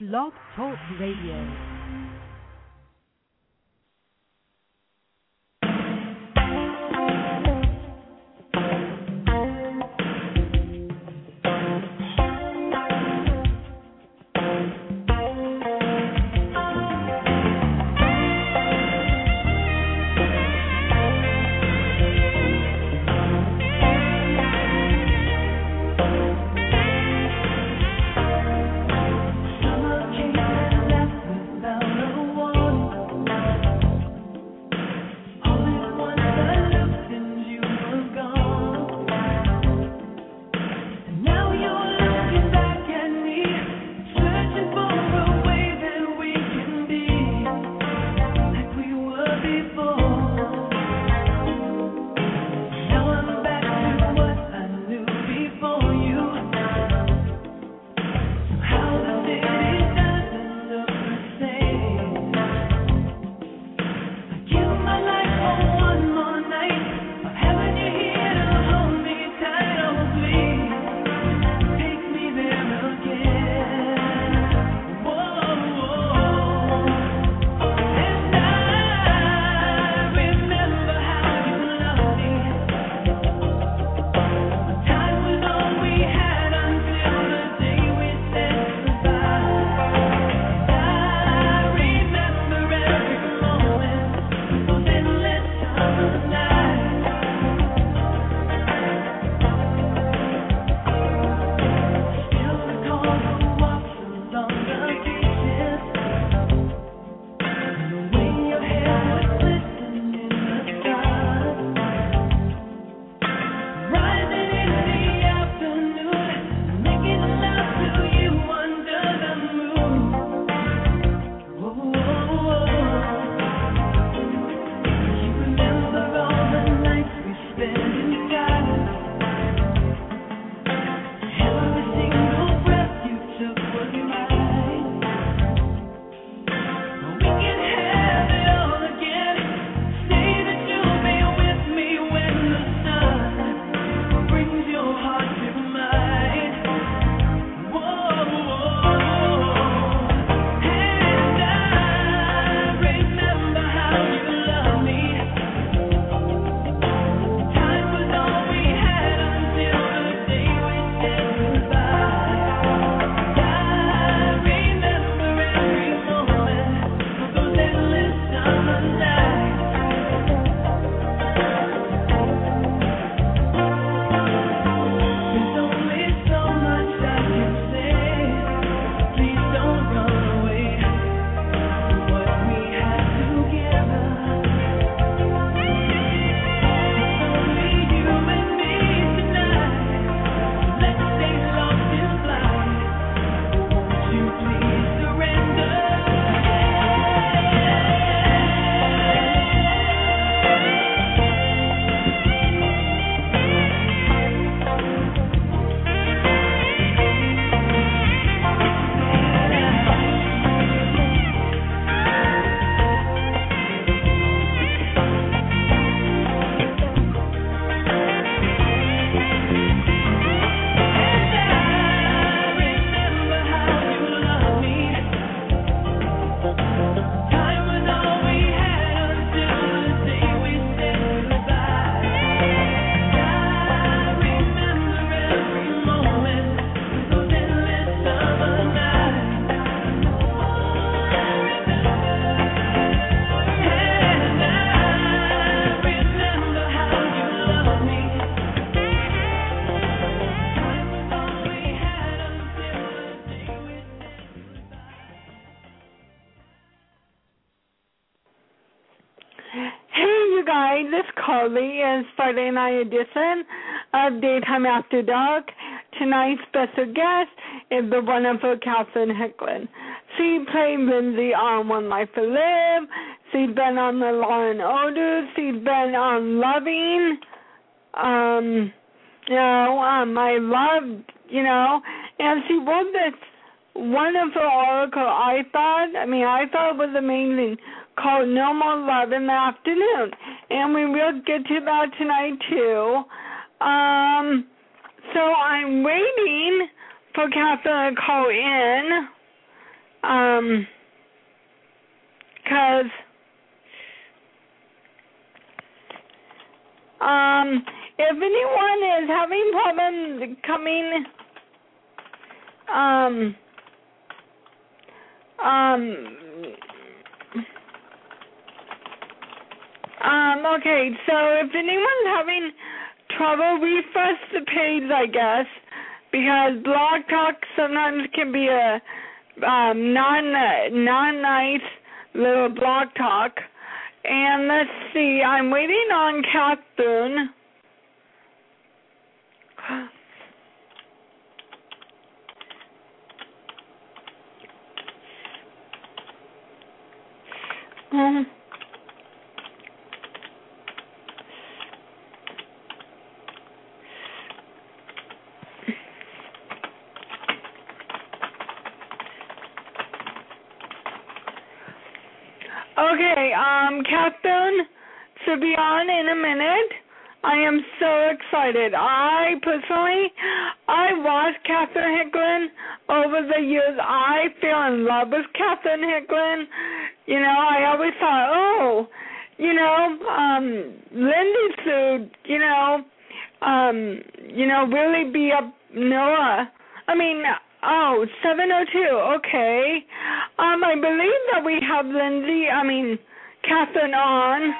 Blog Talk Radio. Is Friday night edition of Daytime After Dark. Tonight's special guest is the wonderful Catherine Hicklin. She played Lindsay on One Life to Live. She's been on the Law and Order. She's been on Loving. I loved, and she wrote this wonderful article. I thought it was amazing, called No More Love in the Afternoon. And we will get to that tonight, too. So I'm waiting for Catherine to call in. 'cause if anyone is having problems coming, okay, so if anyone's having trouble, refresh the page, I guess, because Blog Talk sometimes can be a non-nice little blog talk. And let's see, I'm waiting on Catherine. Okay, Catherine should be on in a minute. I am so excited. I watched Catherine Hicklin over the years. I fell in love with Catherine Hicklin. You know, I always thought, Lindy should, really be a Noah. 702, okay. I believe that we have Catherine on.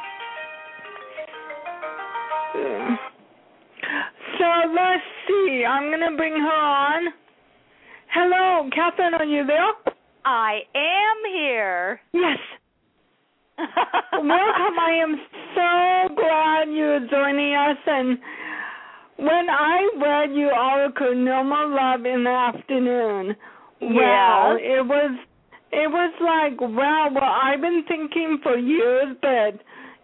So let's see. I'm going to bring her on. Hello, Catherine, are you there? I am here. Yes. Welcome. I am so glad you're joining us. And when I read your article, No More Love in the Afternoon, wow, it was like, wow, well, I've been thinking for years, but,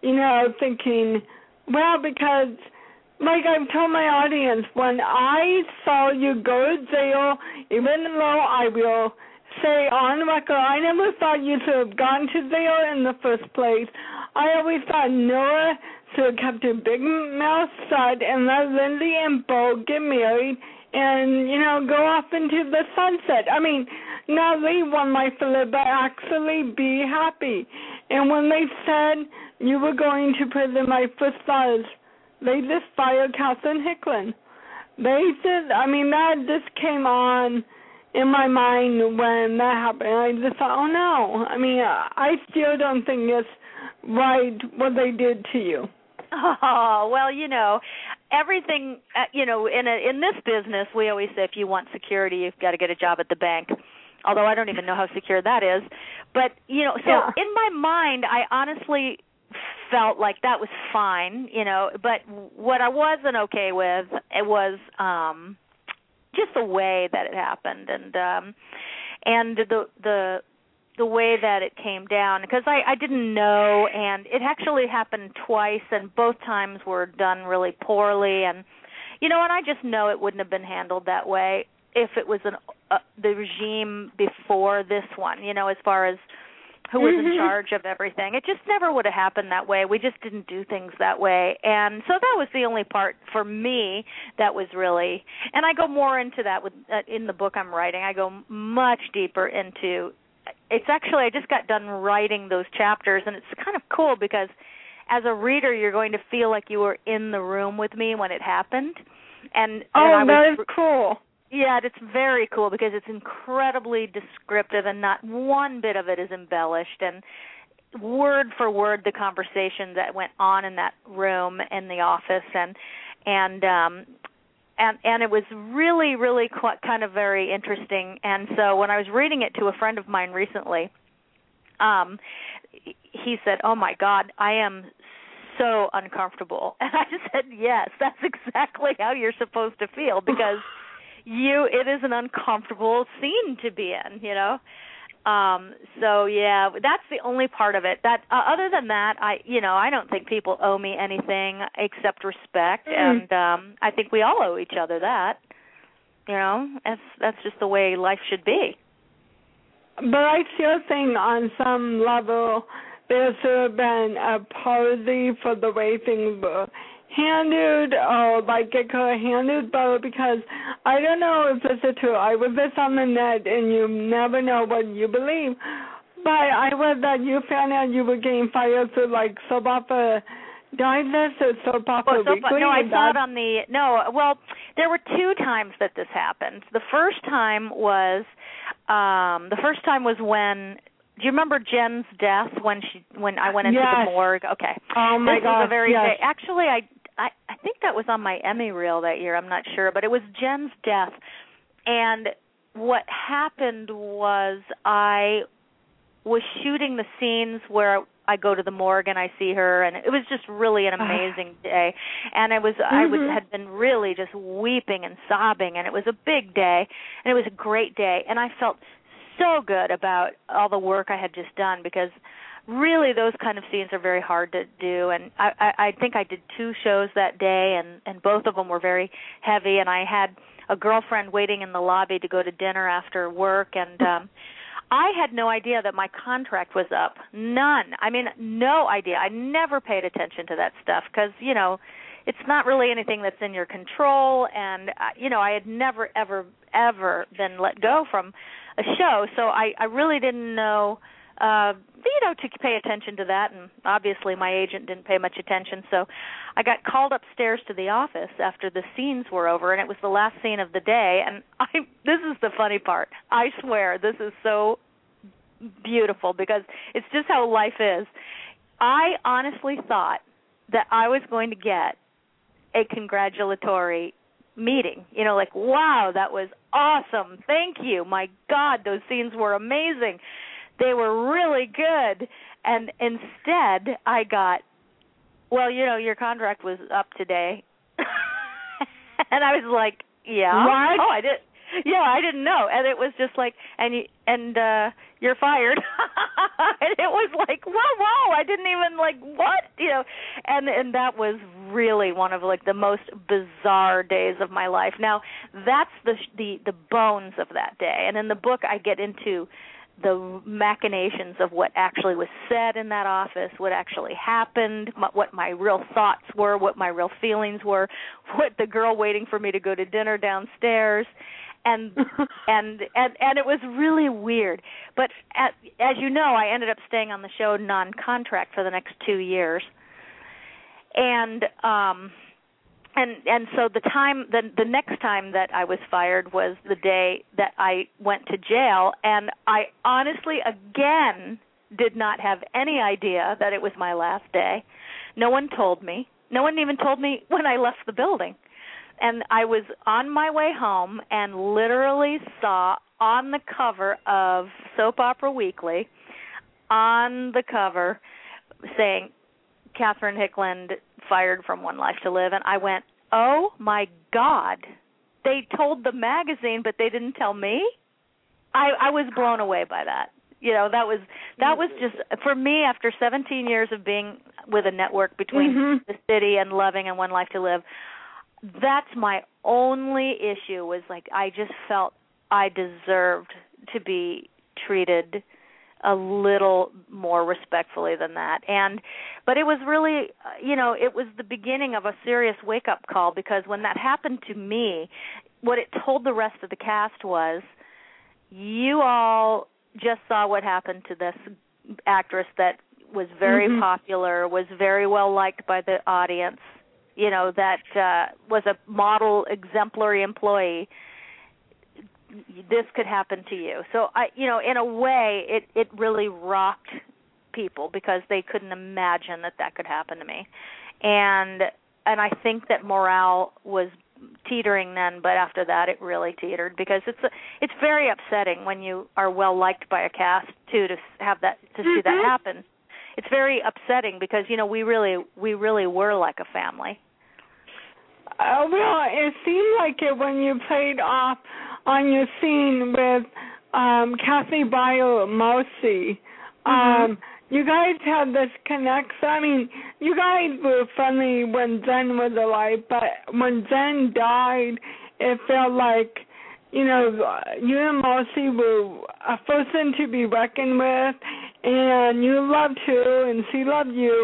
because, like I've told my audience, when I saw you go to jail, even though I will say on record, I never thought you should have gone to jail in the first place. I always thought Noah should have kept her big mouth shut and let Lindsay and Bo get married and, go off into the sunset. Not leave one life to live, but actually be happy. And when they said you were going to prison, my first thought is, they just fired Catherine Hicklin. They said, that just came on in my mind when that happened. I just thought, oh no. I still don't think it's right what they did to you. Oh, well, everything, in this business, we always say if you want security, you've got to get a job at the bank. Although I don't even know how secure that is. But, in my mind, I honestly felt like that was fine, but what I wasn't okay with, it was just the way that it happened and the way that it came down, because I didn't know, and it actually happened twice, and both times were done really poorly, and and I just know it wouldn't have been handled that way if it was the regime before this one, as far as who was in charge of everything. It just never would have happened that way. We just didn't do things that way. And so that was the only part for me that was really, and I go more into that with in the book I'm writing. I go much deeper into, it's actually, I just got done writing those chapters, and it's kind of cool because as a reader, you're going to feel like you were in the room with me when it happened. That is cool. Yeah, it's very cool because it's incredibly descriptive and not one bit of it is embellished. And word for word, the conversation that went on in that room in the office, and it was really, really kind of very interesting. And so when I was reading it to a friend of mine recently, he said, "Oh my God, I am so uncomfortable." And I just said, "Yes, that's exactly how you're supposed to feel because." It is an uncomfortable scene to be in, So yeah, that's the only part of it. That other than that, I don't think people owe me anything except respect, and I think we all owe each other that. That's just the way life should be. But I still think on some level there should have been a apology for the way things were handed, or like get a handed boat, because I don't know if this is true. I read this on the net, and you never know what you believe. But I read that you found out you were getting fired through like Soap Opera Digest or Soap Opera Weekly. No, I saw it on the Well, there were two times that this happened. The first time was when. Do you remember Jen's death when I went into the morgue? Okay. Oh my God. Day. Actually, I think that was on my Emmy reel that year. I'm not sure, but it was Jen's death. And what happened was I was shooting the scenes where I go to the morgue and I see her, and it was just really an amazing day. And I had been really just weeping and sobbing, and it was a big day, and it was a great day, and I felt so good about all the work I had just done, because really those kind of scenes are very hard to do. And I think I did 2 shows that day, and both of them were very heavy, and I had a girlfriend waiting in the lobby to go to dinner after work, and I had no idea that my contract was up. None. I mean, no idea. I never paid attention to that stuff because, you know, it's not really anything that's in your control. And, you know, I had never, ever, ever been let go from a show. So I really didn't know, you know, to pay attention to that. And obviously my agent didn't pay much attention. So I got called upstairs to the office after the scenes were over, and it was the last scene of the day. And this is the funny part. I swear, this is so beautiful because it's just how life is. I honestly thought that I was going to get a congratulatory meeting. You know, like, wow, that was awesome. Thank you. My God, those scenes were amazing. They were really good. And instead, I got, well, you know, your contract was up today. And I was like, yeah. What? Oh, I did. Yeah, I didn't know. And it was just like, and you're fired. And it was like, whoa, I didn't even like, what? You know, and that was really one of like the most bizarre days of my life. Now, that's the bones of that day. And in the book, I get into the machinations of what actually was said in that office, what actually happened, what my real thoughts were, what my real feelings were, what the girl waiting for me to go to dinner downstairs. And it was really weird. But as you know, I ended up staying on the show non-contract for the next 2 years. And so the next time that I was fired was the day that I went to jail, and I honestly again did not have any idea that it was my last day. No one told me. No one even told me when I left the building. And I was on my way home and literally saw on the cover of Soap Opera Weekly, on the cover, saying, Catherine Hickland fired from One Life to Live. And I went, oh, my God. They told the magazine, but they didn't tell me? I was blown away by that. You know, that was just, for me, after 17 years of being with a network between the city and Loving and One Life to Live, that's my only issue, was like I just felt I deserved to be treated a little more respectfully than that. But it was really, you know, it was the beginning of a serious wake-up call, because when that happened to me, what it told the rest of the cast was, you all just saw what happened to this actress that was very popular, was very well liked by the audience, you know, that was a model exemplary employee. This could happen to you. So, you know, in a way, it really rocked people, because they couldn't imagine that could happen to me. And I think that morale was teetering then, but after that it really teetered, because it's very upsetting when you are well liked by a cast too, to have that, to see that happen. It's very upsetting because, you know, we really were like a family. Well, it seemed like it when you played off on your scene with Kathy Mousy. You guys had this connection. I mean, you guys were friendly when Zen was alive, but when Zen died, it felt like, you know, you and Mousy were a person to be reckoned with, and you loved her, and she loved you.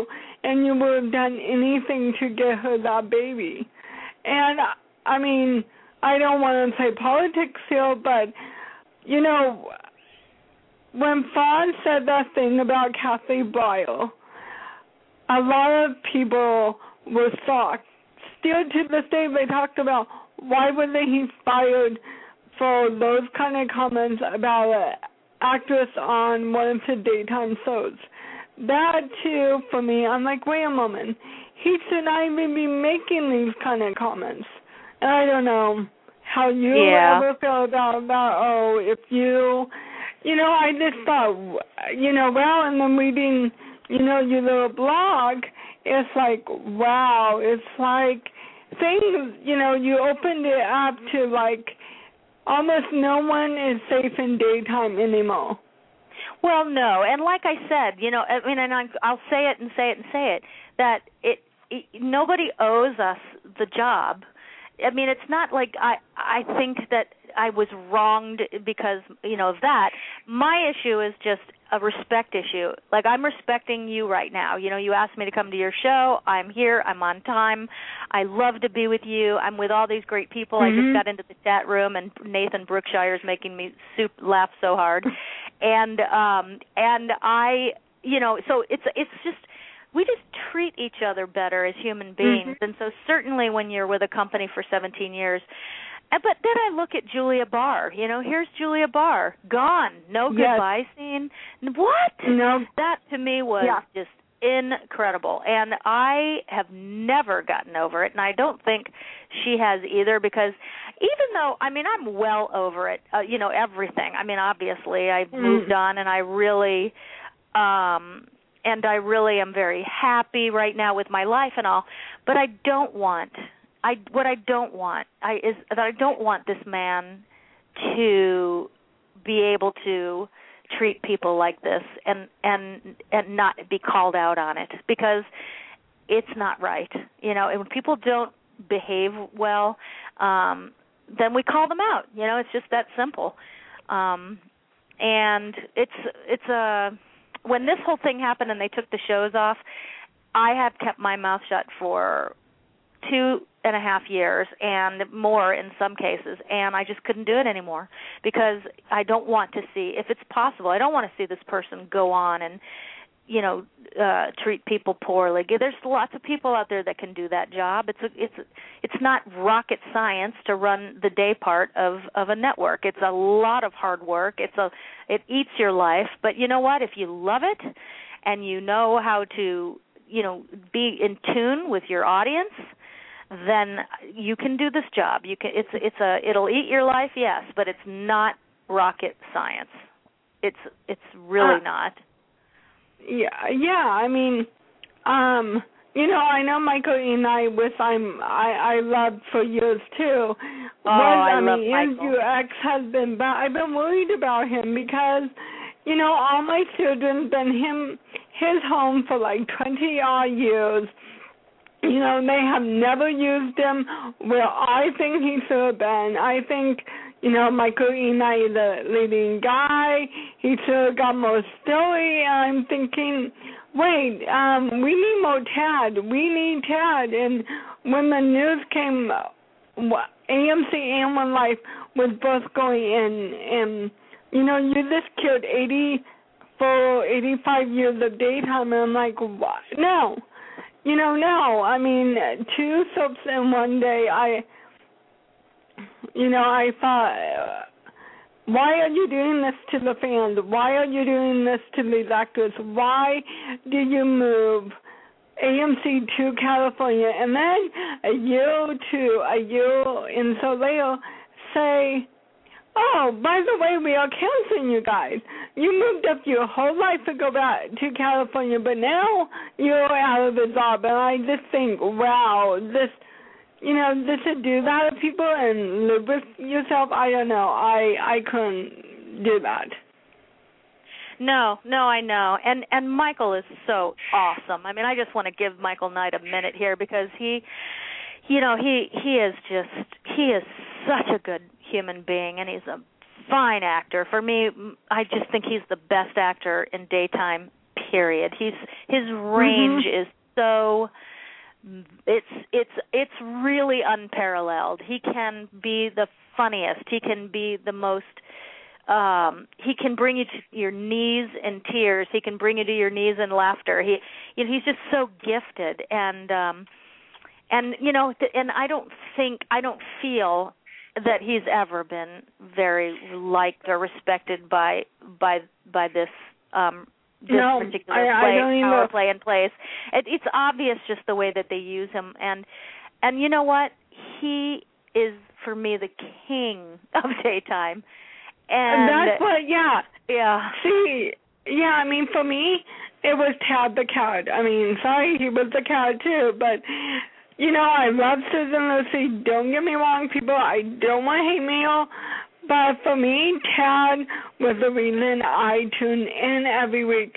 and you would have done anything to get her that baby. And, I mean, I don't want to say politics here, but, you know, when Fawn said that thing about Kathy Brile, a lot of people were shocked. Still to this day, they talked about why wasn't he fired for those kind of comments about an actress on one of the daytime shows. That, too, for me, I'm like, wait a moment. He should not even be making these kind of comments. And I don't know how you ever feel about if you know, I just thought, you know, well, and then reading, you know, your little blog, it's like, wow, it's like things, you know, you opened it up to, like, almost no one is safe in daytime anymore. Well, no, and like I said, you know, I mean, and I'll say it and say it and say it, that nobody owes us the job. I mean, it's not like I think that I was wronged because, you know, of that. My issue is just a respect issue. Like, I'm respecting you right now. You know, you asked me to come to your show. I'm here. I'm on time. I love to be with you. I'm with all these great people. I just got into the chat room, and Nathan Brookshire is making me laugh so hard. And I, you know, so it's just, we just treat each other better as human beings. And so certainly when you're with a company for 17 years, but then I look at Julia Barr. You know, here's Julia Barr, gone, no goodbye scene. What? No. That to me was just incredible. And I have never gotten over it, and I don't think she has either, because even though, I mean, I'm well over it, you know, everything. I mean, obviously I've moved on, and I really am very happy right now with my life and all, but I don't want this man to be able to treat people like this and not be called out on it, because it's not right. You know, and when people don't behave well, then we call them out. You know, it's just that simple. And when this whole thing happened and they took the shows off, I have kept my mouth shut for 2.5 years and more in some cases, and I just couldn't do it anymore, because I don't want to see, if it's possible, I don't want to see this person go on and, you know, treat people poorly. There's lots of people out there that can do that job. It's not rocket science to run the day part of a network. It's a lot of hard work. It eats your life. But you know what? If you love it and you know how to, you know, be in tune with your audience, then you can do this job. You can. It'll eat your life, yes, but it's not rocket science. It's really not. Yeah. I mean, you know, I know Michael and I loved for years too. I love Michael. Is your ex-husband, but I've been worried about him because, you know, all my children's been his home for like 20-odd years. You know, they have never used him where I think he should have been. I think, you know, Michael Enai is the leading guy. He should have got more story. I'm thinking, wait, we need more Tad. We need Tad. And when the news came, AMC and One Life was both going in. And, you know, you just killed 85 years of daytime. And I'm like, what? No. You know, no. I mean, 2 soaps in one day, I thought, why are you doing this to the fans? Why are you doing this to these actors? Why do you move AMC to California? And then a year in Soleo say, oh, by the way, we are canceling you guys. You moved up your whole life to go back to California, but now you're out of the job. And I just think, wow, this to do that to people and live with yourself, I don't know. I couldn't do that. No, I know. And Michael is so awesome. I mean, I just want to give Michael Knight a minute here, because he is such a good human being, and he's a fine actor. For me, I just think he's the best actor in daytime, period. His range is so it's really unparalleled. He can be the funniest. He can be the most. He can bring you to your knees in tears. He can bring you to your knees in laughter. He's just so gifted, and you know, and I don't feel that he's ever been very liked or respected by this. This particular power play and place. It's obvious just the way that they use him, and you know what? He is for me the king of daytime. And that's what, yeah. Yeah. See, yeah, I mean, for me, it was Tad the Cat. I mean, sorry, he was the cat too, but, you know, I love Susan Lucy. Don't get me wrong, people. I don't want hate mail, but for me, Tad was the reason I tune in every week.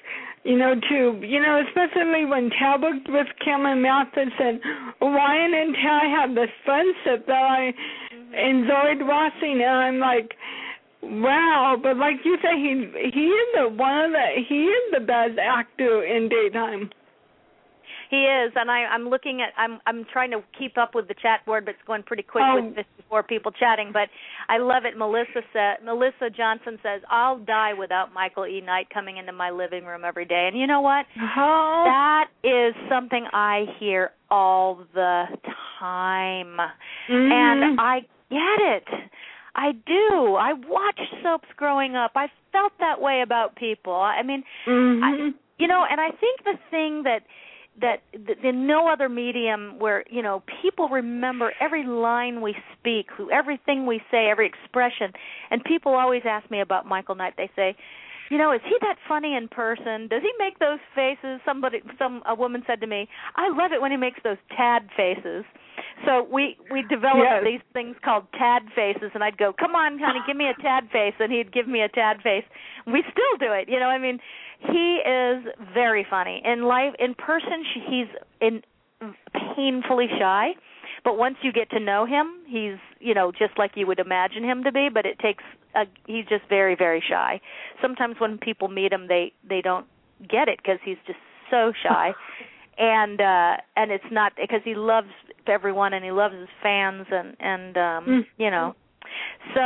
Especially when Tad worked with Cameron Matheson, Ryan and Tad had this friendship that I enjoyed watching, and I'm like, wow, but like you say, he is the best actor in daytime. He is, and I'm looking at I'm trying to keep up with the chat board, but it's going pretty quick with 54 people chatting. But I love it. Melissa Johnson says, "I'll die without Michael E. Knight coming into my living room every day." And you know what? That is something I hear all the time, and I get it. I do. I watched soaps growing up. I felt that way about people. I mean, and I think the thing that in no other medium where, you know, people remember every line we speak, everything we say, every expression, and people always ask me about Michael Knight. They say, you know, is he that funny in person? Does he make those faces? A woman said to me, I love it when he makes those Tad faces. So we developed these things called Tad faces, and I'd go, come on, honey, give me a Tad face, and he'd give me a Tad face. We still do it, you know. I mean, he is very funny. In person, he's painfully shy, but once you get to know him, he's, you know, just like you would imagine him to be, but he's just very, very shy. Sometimes when people meet him, they don't get it because he's just so shy. And it's not because he loves everyone and he loves his fans and you know. So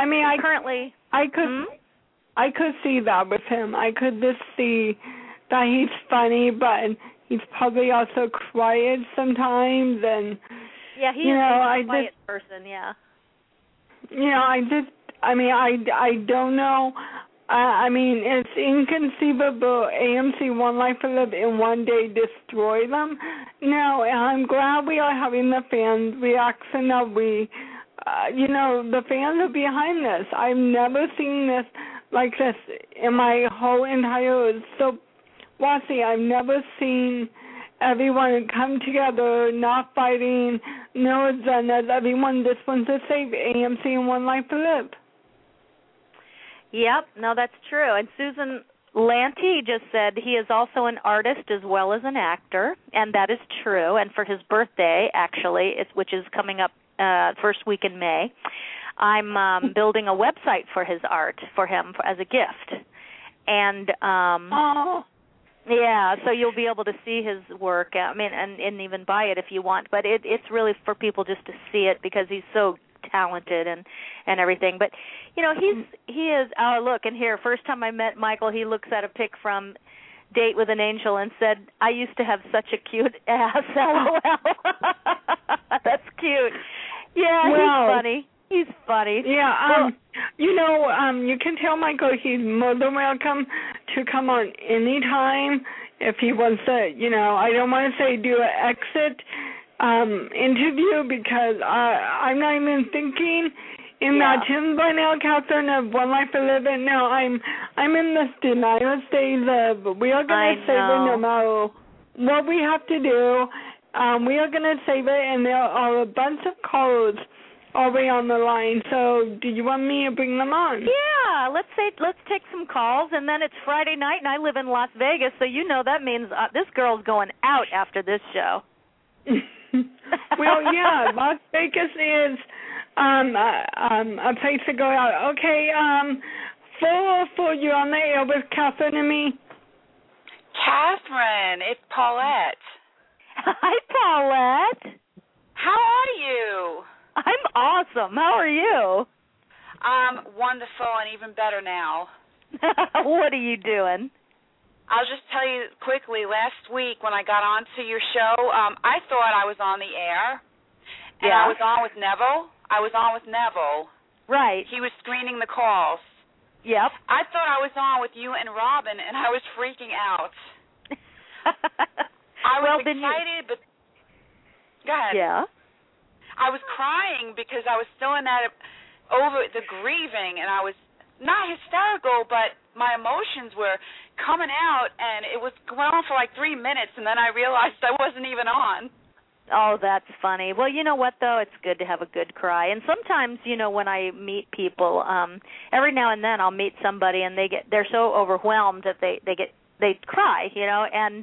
I could see that with him. I could just see that he's funny, but he's probably also quiet sometimes. And he's a quiet person. Yeah. You know, I don't know. I mean, it's inconceivable AMC One Life to Live in one day destroy them. No, and I'm glad we are having the fans reaction that the fans are behind this. I've never seen this like this in my whole entire soap watching. I've never seen everyone come together, not fighting, no agendas. Everyone just wants to save AMC and One Life to Live. Yep, no, that's true. And Susan Lanty just said he is also an artist as well as an actor, and that is true. And for his birthday, actually, which is coming up first week in May, I'm building a website for his art for him as a gift. And yeah, so you'll be able to see his work. I mean, and even buy it if you want. But it's really for people just to see it because he's so talented and everything. But you know, he is. Look, and here, first time I met Michael, he looks at a pic from Date with an Angel and said, "I used to have such a cute ass." LOL. That's cute. Yeah, he's funny. He's funny. Yeah. You can tell Michael he's more than welcome to come on anytime if he wants to. You know, I don't want to say do an exit interview because I'm not even thinking in that Tim Barnell, Catherine of One Life to Live It. No, I'm in this denial stage of we are going to save it no matter what we have to do. We are going to save it, and there are a bunch of callers already on the line. So do you want me to bring them on? Yeah, let's take some calls, and then it's Friday night, and I live in Las Vegas, so you know that means this girl's going out after this show. Well, yeah, Las Vegas is a place to go out. Okay, 404, you're on the air with Catherine and me. Catherine, it's Paulette. Hi, Paulette. How are you? I'm awesome. How are you? Wonderful and even better now. What are you doing? I'll just tell you quickly, last week when I got onto your show, I thought I was on the air, and Yeah. I was on with Neville. Right. He was screening the calls. Yep. I thought I was on with you and Robin, and I was freaking out. I was excited, but go ahead. Yeah. I was crying because I was still in that over the grieving, and I was not hysterical, but my emotions were coming out, and it was going on for like 3 minutes, and then I realized I wasn't even on. Oh, that's funny. Well, you know what, though? It's good to have a good cry. And sometimes, you know, when I meet people, every now and then I'll meet somebody and they're so overwhelmed that they cry, you know, and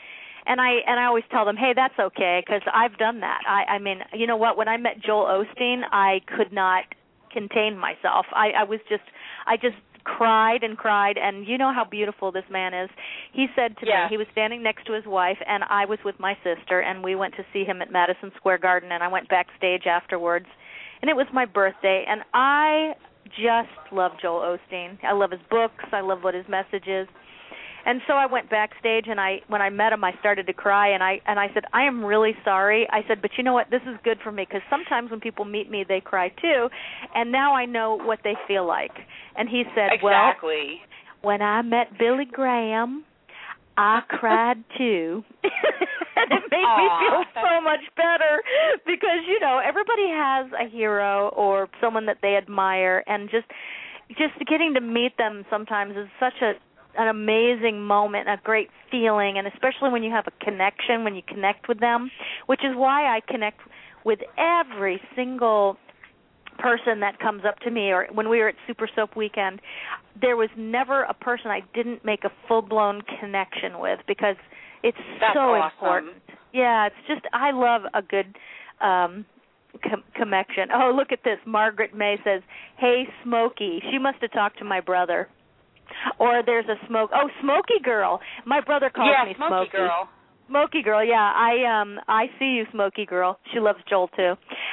I always tell them, hey, that's okay, because I've done that. I mean, you know what? When I met Joel Osteen, I could not contain myself. I just cried and cried, and you know how beautiful this man is. He said to me, he was standing next to his wife, and I was with my sister, and we went to see him at Madison Square Garden, and I went backstage afterwards, and it was my birthday, and I just love Joel Osteen. I love his books. I love what his message is. And so I went backstage, and when I met him, I started to cry, and I said, I am really sorry. I said, but you know what? This is good for me, because sometimes when people meet me, they cry too, and now I know what they feel like. And he said, exactly. Well, when I met Billy Graham, I cried too. And it made me feel so much better because, you know, everybody has a hero or someone that they admire, and just getting to meet them sometimes is such an amazing moment, a great feeling, and especially when you have a connection, when you connect with them, which is why I connect with every single person that comes up to me. Or when we were at Super Soap Weekend, there was never a person I didn't make a full-blown connection with, because it's so awesome. important. Yeah, it's just, I love a good connection. Oh, look at this. Margaret May says, hey, Smokey. She must have talked to my brother. Or there's a Smokey Girl. My brother calls me Smokey. Girl. Smokey Girl, yeah. I see you, Smokey Girl. She loves Joel too.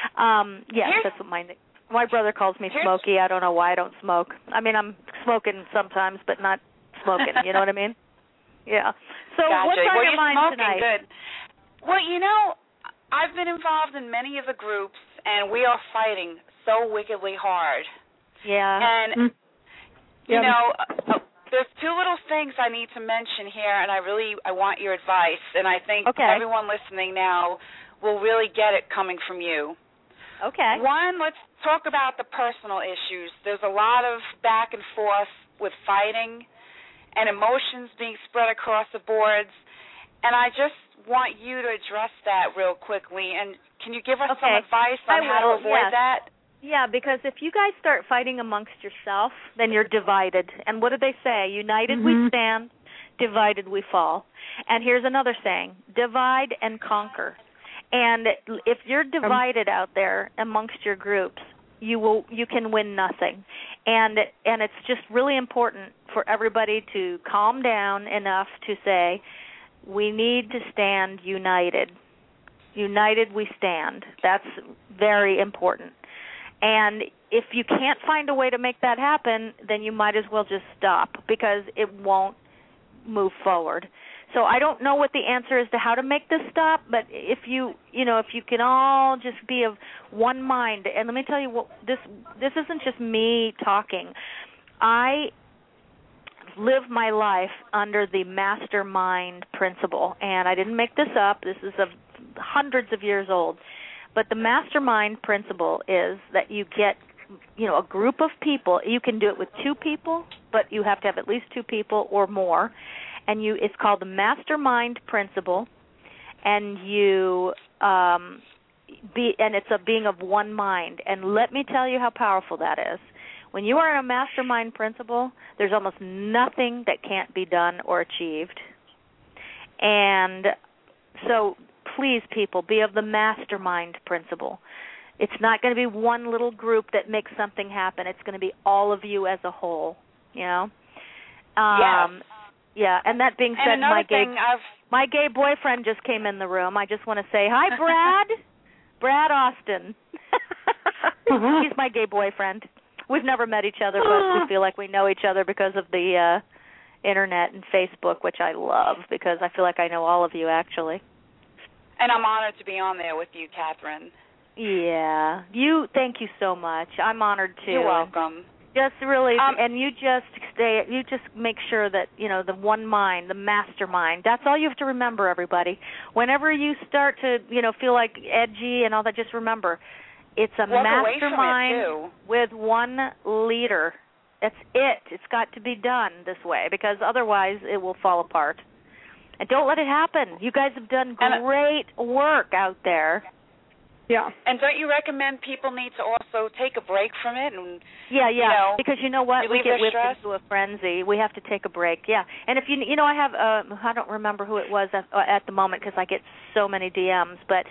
That's what my brother calls me Smokey. I don't know why I don't smoke. I mean, I'm smoking sometimes, but not smoking. You know what I mean? Yeah. So gotcha. what's on your mind smoking, tonight? Good. Well, you know, I've been involved in many of the groups, and we are fighting so wickedly hard. Yeah. And you know, there's two little things I need to mention here, and I want your advice, and I think everyone listening now will really get it coming from you. Okay. One, let's talk about the personal issues. There's a lot of back and forth with fighting and emotions being spread across the boards, and I just want you to address that real quickly. And can you give us some advice on how to avoid that? Yeah, because if you guys start fighting amongst yourself, then you're divided. And what do they say? United we stand, divided we fall. And here's another saying, divide and conquer. And if you're divided out there amongst your groups, you can win nothing. And it's just really important for everybody to calm down enough to say, we need to stand united. United we stand. That's very important. And if you can't find a way to make that happen, then you might as well just stop, because it won't move forward. So I don't know what the answer is to how to make this stop, but if you can all just be of one mind, and let me tell you, this isn't just me talking. I live my life under the mastermind principle, and I didn't make this up. This is hundreds of years old. But the mastermind principle is that you get, a group of people. You can do it with 2 people, but you have to have at least 2 people or more. And it's called the mastermind principle, and it's a being of one mind. And let me tell you how powerful that is. When you are in a mastermind principle, there's almost nothing that can't be done or achieved. And so please, people, be of the mastermind principle. It's not going to be one little group that makes something happen. It's going to be all of you as a whole, Yes. Yeah, and that being said, and my gay boyfriend just came in the room. I just want to say hi, Brad. Brad Austin. He's my gay boyfriend. We've never met each other, but we feel like we know each other because of the internet and Facebook, which I love because I feel like I know all of you, actually. And I'm honored to be on there with you, Catherine. Yeah. Thank you so much. I'm honored, too. You're welcome. Just really, and you just make sure that, the one mind, the mastermind, that's all you have to remember, everybody. Whenever you start to, feel like edgy and all that, just remember, it's a mastermind with one leader. That's it. It's got to be done this way because otherwise it will fall apart. And don't let it happen. You guys have done great work out there. Yeah. And don't you recommend people need to also take a break from it? And because you know what? We get whipped into a frenzy. We have to take a break, And if I have, I don't remember who it was at the moment because I get so many DMs, but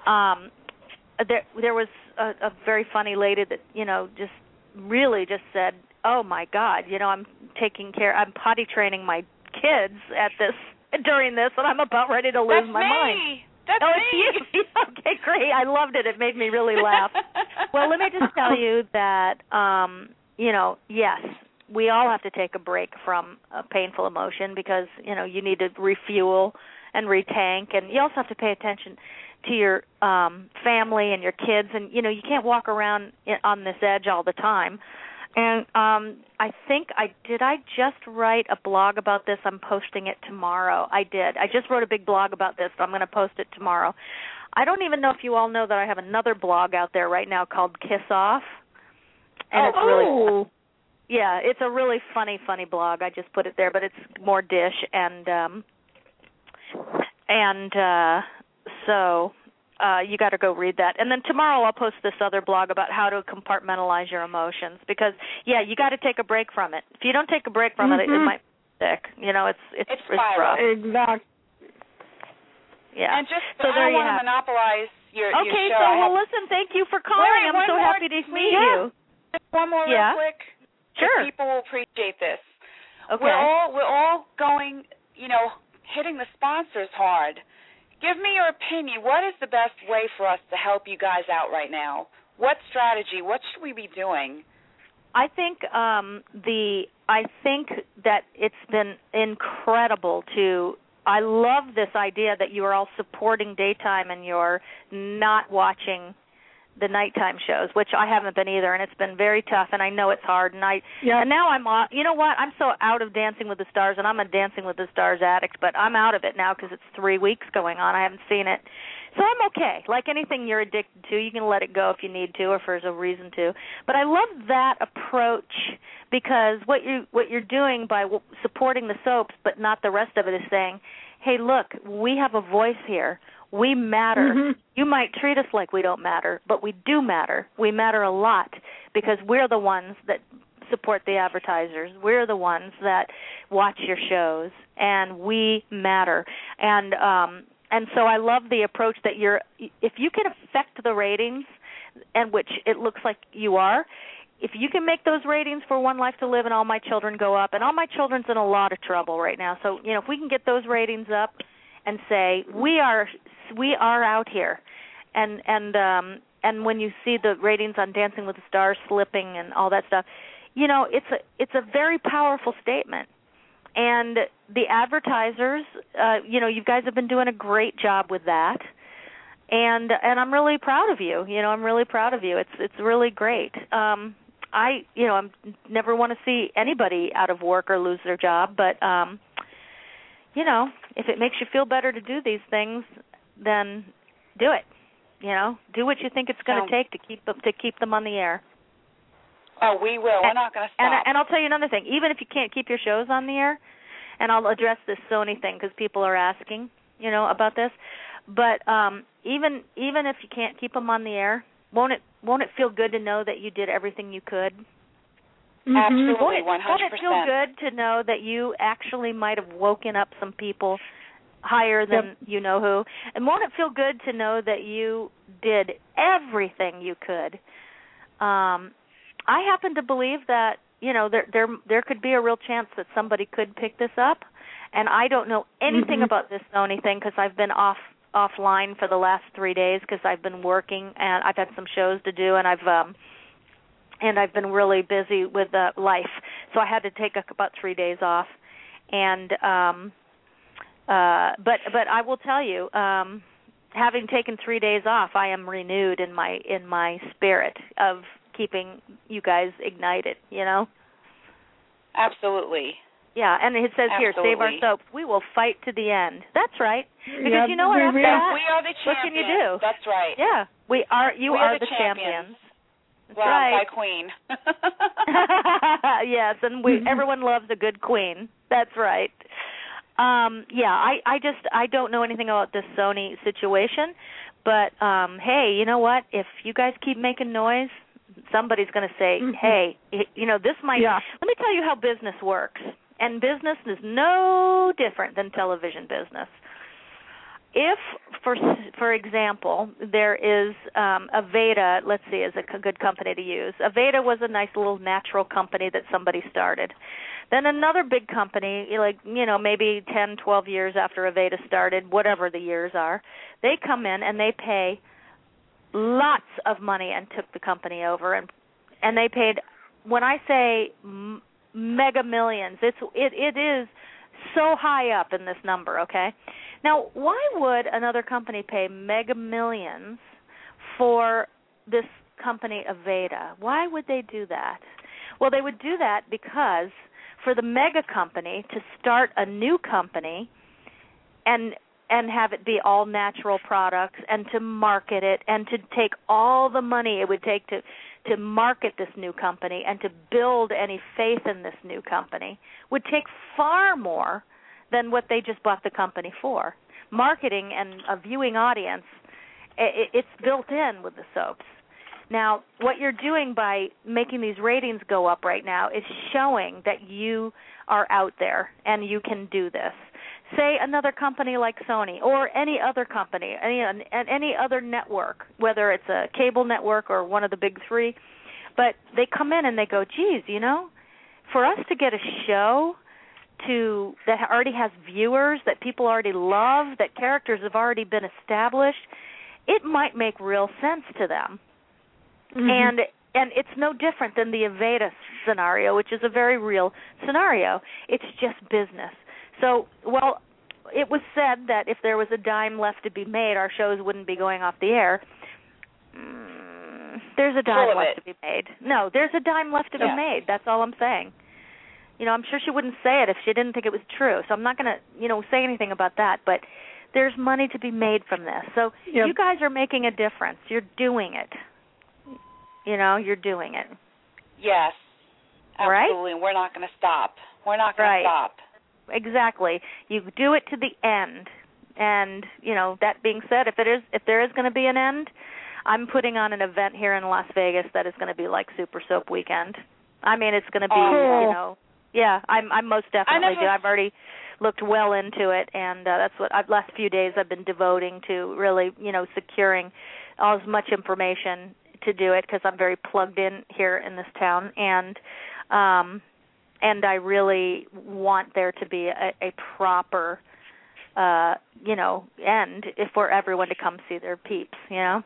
there was a very funny lady that, just really just said, oh, my God, I'm potty training my kids during this, and I'm about ready to lose my mind. That's me. It's you. Okay, great. I loved it. It made me really laugh. Well, let me just tell you that, yes, we all have to take a break from a painful emotion because, you need to refuel and retank, and you also have to pay attention to your family and your kids, and, you can't walk around on this edge all the time. And I think I just write a blog about this. I'm posting it tomorrow. I did. I just wrote a big blog about this, so I'm going to post it tomorrow. I don't even know if you all know that I have another blog out there right now called Kiss Off. And it's really fun. Yeah, it's a really funny blog. I just put it there, but it's more dish so you got to go read that. And then tomorrow I'll post this other blog about how to compartmentalize your emotions because, you got to take a break from it. If you don't take a break from it, it might be sick. It's rough. Exactly. Yeah. And I don't want to monopolize your show. Okay, so listen, thank you for calling. I'm so happy to meet you. Just one more real quick. Sure. People will appreciate this. Okay. We're all going, hitting the sponsors hard. Give me your opinion. What is the best way for us to help you guys out right now? What strategy? What should we be doing? I think that it's been incredible I love this idea that you are all supporting daytime and you're not watching the nighttime shows, which I haven't been either, and it's been very tough, and I know it's hard. And and now I'm, you know what? I'm so out of Dancing with the Stars, and I'm a Dancing with the Stars addict, but I'm out of it now because it's 3 weeks going on. I haven't seen it, so I'm okay. Like anything you're addicted to, you can let it go if you need to, or if there's a reason to. But I love that approach because what you're doing by supporting the soaps, but not the rest of it, is saying, hey, look, we have a voice here. We matter. Mm-hmm. You might treat us like we don't matter, but we do matter. We matter a lot because we're the ones that support the advertisers. We're the ones that watch your shows, and we matter. And so I love the approach that if you can affect the ratings, and which it looks like you are, if you can make those ratings for One Life to Live and All My Children go up, and All My Children's in a lot of trouble right now. So, if we can get those ratings up and say we are out here, and when you see the ratings on Dancing with the Stars slipping and all that stuff, it's a very powerful statement. And the advertisers, you guys have been doing a great job with that. And I'm really proud of you. I'm really proud of you. It's really great. I never want to see anybody out of work or lose their job, but if it makes you feel better to do these things, then do it. Do what you think it's going to take to keep them on the air. Oh, we will. We're not going to stop. And I'll tell you another thing. Even if you can't keep your shows on the air, and I'll address this Sony thing because people are asking, about this. But even if you can't keep them on the air, won't it feel good to know that you did everything you could? Absolutely, 100%. Won't it feel good to know that you actually might have woken up some people higher than you know who? And won't it feel good to know that you did everything you could? I happen to believe that there could be a real chance that somebody could pick this up. and I don't know anything about this Sony thing because I've been offline for the last 3 days because I've been working and I've had some shows to do, and I've been really busy with life, so I had to take about 3 days off. And but I will tell you, having taken 3 days off, I am renewed in my spirit of keeping you guys ignited. You know. Absolutely. Yeah, and it says Absolutely. here, save our soaps. We will fight to the end. That's right. Because Yep, you know what? After that, we are the champions. what can you do? That's right. Yeah, we are. You we are the champions. That's well, right. by Queen. Yes, and everyone loves a good queen. That's right. I don't know anything about this Sony situation, but hey, you know what? If you guys keep making noise, somebody's going to say, hey, this might. Yeah. Let me tell you how business works, and business is no different than television business. If, for example, there is Aveda, let's see, is a good company to use. Aveda was a nice little natural company that somebody started. Then another big company, maybe 10, 12 years after Aveda started, whatever the years are, they come in and they pay lots of money and took the company over. And they paid, when I say mega millions, it is so high up in this number, okay? Now, why would another company pay mega millions for this company Aveda? Why would they do that? Well, they would do that because for the mega company to start a new company and have it be all natural products and to market it and to take all the money it would take to market this new company and to build any faith in this new company would take far more than what they just bought the company for. Marketing and a viewing audience, it's built in with the soaps. Now, what you're doing by making these ratings go up right now is showing that you are out there and you can do this. Say another company like Sony or any other company, any other network, whether it's a cable network or one of the big three, but they come in and they go, geez, for us to get a show that already has viewers, that people already love, that characters have already been established, it might make real sense to them. And it's no different than the Aveda scenario, which is a very real scenario. It's just business. So, it was said that if there was a dime left to be made, our shows wouldn't be going off the air. There's a dime left to be made. No, there's a dime left to be made. That's all I'm saying. I'm sure she wouldn't say it if she didn't think it was true. So I'm not going to, say anything about that. But there's money to be made from this. So you guys are making a difference. You're doing it. You're doing it. Yes, absolutely. Right? We're not going to stop. We're not going to stop. Exactly. You do it to the end. And, that being said, if there is going to be an end, I'm putting on an event here in Las Vegas that is going to be like Super Soap Weekend. I mean, it's going to be, yeah, I most definitely do. I've already looked well into it, and that's what last few days I've been devoting to really, securing as much information to do it because I'm very plugged in here in this town, and I really want there to be a proper, end for everyone to come see their peeps, Yeah.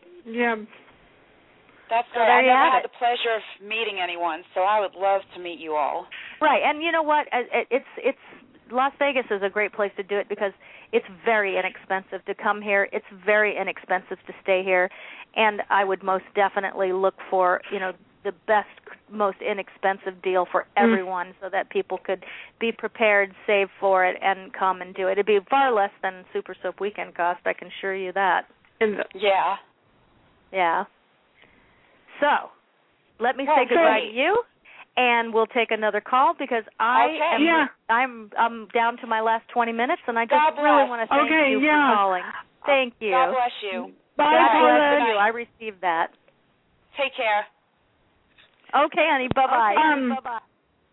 That's so great. I never had the pleasure of meeting anyone, so I would love to meet you all. Right, and you know what? It's Las Vegas is a great place to do it because it's very inexpensive to come here. It's very inexpensive to stay here, and I would most definitely look for the best, most inexpensive deal for everyone, so that people could be prepared, save for it, and come and do it. It'd be far less than Super Soap Weekend cost. I can assure you that. Yeah. Yeah. So, let me say goodbye to you, and we'll take another call because I'm down to my last 20 minutes, and I just really want to thank you for calling. Thank you. God bless you. Bye, God bless you. I received that. Take care. Okay, honey. Bye-bye. Bye-bye.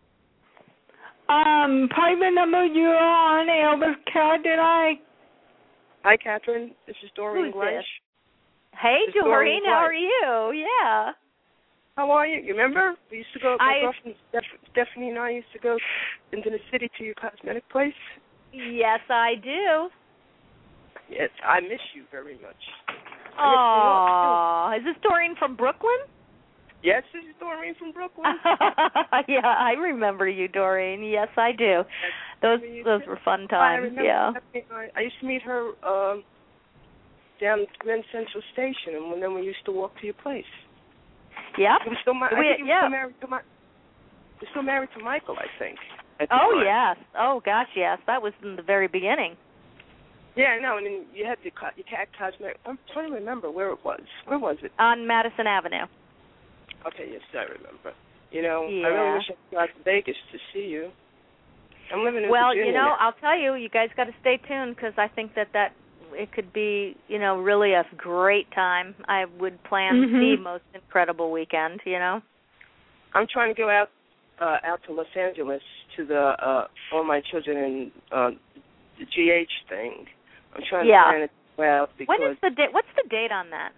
Private number you're on air with Kat and I. Hi, Catherine. This is Doreen Who's Glench. this? Hey, Doreen. How are you? Yeah. How are you? You remember? We used to go across from Stephanie and I used to go into the city to your cosmetic place? Yes, I do. Yes, I miss you very much. Oh, is this Doreen from Brooklyn? Yes, this is Doreen from Brooklyn. Yeah, I remember you, Doreen. Yes, I do. Those were fun times. Yeah. I used to meet her down at Grand Central Station, and then we used to walk to your place. Yeah. I think you were still married to Michael, I think. Oh, yes. Oh, gosh, yes. That was in the very beginning. Yeah, I know. And then you had your cat cosmetic. I'm trying to remember where it was. Where was it? On Madison Avenue. Okay, yes, I remember. You know, yeah. I really wish I could go out to Vegas to see you. I'm living in Virginia. Well, you know, I'll tell you, you guys got to stay tuned because I think that it could be, you know, really a great time. I would plan the most incredible weekend, you know. I'm trying to go out to Los Angeles to the all my children and the GH thing. I'm trying to plan it well because when is the date? What's the date on that?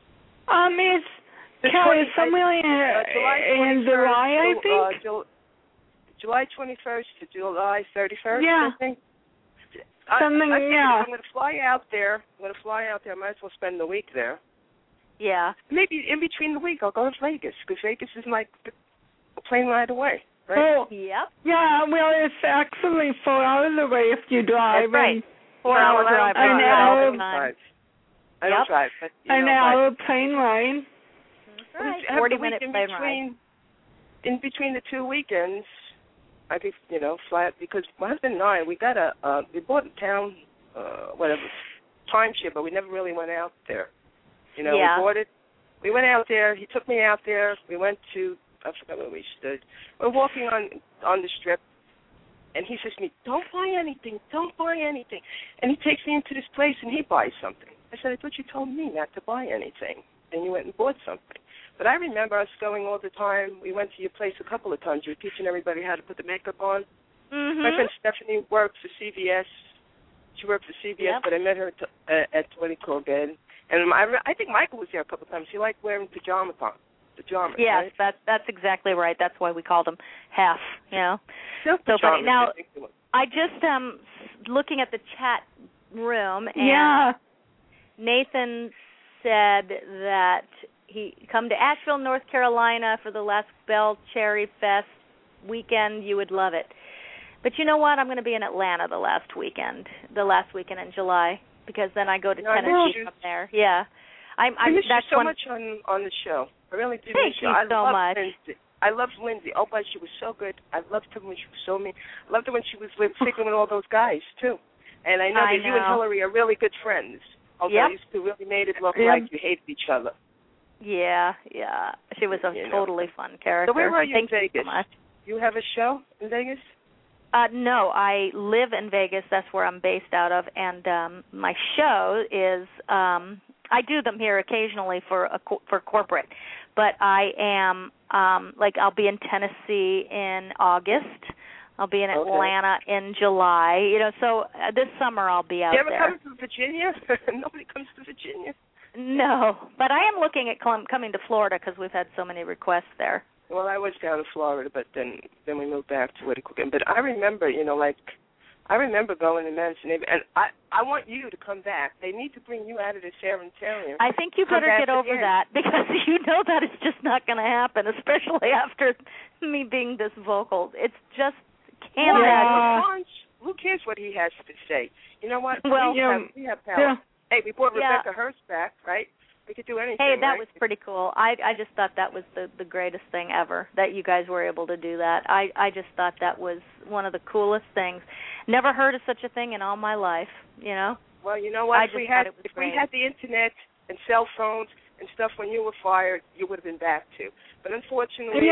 It's Kelly, somewhere in July, I think. July 21st to July 31st. Yeah. I think. I'm going to fly out there. I might as well spend the week there. Yeah. Maybe in between the week I'll go to Vegas because Vegas is like a plane ride away. Right? Oh, yep. Yeah, well, it's actually 4 hours away if you drive. That's right. 4 hour drive. An hour. I don't drive. But, an hour plane ride. Right. 40-minute plane ride. In between the 2 weekends, I could, fly out because my husband and I, we bought a town, timeshare, but we never really went out there. We bought it. We went out there. He took me out there. We went to, I forgot where we stood. We're walking on the strip, and he says to me, don't buy anything. And he takes me into this place, and he buys something. I said, I thought you told me not to buy anything. And you went and bought something. But I remember us going all the time. We went to your place a couple of times. You were teaching everybody how to put the makeup on. Mm-hmm. My friend Stephanie worked for CVS. She worked for CVS, but I met her at what he called bed. And I think Michael was there a couple of times. He liked wearing pajamas. Yes, right? that's exactly right. That's why we called him half, So funny. Now, I just looking at the chat room, and Nathan said that he come to Asheville, North Carolina for the last Bell Cherry Fest weekend. You would love it. But you know what? I'm going to be in Atlanta the last weekend in July, because then I go to Tennessee from there. Yeah. I miss you so much on the show. I really do miss you. Thank you so much. Lindsay. I loved Lindsay. Oh, but she was so good. I loved her when she was so mean. I loved her when she was sleeping with all those guys, too. And I know that you and Hillary are really good friends. Although you two really made it look like you hated each other. Yeah. She was a totally fun character. So where are you in Vegas? You so much. You have a show in Vegas? No, I live in Vegas. That's where I'm based out of. And my show is, I do them here occasionally for corporate. But I am, I'll be in Tennessee in August. I'll be in Atlanta in July. So this summer I'll be out there. You ever come to Virginia? Nobody comes to Virginia. No, but I am looking at coming to Florida because we've had so many requests there. Well, I was down in Florida, but then we moved back to Whittier. But I remember, I remember going to Madison, and I want you to come back. They need to bring you out of this sanitarium. I think you better get over that, because you know that it's just not going to happen, especially after me being this vocal. It's just can't happen. Who cares what he has to say? You know what? Well, we have power. Yeah. Hey, we brought Rebecca Hurst back, right? We could do anything. Hey, that right? was pretty cool. I just thought that was the greatest thing ever, that you guys were able to do that. I just thought that was one of the coolest things. Never heard of such a thing in all my life, Well, you know what? If we had the Internet and cell phones and stuff when you were fired, you would have been back too. But unfortunately,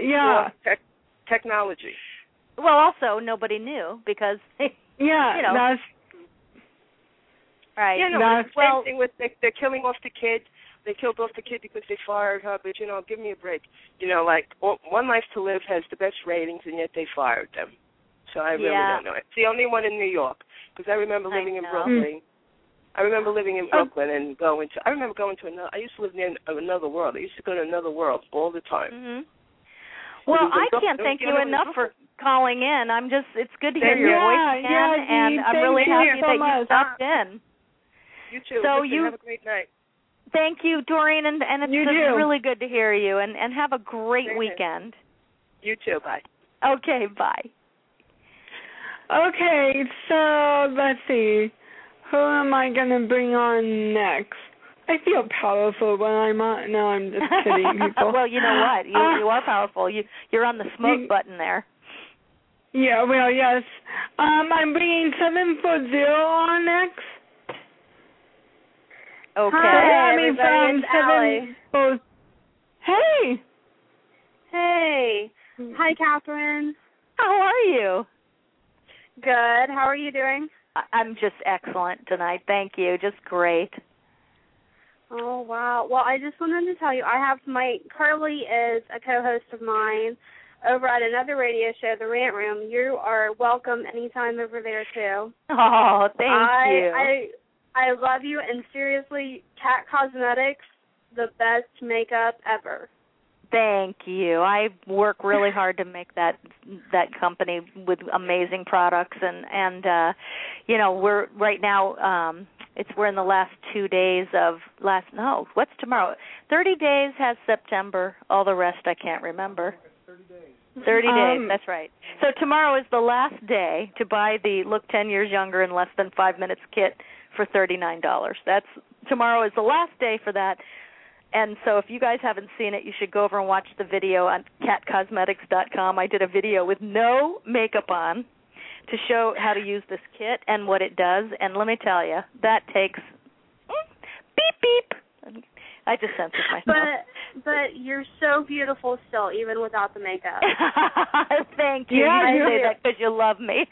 technology. Well, also, nobody knew because, that's... Right. Same thing with they're killing off the kid. They killed off the kid because they fired her. But, give me a break. One Life to Live has the best ratings, and yet they fired them. So I really don't know. It's the only one in New York, because I remember living in Brooklyn. I remember living in Brooklyn and I remember going to I used to live near Another World. I used to go to Another World all the time. Mm-hmm. Well, I can't thank you enough for calling in. It's good to hear your voice again, and I'm really happy that you stopped in. You too. So have a great night. Thank you, Doreen, and it's really good to hear you, and have a great weekend. You too. Bye. Okay, bye. Okay, so let's see. Who am I going to bring on next? I feel powerful when I'm on. No, I'm just kidding, people. Well, you know what? You are powerful. You're on the smoke button there. Yeah, well, yes. I'm bringing 740 on next. Okay. Hi, everybody. It's Allie. Hey. Hey. Hi, Catherine. How are you? Good. How are you doing? I'm just excellent tonight. Thank you. Just great. Oh, wow. Well, I just wanted to tell you, Carly is a co-host of mine over at another radio show, The Rant Room. You are welcome anytime over there, too. Oh, thank you. I love you, and seriously, Cat Cosmetics, the best makeup ever. Thank you. I work really hard to make that company with amazing products, and we're right now. We're in the last 2 days of what's tomorrow? 30 days has September. All the rest I can't remember. 30 days, that's right. So tomorrow is the last day to buy the Look 10 Years Younger in Less Than 5 Minutes kit for $39. Tomorrow is the last day for that. And so if you guys haven't seen it, you should go over and watch the video on catcosmetics.com. I did a video with no makeup on to show how to use this kit and what it does. And let me tell you, that takes beep, beep. I just censored myself. But you're so beautiful still, even without the makeup. Thank you. Yeah, you say that because you love me.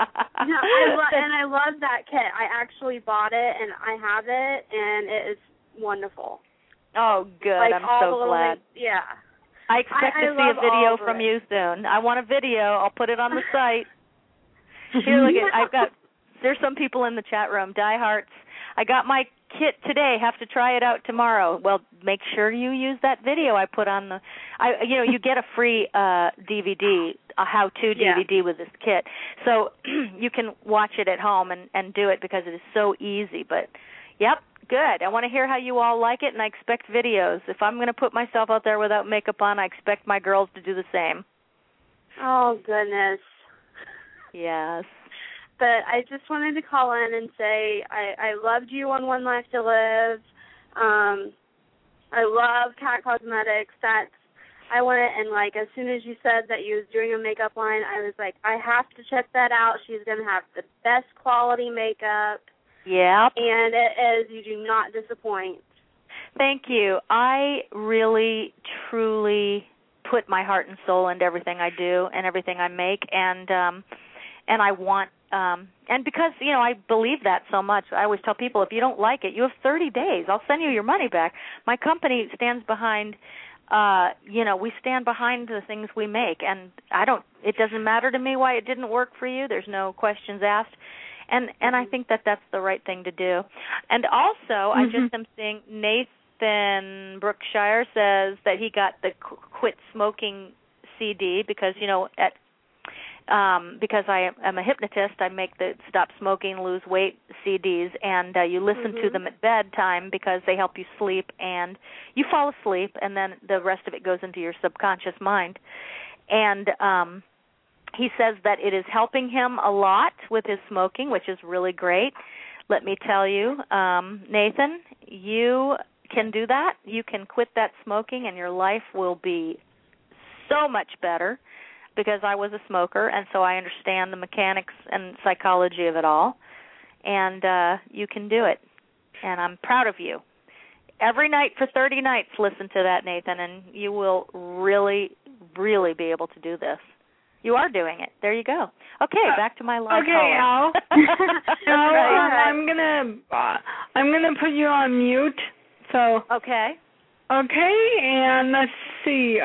I love that kit. I actually bought it, and I have it, and it is wonderful. Oh, good. I'm so glad. Yeah. I expect to see a video from you soon. I want a video. I'll put it on the site. Here, look at. There's some people in the chat room. Diehards. I got my kit today. Have to try it out tomorrow. Well, make sure you use that video I put on the. You get a free DVD, a how-to DVD with this kit, so you can watch it at home and do it because it is so easy. But, yep. Good. I want to hear how you all like it, and I expect videos. If I'm going to put myself out there without makeup on, I expect my girls to do the same. Oh, goodness. Yes. But I just wanted to call in and say I loved you on One Life to Live. I love Cat Cosmetics. I went and, as soon as you said that you was doing a makeup line, I was like, I have to check that out. She's going to have the best quality makeup. Yep. And it is, you do not disappoint. Thank you. I really, truly put my heart and soul into everything I do and everything I make, and I want, and because, I believe that so much, I always tell people, if you don't like it, you have 30 days. I'll send you your money back. My company stands behind, we stand behind the things we make, and it doesn't matter to me why it didn't work for you. There's no questions asked. And I think that that's the right thing to do. And also, I just am seeing Nathan Brookshire says that he got the Quit Smoking CD because, because I am a hypnotist, I make the Stop Smoking, Lose Weight CDs, and you listen to them at bedtime because they help you sleep, and you fall asleep, and then the rest of it goes into your subconscious mind. And he says that it is helping him a lot with his smoking, which is really great. Let me tell you, Nathan, you can do that. You can quit that smoking, and your life will be so much better because I was a smoker, and so I understand the mechanics and psychology of it all. And you can do it, and I'm proud of you. Every night for 30 nights, listen to that, Nathan, and you will really, really be able to do this. You are doing it. There you go. Okay, back to my live caller. Al, I'm gonna put you on mute. So okay, and let's see.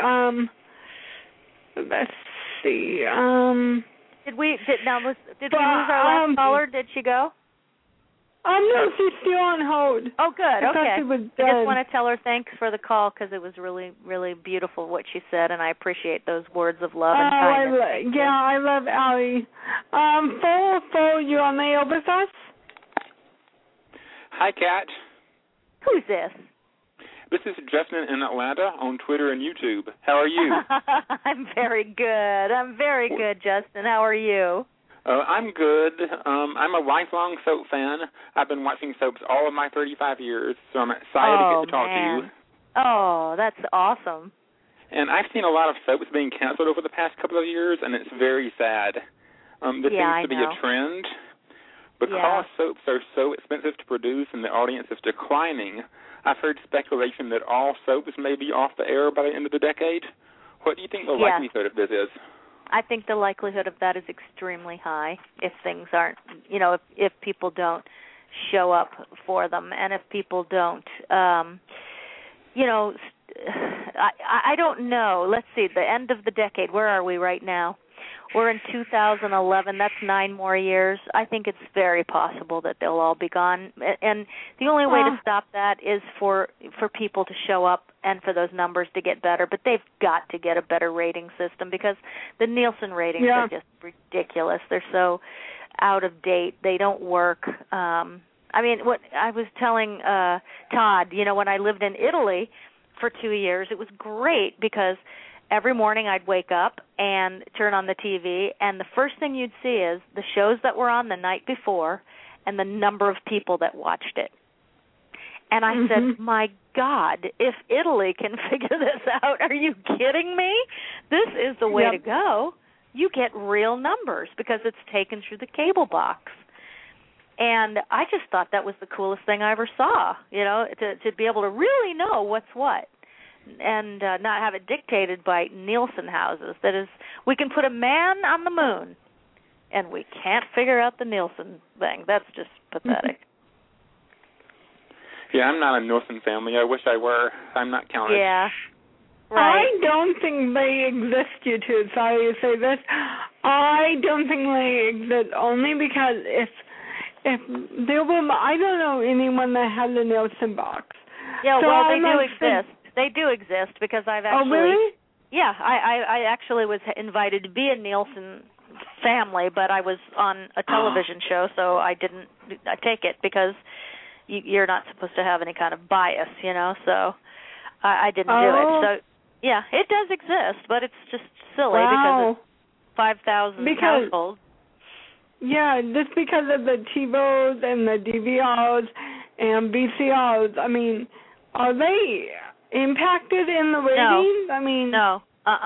Did we lose our last caller? Did she go? No, she's still on hold. Oh, good. I Okay. She was I done. just want to tell her thanks for the call because it was really, really beautiful what she said, and I appreciate those words of love and kindness. I love Allie. Phil, you on the air with us? Hi, Kat. Who's this? This is Justin in Atlanta on Twitter and YouTube. How are you? I'm very good, Justin. How are you? I'm good. I'm a lifelong soap fan. I've been watching soaps all of my 35 years, so I'm excited to get to talk to you. Oh, that's awesome. And I've seen a lot of soaps being canceled over the past couple of years, and it's very sad. This seems to be a trend. Because soaps are so expensive to produce and the audience is declining, I've heard speculation that all soaps may be off the air by the end of the decade. What do you think the likelihood of this is? I think the likelihood of that is extremely high if things aren't, if people don't show up for them and if people don't, I don't know. Let's see, the end of the decade, where are we right now? We're in 2011. That's 9 more years. I think it's very possible that they'll all be gone. And the only way to stop that is for people to show up and for those numbers to get better. But they've got to get a better rating system because the Nielsen ratings are just ridiculous. They're so out of date. They don't work. What I was telling Todd, when I lived in Italy for 2 years, it was great because every morning I'd wake up and turn on the TV, and the first thing you'd see is the shows that were on the night before and the number of people that watched it. And I said, my God, if Italy can figure this out, are you kidding me? This is the way to go. You get real numbers because it's taken through the cable box. And I just thought that was the coolest thing I ever saw, to be able to really know what's what. And not have it dictated by Nielsen houses. That is, we can put a man on the moon, and we can't figure out the Nielsen thing. That's just pathetic. Yeah, I'm not a Nielsen family. I wish I were. I'm not counted. Yeah, right. I don't think they exist, you two. Sorry to say this. I don't think they exist only because if there were, I don't know anyone that had the Nielsen box. Yeah, well, they do exist. They do exist because I've actually... Oh, really? Yeah, I actually was invited to be a Nielsen family, but I was on a television show, so I didn't take it because you're not supposed to have any kind of bias, so I didn't do it. So, yeah, it does exist, but it's just silly because it's 5,000 households. Yeah, just because of the TiVos and the DVRs and VCRs, are they impacted in the ratings? No.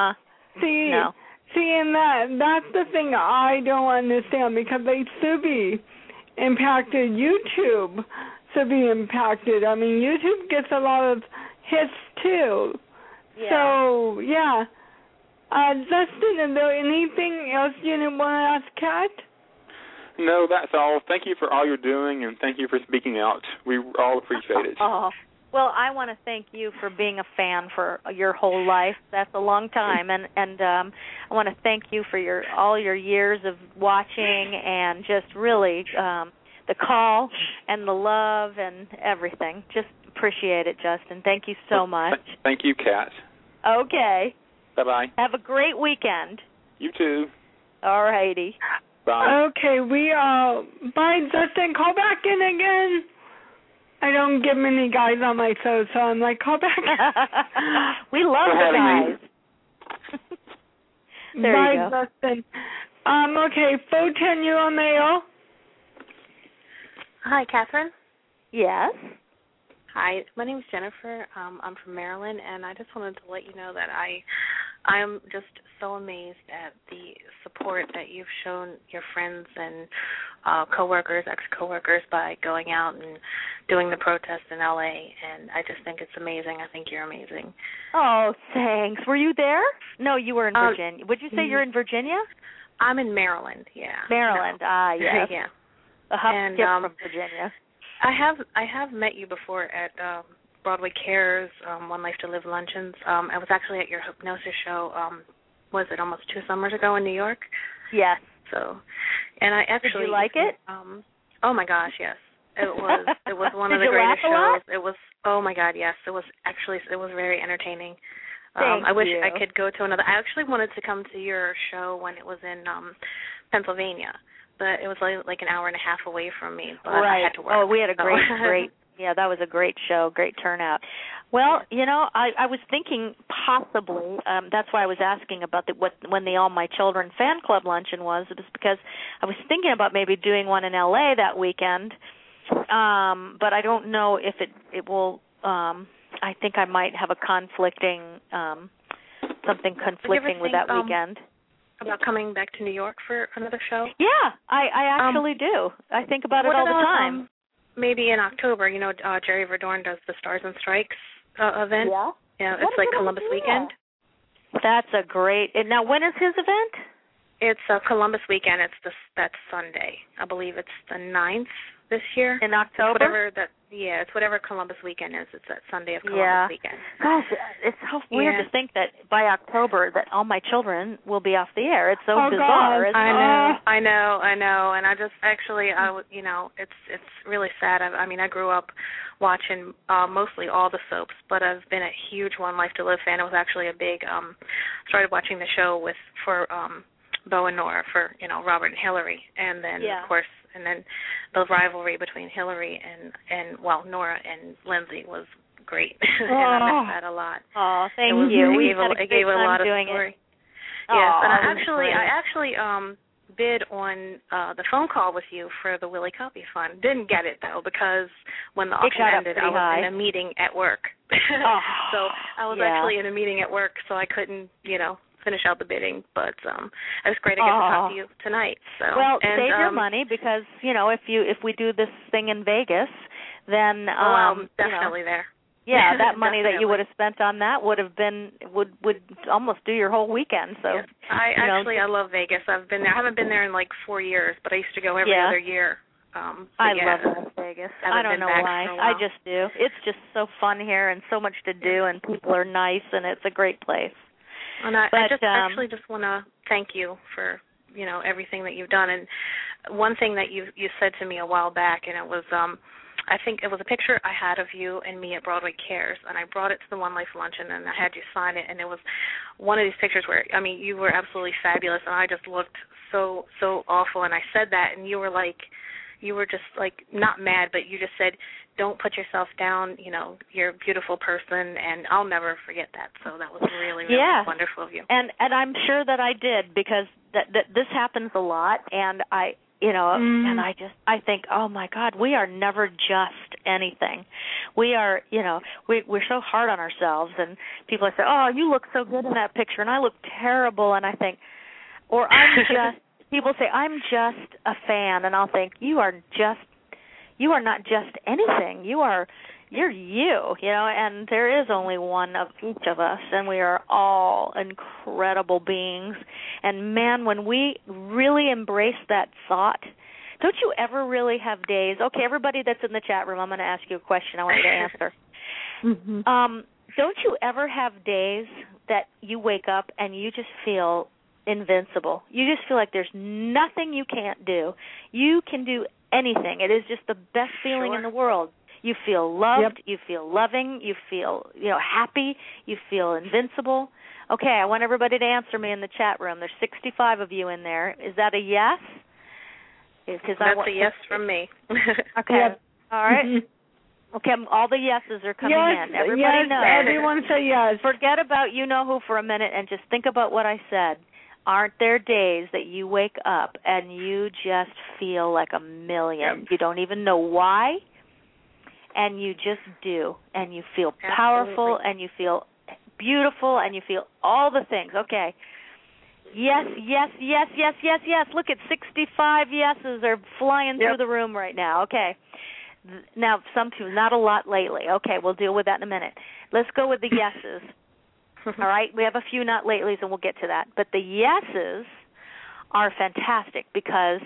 See, and that's the thing I don't understand because they should be impacted. YouTube should be impacted. YouTube gets a lot of hits too. Yeah. So, yeah. Justin, is there anything else you want to ask Kat? No, that's all. Thank you for all you're doing, and thank you for speaking out. We all appreciate it. Well, I want to thank you for being a fan for your whole life. That's a long time, and I want to thank you for all your years of watching and just really the call and the love and everything. Just appreciate it, Justin. Thank you so much. Thank you, Kat. Okay. Bye-bye. Have a great weekend. You too. All righty. Bye. Okay, bye, Justin. Call back in again. I don't get many guys on my show, so I'm like, call back. We love the guys. There you go. Bye, Justin. Okay, Photon, you on the air? Hi, Catherine. Yes. Hi, my name is Jennifer. I'm from Maryland, and I just wanted to let you know that I'm just so amazed at the support that you've shown your friends and coworkers, ex-coworkers, by going out and doing the protest in L.A., and I just think it's amazing. I think you're amazing. Oh, thanks. Were you there? No, you were in Virginia. Would you say you're in Virginia? I'm in Maryland, yeah. Maryland, yes. Yeah. A hop skip from Virginia. I have met you before at Broadway Cares, One Life to Live luncheons. I was actually at your hypnosis show, was it almost 2 summers ago in New York? Yes. So, and I actually... Did you like it? Oh, my gosh, yes. It was one of the greatest shows. It was, oh my God, yes. It was very entertaining. I wish I could go to another. I actually wanted to come to your show when it was in Pennsylvania, but it was like an hour and a half away from me. But I had to work. Oh, we had a great. Yeah, that was a great show, great turnout. Well, I was thinking possibly, that's why I was asking about when the All My Children fan club luncheon was. It was because I was thinking about maybe doing one in L.A. that weekend, but I don't know if it will. I think I might have a something conflicting with that weekend. About coming back to New York for another show? Yeah, I actually do. I think about it all the time. Maybe in October, Jerry Verdorn does the Stars and Strikes event. Yeah. Yeah, it's like Columbus weekend. That's a great. Now, when is his event? It's Columbus weekend. That's Sunday. I believe it's the 9th this year. In October? It's whatever Columbus weekend is. It's that Sunday of Columbus weekend. Gosh, it's so weird to think that by October that All My Children will be off the air. It's so bizarre. God. I know, and I just actually, it's really sad. I grew up watching mostly all the soaps, but I've been a huge One Life to Live fan. It was actually a big. Started watching the show for Bo and Nora for Robert and Hillary, and then of course. And then the rivalry between Hillary and Nora and Lindsay was great. And I missed that a lot. Oh, thank you. It gave it a lot of story. Yes, and I actually bid on the phone call with you for the Willie Copy Fund. Didn't get it though because when the auction ended, I was in a meeting at work. So I was actually in a meeting at work, so I couldn't, finish out the bidding, but it was great to get to talk to you tonight. So save your money because if we do this thing in Vegas, then I'm definitely there. Yeah, that money that you would have spent on that would almost do your whole weekend. So I love Vegas. I've been there. I haven't been there in like 4 years, but I used to go every other year. I love Las Vegas. I don't know why. I just do. It's just so fun here and so much to do, and people are nice, and it's a great place. And I actually just want to thank you for everything that you've done. And one thing that you said to me a while back, and it was I think it was a picture I had of you and me at Broadway Cares, and I brought it to the One Life Luncheon, and I had you sign it, and it was one of these pictures where you were absolutely fabulous, and I just looked so awful, and I said that, and you were just like not mad, but you just said, don't put yourself down, you're a beautiful person, and I'll never forget that. So that was really, really wonderful of you. And I'm sure that I did, because that this happens a lot, and and I think, oh my God, we are never just anything. We are, we're so hard on ourselves, and people say, oh, you look so good in that picture, and I look terrible, and I think, or people say, I'm just a fan, and I'll think, you are not just anything. You're you, and there is only one of each of us, and we are all incredible beings. And man, when we really embrace that thought, don't you ever really have days? Okay, everybody that's in the chat room, I'm going to ask you a question. I want you to answer. Mm-hmm. Don't you ever have days that you wake up and you just feel invincible? You just feel like there's nothing you can't do. You can do anything. It is just the best feeling in the world. You feel loved, you feel loving, you feel, happy, you feel invincible. Okay, I want everybody to answer me in the chat room. There's 65 of you in there. Is that a yes? That's a yes from me. Okay. Yep. All right. Okay, all the yeses are coming in. Everybody knows. Everyone say yes. Forget about you-know-who for a minute and just think about what I said. Aren't there days that you wake up and you just feel like a million? Yep. You don't even know why, and you just do. And you feel powerful, and you feel beautiful, and you feel all the things. Okay. Yes, yes, yes, yes, yes, yes. Look at 65 yeses are flying through the room right now. Okay. Now, not a lot lately. Okay, we'll deal with that in a minute. Let's go with the yeses. All right? We have a few not latelys, and we'll get to that. But the yeses are fantastic because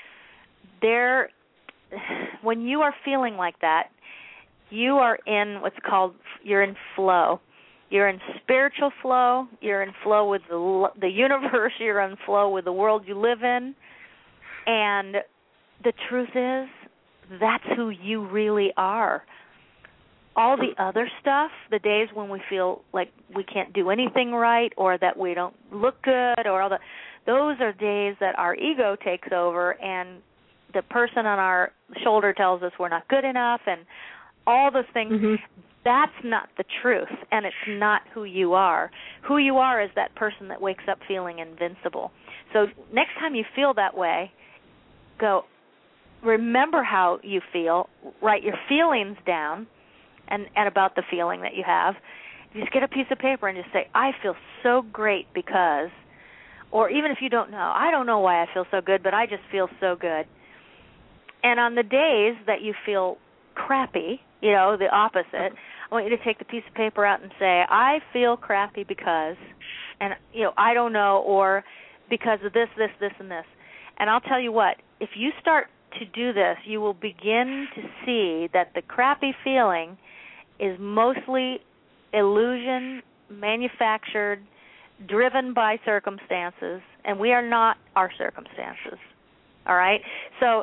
when you are feeling like that, you are in you're in flow. You're in spiritual flow. You're in flow with the universe. You're in flow with the world you live in. And the truth is, that's who you really are. All the other stuff, the days when we feel like we can't do anything right or that we don't look good or all that, those are days that our ego takes over and the person on our shoulder tells us we're not good enough and all those things. Mm-hmm. That's not the truth, and it's not who you are. Who you are is that person that wakes up feeling invincible. So next time you feel that way, go, remember how you feel, write your feelings down, and about the feeling that you have. Just get a piece of paper and just say, I feel so great because, or even if you don't know, I don't know why I feel so good, but I just feel so good. And on the days that you feel crappy, the opposite, I want you to take the piece of paper out and say, I feel crappy because, and, I don't know, or because of this, this, this, and this. And I'll tell you what, if you start to do this, you will begin to see that the crappy feeling is mostly illusion, manufactured, driven by circumstances, and we are not our circumstances, all right? So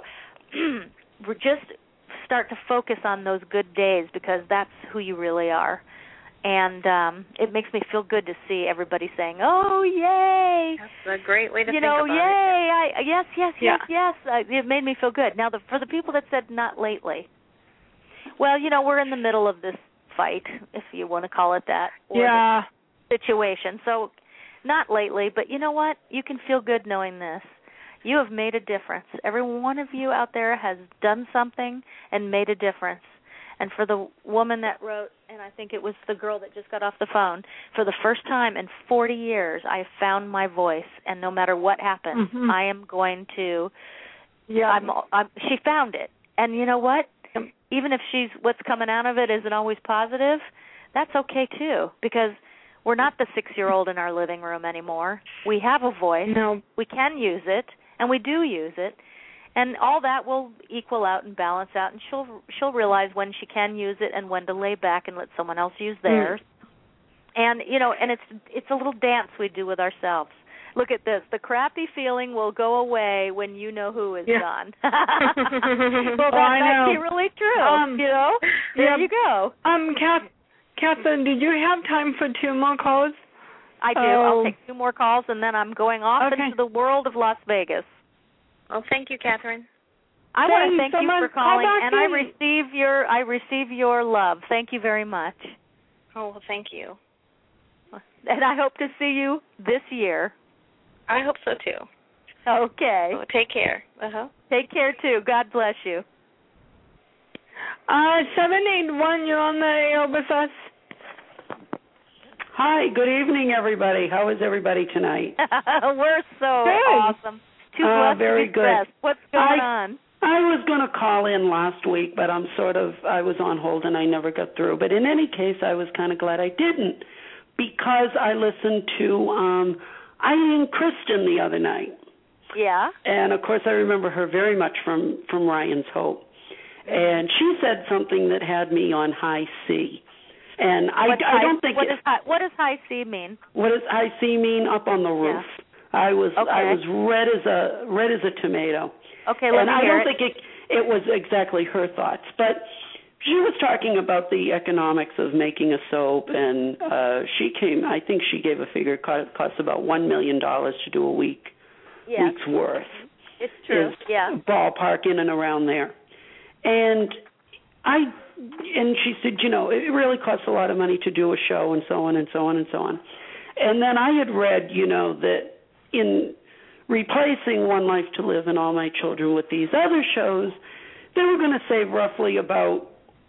just start to focus on those good days because that's who you really are. And it makes me feel good to see everybody saying, oh, yay. That's a great way to think about it. Yay. Yes. It made me feel good. Now, for the people that said not lately, well, we're in the middle of this fight, if you want to call it that, or situation. So not lately, but you know what? You can feel good knowing this. You have made a difference. Every one of you out there has done something and made a difference. And for the woman that wrote, and I think it was the girl that just got off the phone, for the first time in 40 years, I found my voice, and no matter what happens, I am going to. Yeah. She found it, and you know what? Even if what's coming out of it isn't always positive, that's okay too, because we're not the 6-year-old in our living room anymore. We have a voice. No. We can use it, and we do use it. And all that will equal out and balance out, and she'll realize when she can use it and when to lay back and let someone else use theirs. And and it's a little dance we do with ourselves. Look at this: the crappy feeling will go away when you know who is gone. Well, that might be really true. There you go. Catherine, did you have time for 2 more calls? I do. I'll take 2 more calls, and then I'm going off into the world of Las Vegas. Well, thank you, Catherine. I want to thank you for calling, and I receive your love. Thank you very much. Oh, well, thank you. And I hope to see you this year. I hope so too. Okay. Well, take care. Take care too. God bless you. 781, you're on the air with us. Hi. Good evening, everybody. How is everybody tonight? We're so awesome. Too blessed very to be stressed. What's going on? I was going to call in last week, but I was on hold and I never got through. But in any case, I was kind of glad I didn't because I listened to Eileen Kristen the other night. Yeah. And, of course, I remember her very much from Ryan's Hope. And she said something that had me on high C. And I don't think... What does high C mean? What does high C mean? Up on the roof. Yeah. I was red as a tomato. Okay, let me hear it. And I don't think it was exactly her thoughts, but she was talking about the economics of making a soap, and I think she gave a figure. It costs about $1 million to do a week's worth. It's true. Ballpark in and around there. And she said, it really costs a lot of money to do a show, and so on and so on and so on. And then I had read, that in replacing One Life to Live and All My Children with these other shows, they were going to save roughly about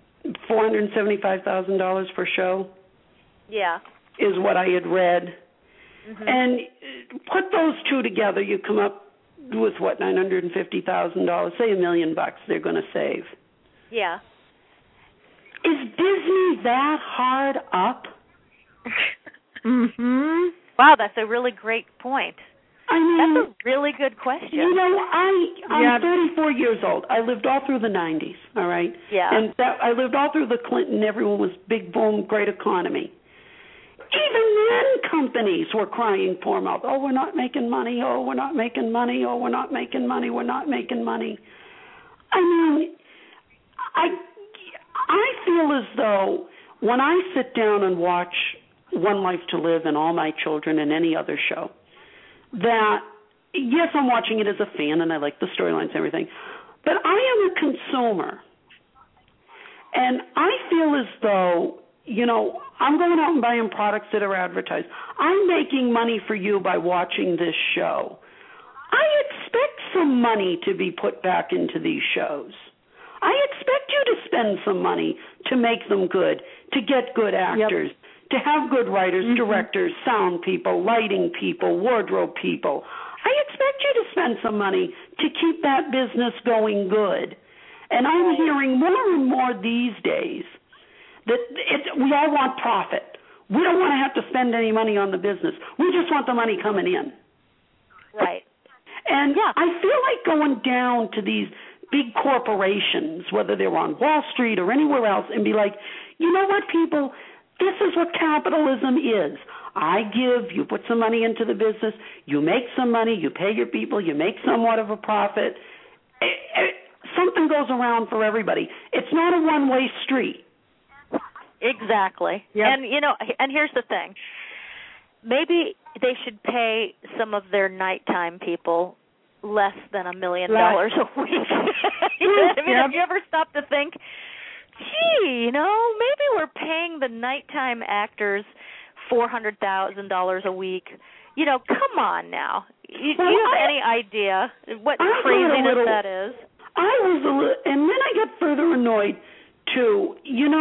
$475,000 per show. Yeah. Is what I had read. Mm-hmm. And put those two together, you come up with, $950,000, say $1 million they're going to save. Yeah. Is Disney that hard up? Wow, that's a really great point. I mean, that's a really good question. I'm 34 years old. I lived all through the 90s, all right? Yeah. And I lived all through the Clinton. Everyone was big boom, great economy. Even then, companies were crying poor mouth. Oh, we're not making money. Oh, we're not making money. Oh, we're not making money. We're not making money. I mean, I feel as though when I sit down and watch One Life to Live and All My Children and any other show, that, yes, I'm watching it as a fan and I like the storylines and everything, but I am a consumer. And I feel as though, I'm going out and buying products that are advertised. I'm making money for you by watching this show. I expect some money to be put back into these shows. I expect you to spend some money to make them good, to get good actors, to have good writers, directors, sound people, lighting people, wardrobe people. I expect you to spend some money to keep that business going good. And I'm hearing more and more these days that we all want profit. We don't want to have to spend any money on the business. We just want the money coming in. Right. And I feel like going down to these big corporations, whether they're on Wall Street or anywhere else, and be like, you know what, people, this is what capitalism is. I give, you put some money into the business, you make some money, you pay your people, you make somewhat of a profit. Something goes around for everybody. It's not a one-way street. Exactly. Yep. And, and here's the thing. Maybe they should pay some of their nighttime people less than $1 million a week. Have you ever stopped to think, gee, maybe we're paying the nighttime actors $400,000 a week. Come on now. You have any idea what craziness that is? I was a little, and then I got further annoyed too.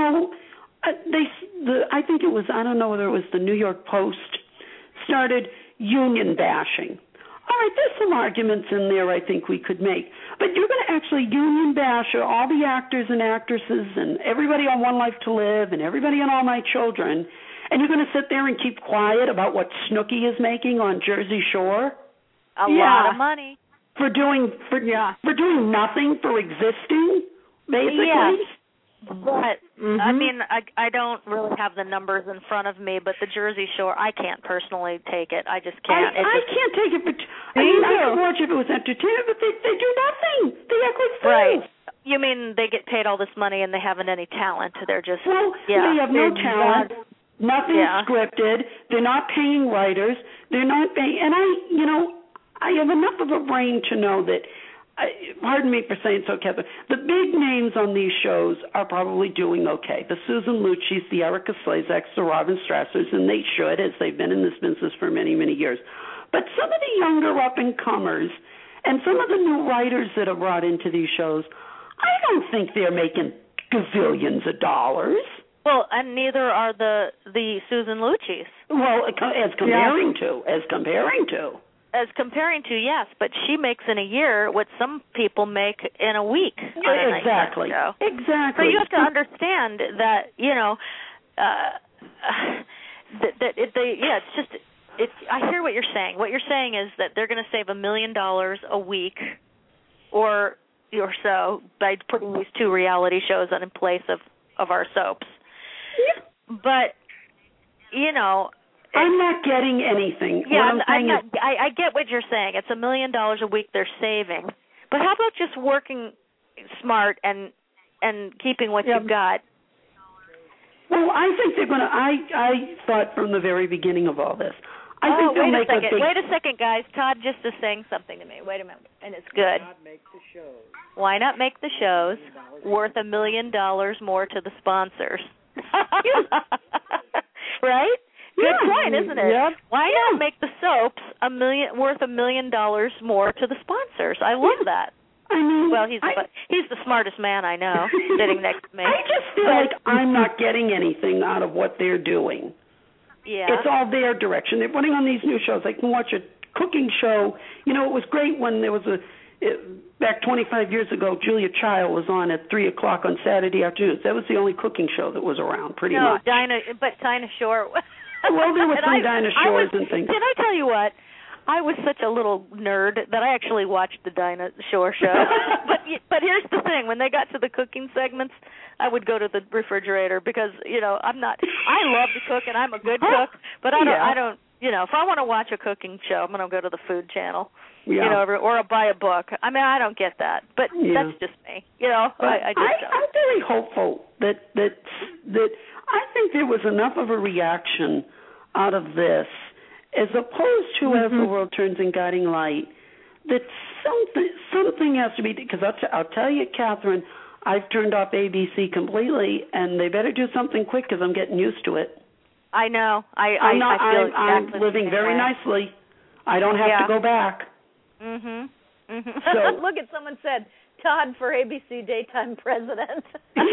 I think it was, I don't know whether it was the New York Post, started union bashing. All right, there's some arguments in there I think we could make, but you're going to actually union bash all the actors and actresses and everybody on One Life to Live and everybody on All My Children, and you're going to sit there and keep quiet about what Snooki is making on Jersey Shore? A lot of money. For doing nothing, for existing, basically? Yes. But, I mean, I don't really have the numbers in front of me, but the Jersey Shore, I can't personally take it. I just can't. I can't take it. I could watch if it was entertainment, but they do nothing. They act like fools. Right. You mean they get paid all this money and they haven't any talent? They're just, they have no talent. Nothing scripted. They're not paying writers. They're not paying, and I have enough of a brain to know that, pardon me for saying so, Catherine, the big names on these shows are probably doing okay. The Susan Lucci's, the Erica Slezaks, the Robin Strassers, and they should, as they've been in this business for many, many years. But some of the younger up-and-comers and some of the new writers that are brought into these shows, I don't think they're making gazillions of dollars. Well, and neither are the Susan Lucci's. Well, as comparing to. As comparing to, yes, but she makes in a year what some people make in a week. Exactly. So you have to understand that, I hear what you're saying. What you're saying is that they're going to save $1 million a week or so by putting these two reality shows in place of our soaps. Yeah. But, I'm not getting anything. Yeah, I get what you're saying. It's $1 million a week they're saving. But how about just working smart and keeping what you've got? Well, I think they're going to. I thought from the very beginning of all this. I think they'll make a big. Wait a second, guys. Todd just is saying something to me. Wait a minute, and it's good. Why not make the shows worth $1 million more to the sponsors? Right? Good point, isn't it? Yep. Why not make the soaps worth $1 million more to the sponsors? I love that. I mean, well, he's the smartest man I know sitting next to me. I just feel like I'm not getting anything out of what they're doing. Yeah. It's all their direction. They're putting on these new shows. I can watch a cooking show. It was great when there was back 25 years ago, Julia Child was on at 3 o'clock on Saturday afternoons. That was the only cooking show that was around, pretty much. But Dinah Shore. Well, there were some Dinah Shores and things. Can I tell you what? I was such a little nerd that I actually watched the Dinah Shore show. but here's the thing: when they got to the cooking segments, I would go to the refrigerator because I love to cook and I'm a good cook, but I if I want to watch a cooking show, I'm going to go to the Food Channel, yeah. Or I'll buy a book. I mean, I don't get that, but that's just me. I just don't. I'm very hopeful that I think there was enough of a reaction out of this, as opposed to As the World Turns in Guiding Light, that something has to be, because I'll tell you, Catherine, I've turned off ABC completely, and they better do something quick because I'm getting used to it. I know. I feel exactly I'm living very nicely. I don't have to go back. So look at someone said Todd for ABC daytime president.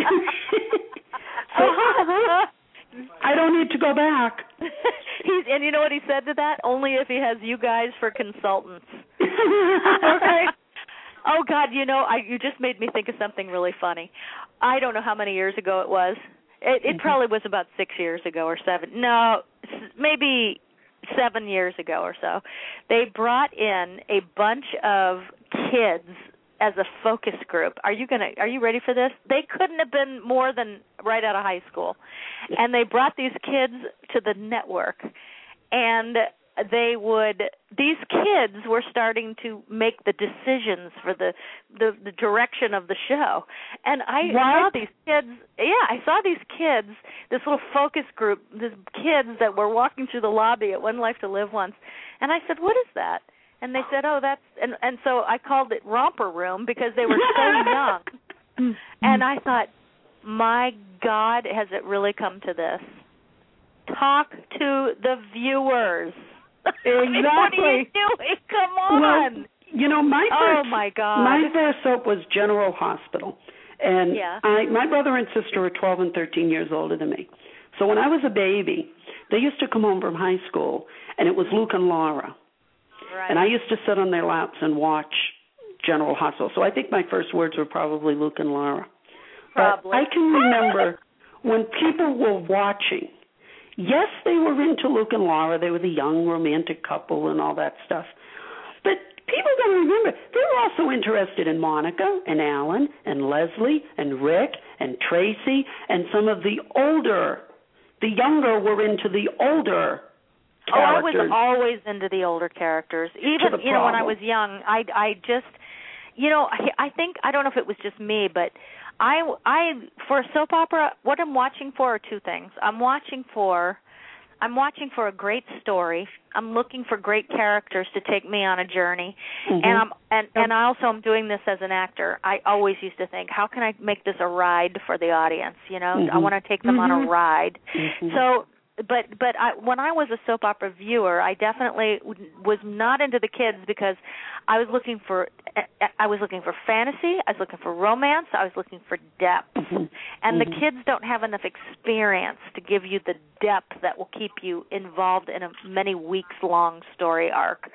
I don't need to go back. And you know what he said to that? Only if he has you guys for consultants. Okay. Oh God, you just made me think of something really funny. I don't know how many years ago it was. It probably was about 6 years ago or 7. No, maybe 7 years ago or so. They brought in a bunch of kids as a focus group. Are you ready for this? They couldn't have been more than right out of high school. And they brought these kids to the network, and these kids were starting to make the decisions for the direction of the show. And I saw these kids, this little focus group, these kids that were walking through the lobby at One Life to Live once. And I said, "What is that?" And they said, "Oh, that's," and so I called it Romper Room because they were so young. And I thought, my God, has it really come to this? Talk to the viewers. Exactly. What are you doing? Come on. Well, my God. My first soap was General Hospital. And my brother and sister are 12 and 13 years older than me. So when I was a baby, they used to come home from high school, and it was Luke and Laura. Right. And I used to sit on their laps and watch General Hospital. So I think my first words were probably Luke and Laura. Probably. But I can remember when people were watching, yes, they were into Luke and Laura. They were the young romantic couple and all that stuff. But people got to remember, they were also interested in Monica and Alan and Leslie and Rick and Tracy and some of the older. The younger were into the older characters. I was always into the older characters. Even, when I was young, I just, I think, I don't know if it was just me, but I for a soap opera, what I'm watching for are two things. I'm watching for a great story. I'm looking for great characters to take me on a journey, and I also am doing this as an actor. I always used to think, how can I make this a ride for the audience? I want to take them on a ride. So. But when I was a soap opera viewer, I definitely was not into the kids because I was looking for fantasy, I was looking for romance, I was looking for depth. And the kids don't have enough experience to give you the depth that will keep you involved in a many weeks long story arc.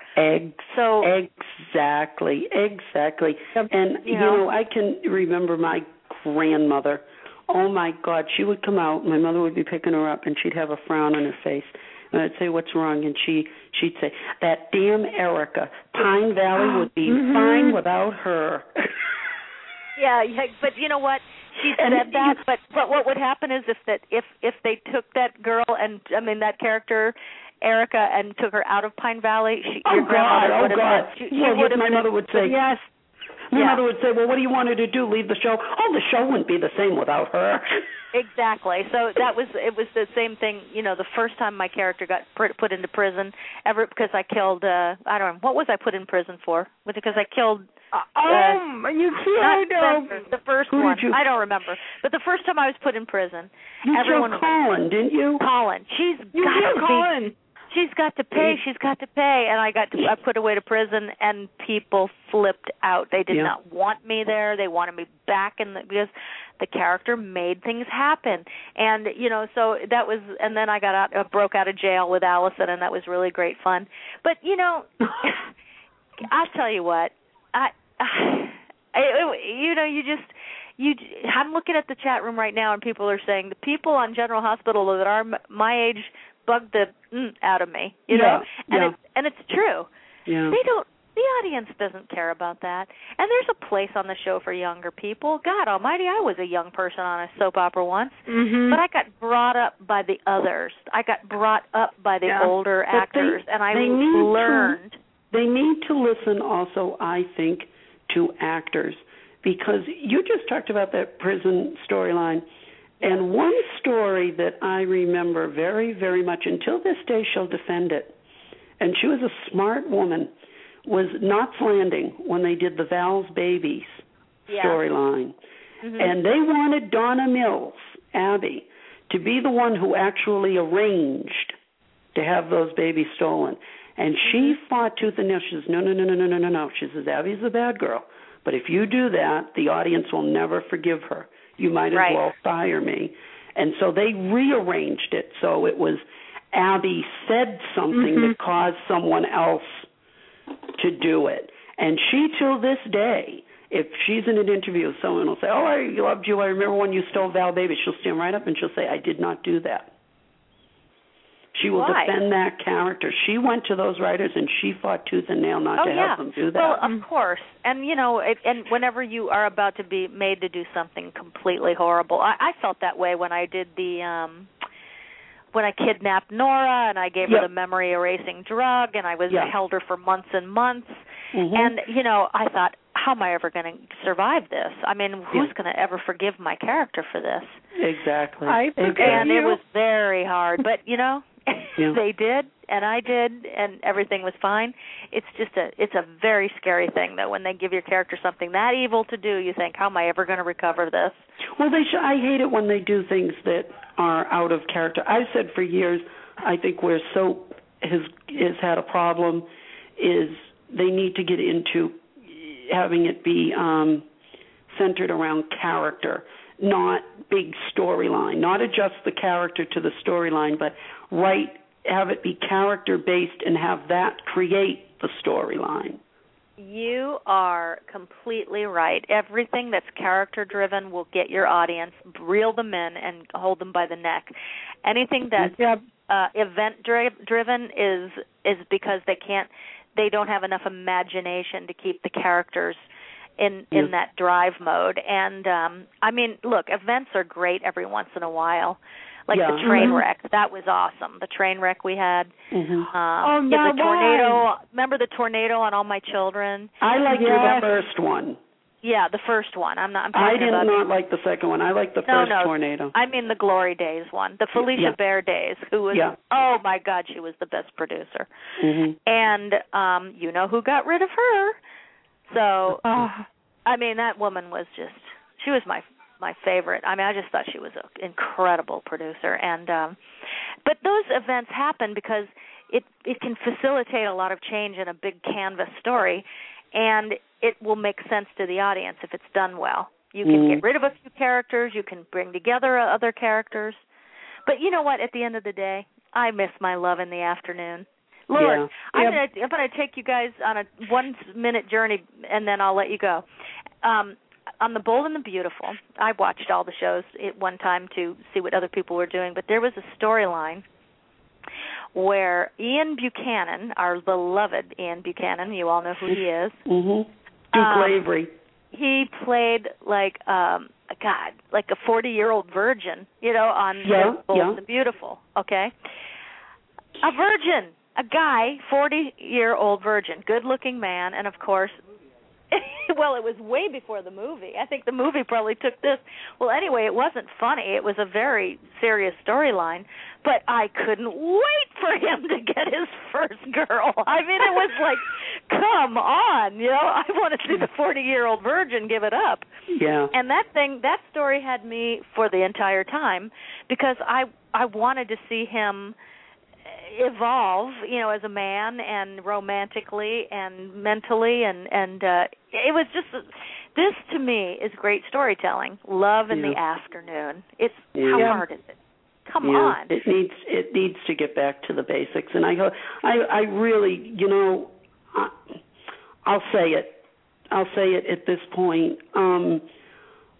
Exactly. And I can remember my grandmother. Oh, my God, she would come out, my mother would be picking her up, and she'd have a frown on her face. And I'd say, "What's wrong?" And she'd say, "That damn Erica. Pine Valley would be fine without her." Yeah, but you know what? She said that, but what would happen is if they took that girl that character, Erica, and took her out of Pine Valley, my mother would say, yes. My mother would say, "Well, what do you want her to do? Leave the show?" Oh, the show wouldn't be the same without her. Exactly. So it was the same thing. The first time my character got put into prison, because I killed. I don't know, what was I put in prison for? Was it because I killed? You killed the first one. I don't remember. But the first time I was put in prison, everyone killed Colin, didn't you? Colin. She's got to pay. She's got to pay. And I put away to prison, and people flipped out. They did not want me there. They wanted me back because the character made things happen. And so that was. And then I broke out of jail with Allison, and that was really great fun. But I'll tell you what. I'm looking at the chat room right now, and people are saying the people on General Hospital that are my age bugged the out of me, and it's true. Yeah. The audience doesn't care about that. And there's a place on the show for younger people. God almighty, I was a young person on a soap opera once, but I got brought up by the others. I got brought up by the older actors, and I learned. They need to listen also, I think, to actors, because you just talked about that prison storyline. And one story that I remember very, very much, until this day she'll defend it, and she was a smart woman, was Knots Landing when they did the Val's Babies storyline. And they wanted Donna Mills, Abby, to be the one who actually arranged to have those babies stolen. And she fought tooth and nail. She says, no. She says, Abby's the bad girl. But if you do that, the audience will never forgive her. You might as well fire me. And so they rearranged it so it was Abby said something that caused someone else to do it. And she, till this day, if she's in an interview, someone will say, oh, I loved you. I remember when you stole Val Baby. She'll stand right up and she'll say, I did not do that. She will defend that character. She went to those writers and she fought tooth and nail not to have them do that. Well, of course. And, you know, and whenever you are about to be made to do something completely horrible, I felt that way when I did when I kidnapped Nora and I gave her the memory erasing drug and I held her for months and months. And, you know, I thought, how am I ever going to survive this? I mean, who's going to ever forgive my character for this? Exactly. And it was very hard. But, you know, they did and I did and everything was fine. It's just it's a very scary thing that when they give your character something that evil to do, you think, how am I ever going to recover this? Well, I hate it when they do things that are out of character. I've said for years, I think where soap has had a problem is they need to get into having it be centered around character, not big storyline, not adjust the character to the storyline, but have it be character-based and have that create the storyline. You are completely right. Everything that's character-driven will get your audience, reel them in, and hold them by the neck. Anything that's event-driven is because they don't have enough imagination to keep the characters in that drive mode. And, I mean, look, events are great every once in a while. Like the train wreck. That was awesome. The train wreck we had. The tornado. Remember the tornado on All My Children? I liked the first one. Yeah, the first one. I did not like the second one. I liked the first tornado. I mean the Glory Days one. The Felicia Bear Days, who was, oh my God, she was the best producer. And you know who got rid of her. So, I mean, that woman was just, she was my favorite. I mean, I just thought she was an incredible producer. And but those events happen because it can facilitate a lot of change in a big canvas story, and it will make sense to the audience if it's done well. You can get rid of a few characters. You can bring together other characters. But you know what? At the end of the day, I miss my Love in the Afternoon. Lord, I'm going to take you guys on a 1-minute journey, and then I'll let you go. On The Bold and the Beautiful, I watched all the shows at one time to see what other people were doing, but there was a storyline where Ian Buchanan, our beloved Ian Buchanan, you all know who he is. Duke Lavery. He played like a 40-year-old virgin, you know, on The Bold and the Beautiful, okay? A virgin, a guy, 40-year-old virgin, good-looking man, and of course, well, it was way before the movie. I think the movie probably took this. Well, anyway, it wasn't funny. It was a very serious storyline, but I couldn't wait for him to get his first girl. I mean, it was like, come on, you know, I want to see the 40-year-old virgin give it up. Yeah. And that story had me for the entire time because I wanted to see him evolve, you know, as a man and romantically and mentally and it was just, this to me is great storytelling. Love in the Afternoon. It's how hard is it? Come on. It needs to get back to the basics. And I really, you know, I'll say it at this point.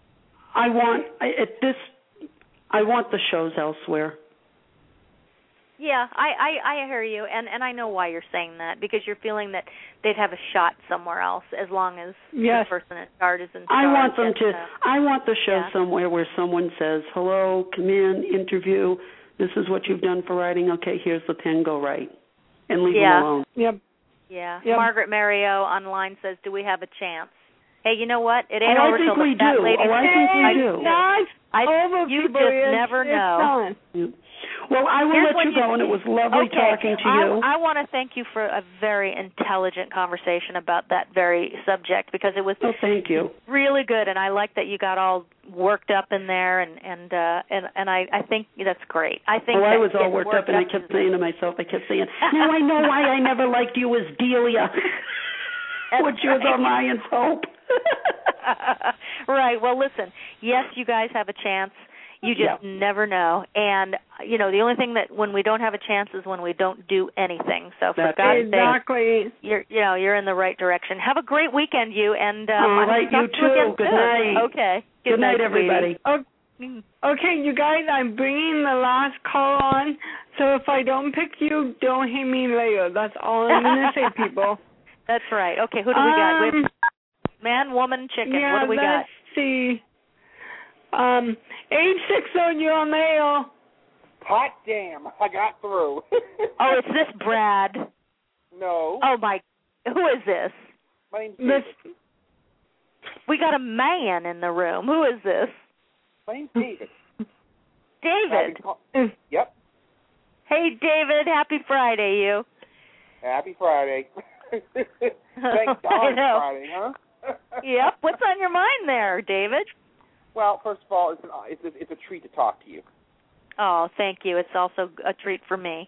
I want the shows elsewhere. Yeah, I hear you, and I know why you're saying that, because you're feeling that they'd have a shot somewhere else as long as the person in charge is in charge. I want them to. I want the show somewhere where someone says, "Hello, come in, interview. This is what you've done for writing. Okay, here's the pen. Go write," and leave them alone. Yep. Yeah. Yep. Margaret Mario online says, "Do we have a chance?" Hey, you know what? It ain't over till the fat lady. I think we do. You just never know. Well, I will let you go, and it was lovely talking to you. I want to thank you for a very intelligent conversation about that very subject, because it was thank you. Really good, and I like that you got all worked up in there, and I think that's great. I think I was all worked up, and I kept saying to myself, now I know why I never liked you as Delia. Which was Orion's hope. Right. Well, listen. Yes, you guys have a chance. You just never know. And the only thing that when we don't have a chance is when we don't do anything. So for God's sake, you're in the right direction. Have a great weekend, you. And all right, you too. Good night. Okay. Good night, everybody. Okay, you guys, I'm bringing the last call on. So if I don't pick you, don't hate me later. That's all I'm going to say, people. That's right. Okay, who do we got? We have man, woman, chicken. What do we got? Let's see. 860, you're on mail. Hot damn, I got through. Oh, is this Brad? No. Oh, who is this? My name's David. We got a man in the room. Who is this? My name's David. David? Yep. Hey, David, happy Friday, you. Happy Friday. Thank God Friday, huh? Yep. What's on your mind there, David? Well, first of all, it's a treat to talk to you. Oh, thank you. It's also a treat for me.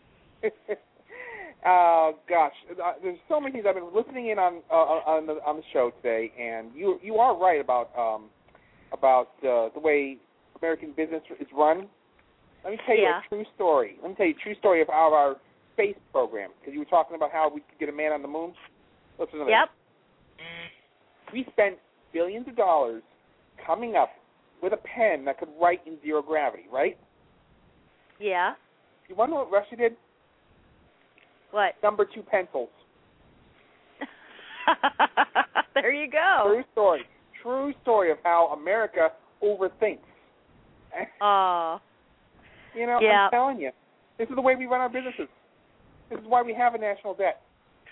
Gosh, there's so many things I've been listening in on the show today, and you are right about the way American business is run. Let me tell you a true story. Let me tell you a true story of our space program, because you were talking about how we could get a man on the moon. Listen to this. Yep. We spent billions of dollars coming up with a pen that could write in zero gravity, right? Yeah. You want to know what Russia did? What? Number 2 pencils. There you go. True story of how America overthinks. Oh. I'm telling you, this is the way we run our businesses. This is why we have a national debt.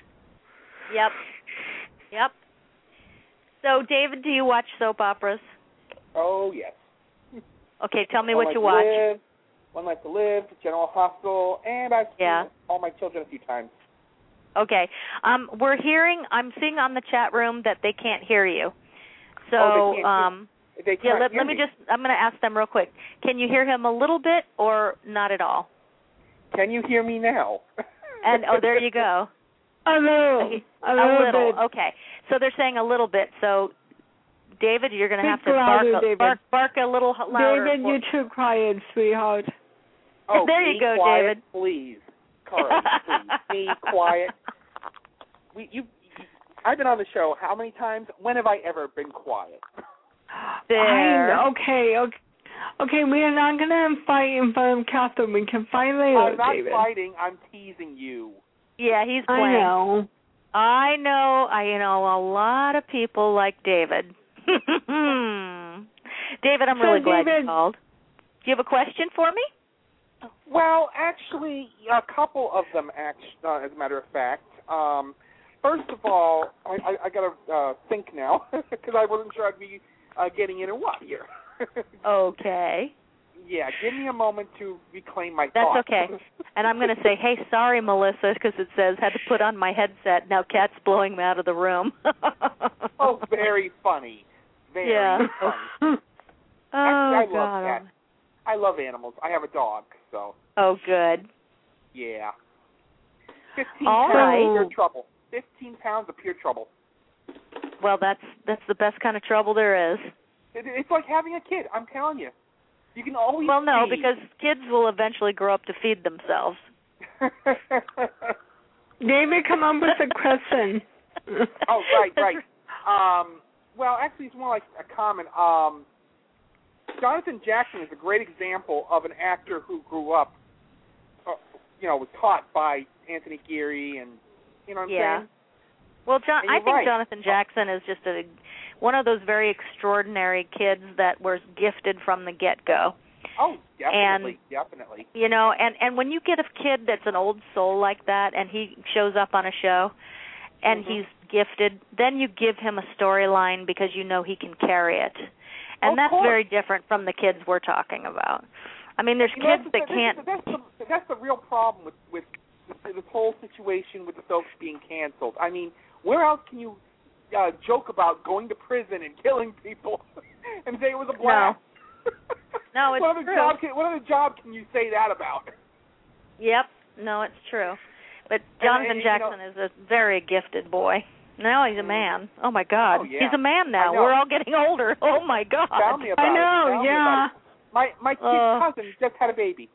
Yep. So, David, do you watch soap operas? Oh, yes. Okay, tell me what you watch. One Life to Live, General Hospital, and I've seen All My Children a few times. Okay. I'm seeing on the chat room that they can't hear you. So, they can't let me just, I'm going to ask them real quick. Can you hear him a little bit or not at all? Can you hear me now? And there you go. A little. Okay. So they're saying a little bit. So, David, you're going to have to bark a little louder. David, you're too quiet, sweetheart. Oh, there you go, quiet, David. Please, Carly, please, be quiet. I've been on the show how many times? When have I ever been quiet? There. Okay, we are not going to fight in front of Catherine. We can fight later, David. I'm not fighting. I'm teasing you. Yeah, he's playing. I know a lot of people like David. David, I'm really glad you called. Do you have a question for me? Well, actually, a couple of them, as a matter of fact. First of all, I got to think now, because I wasn't sure I'd be getting in or what here. Okay. Yeah, give me a moment to reclaim my thoughts. That's okay. And I'm going to say, hey, sorry, Melissa, because it says had to put on my headset. Now Kat's blowing me out of the room. Oh, very funny. Very funny. Actually, I love cats. I love animals. I have a dog, so. Oh, good. Yeah. 15 All pounds right. of pure trouble. 15 pounds of pure trouble. Well, that's the best kind of trouble there is. It's like having a kid, I'm telling you. You can always no, because kids will eventually grow up to feed themselves. David, come up with a question. Oh, right. Well, actually, it's more like a comment. Jonathan Jackson is a great example of an actor who grew up was taught by Anthony Geary, and you know what I'm saying? Well, I think Jonathan Jackson is just one of those very extraordinary kids that was gifted from the get-go. Oh, definitely. And when you get a kid that's an old soul like that, and he shows up on a show, and he's gifted, then you give him a storyline because you know he can carry it. And that's very different from the kids we're talking about. I mean, there's kids that can't... That's the real problem with this whole situation with the soaps being canceled. I mean, where else can you joke about going to prison and killing people and say it was a blast? No, it's true. What other job can you say that about? Yep. No, it's true. But Jonathan Jackson is a very gifted boy. Now he's a man. Oh, my God. Oh, yeah. He's a man now. We're all getting older. Oh, my God. Tell me about I know, it. My kid's cousin just had a baby.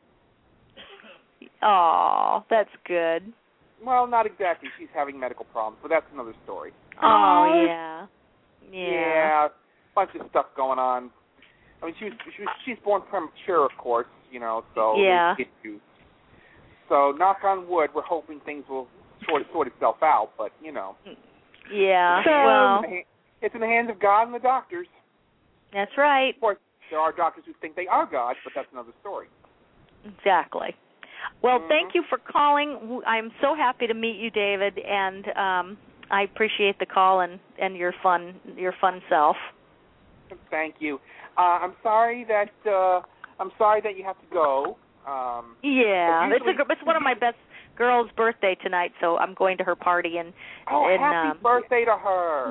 Oh, that's good. Well, not exactly. She's having medical problems, but that's another story. Oh, yeah. Yeah, bunch of stuff going on. I mean, she's born premature, of course, so yeah. So, knock on wood, we're hoping things will sort itself out, but, Yeah, it's in the hands of God and the doctors. That's right. Of course, there are doctors who think they are God, but that's another story. Exactly. Well, thank you for calling. I'm so happy to meet you, David, and I appreciate the call and your fun self. Thank you. I'm sorry that you have to go. It's one of my best girls' birthday tonight, so I'm going to her party and happy birthday to her.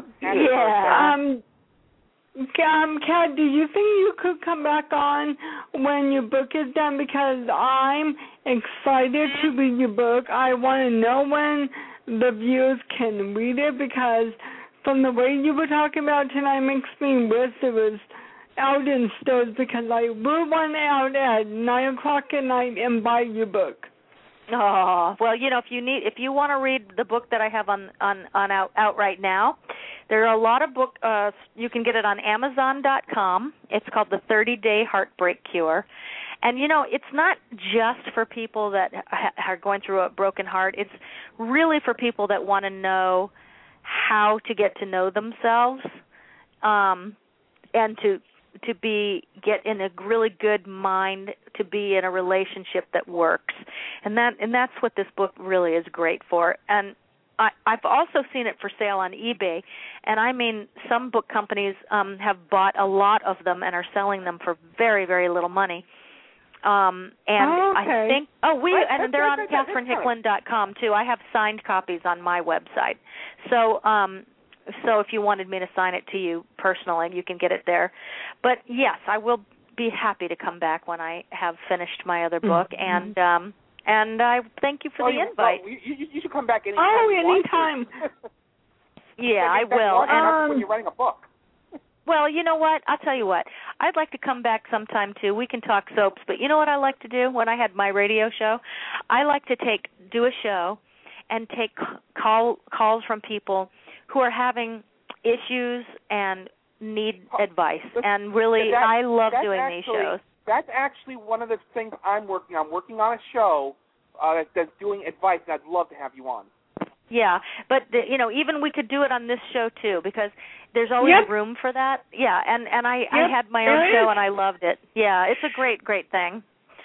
Kat, do you think you could come back on when your book is done? Because I'm excited to read your book. I want to know when the viewers can read it, because from the way you were talking about tonight makes me wish it was out in stores, because I will want out at 9 o'clock at night and buy your book. Oh, well, if you want to read the book that I have on out right now, there are a lot of books. You can get it on Amazon.com. It's called The 30-Day Heartbreak Cure. And, it's not just for people that are going through a broken heart. It's really for people that want to know how to get to know themselves and to get in a really good mind to be in a relationship that works. And that's what this book really is great for. And I've also seen it for sale on eBay, and I mean some book companies have bought a lot of them and are selling them for very, very little money. I think and they're on CatherineHicklin.com too. I have signed copies on my website. So if you wanted me to sign it to you personally, you can get it there. But yes, I will be happy to come back when I have finished my other book, and I thank you for the invite. You should come back anytime. Anytime. Yeah, I will. And when you're writing a book. Well, you know what? I'll tell you what. I'd like to come back sometime, too. We can talk soaps. But you know what I like to do when I had my radio show? I like to do a show and take calls from people who are having issues and need advice. And really, I love doing these shows. That's actually one of the things I'm working on. I'm working on a show that's doing advice, and I'd love to have you on. Yeah, but even we could do it on this show too, because there's always room for that. Yeah, and I had my own show and I loved it. Yeah, it's a great thing.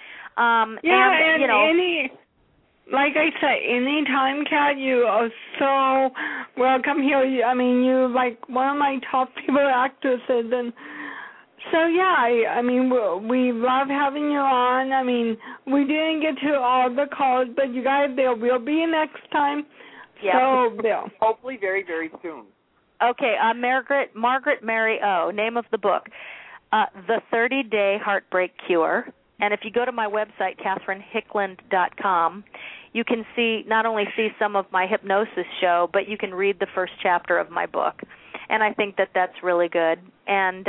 Like I said, anytime, Kat, you are so welcome here. You're like one of my top favorite actresses, and so I mean, we love having you on. I mean, we didn't get to all the calls, but you guys, there will be next time. Yeah. So, hopefully very, very soon. Okay, Margaret Mary O., name of the book, The 30-Day Heartbreak Cure. And if you go to my website, CatherineHicklin.com, you can not only see some of my hypnosis show, but you can read the first chapter of my book. And I think that's really good. And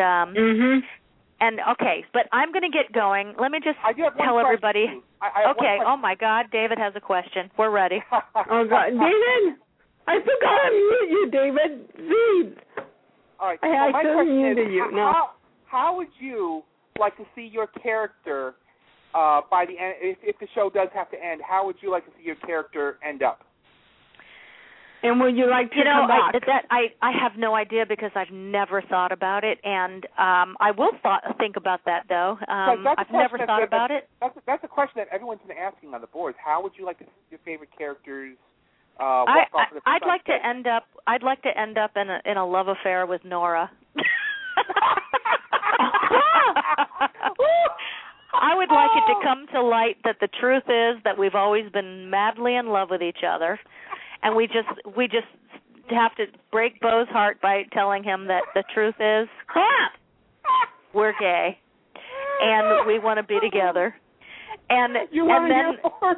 okay, but I'm going to get going. Let me just tell everybody. Oh my God, David has a question. We're ready. Oh God, David! I forgot to mute you, David. Please. All right. My question is, how would you like to see your character by the end, if the show does have to end, how would you like to see your character end up? And would you like to come back? I have no idea because I've never thought about it, and I will think about that though. I've never thought about it. That's a question that everyone's been asking on the boards. How would you like to see your favorite characters? I'd like to end up in a love affair with Nora. I would like it to come to light that the truth is that we've always been madly in love with each other. And we just have to break Beau's heart by telling him that the truth is we're gay and we want to be together. And then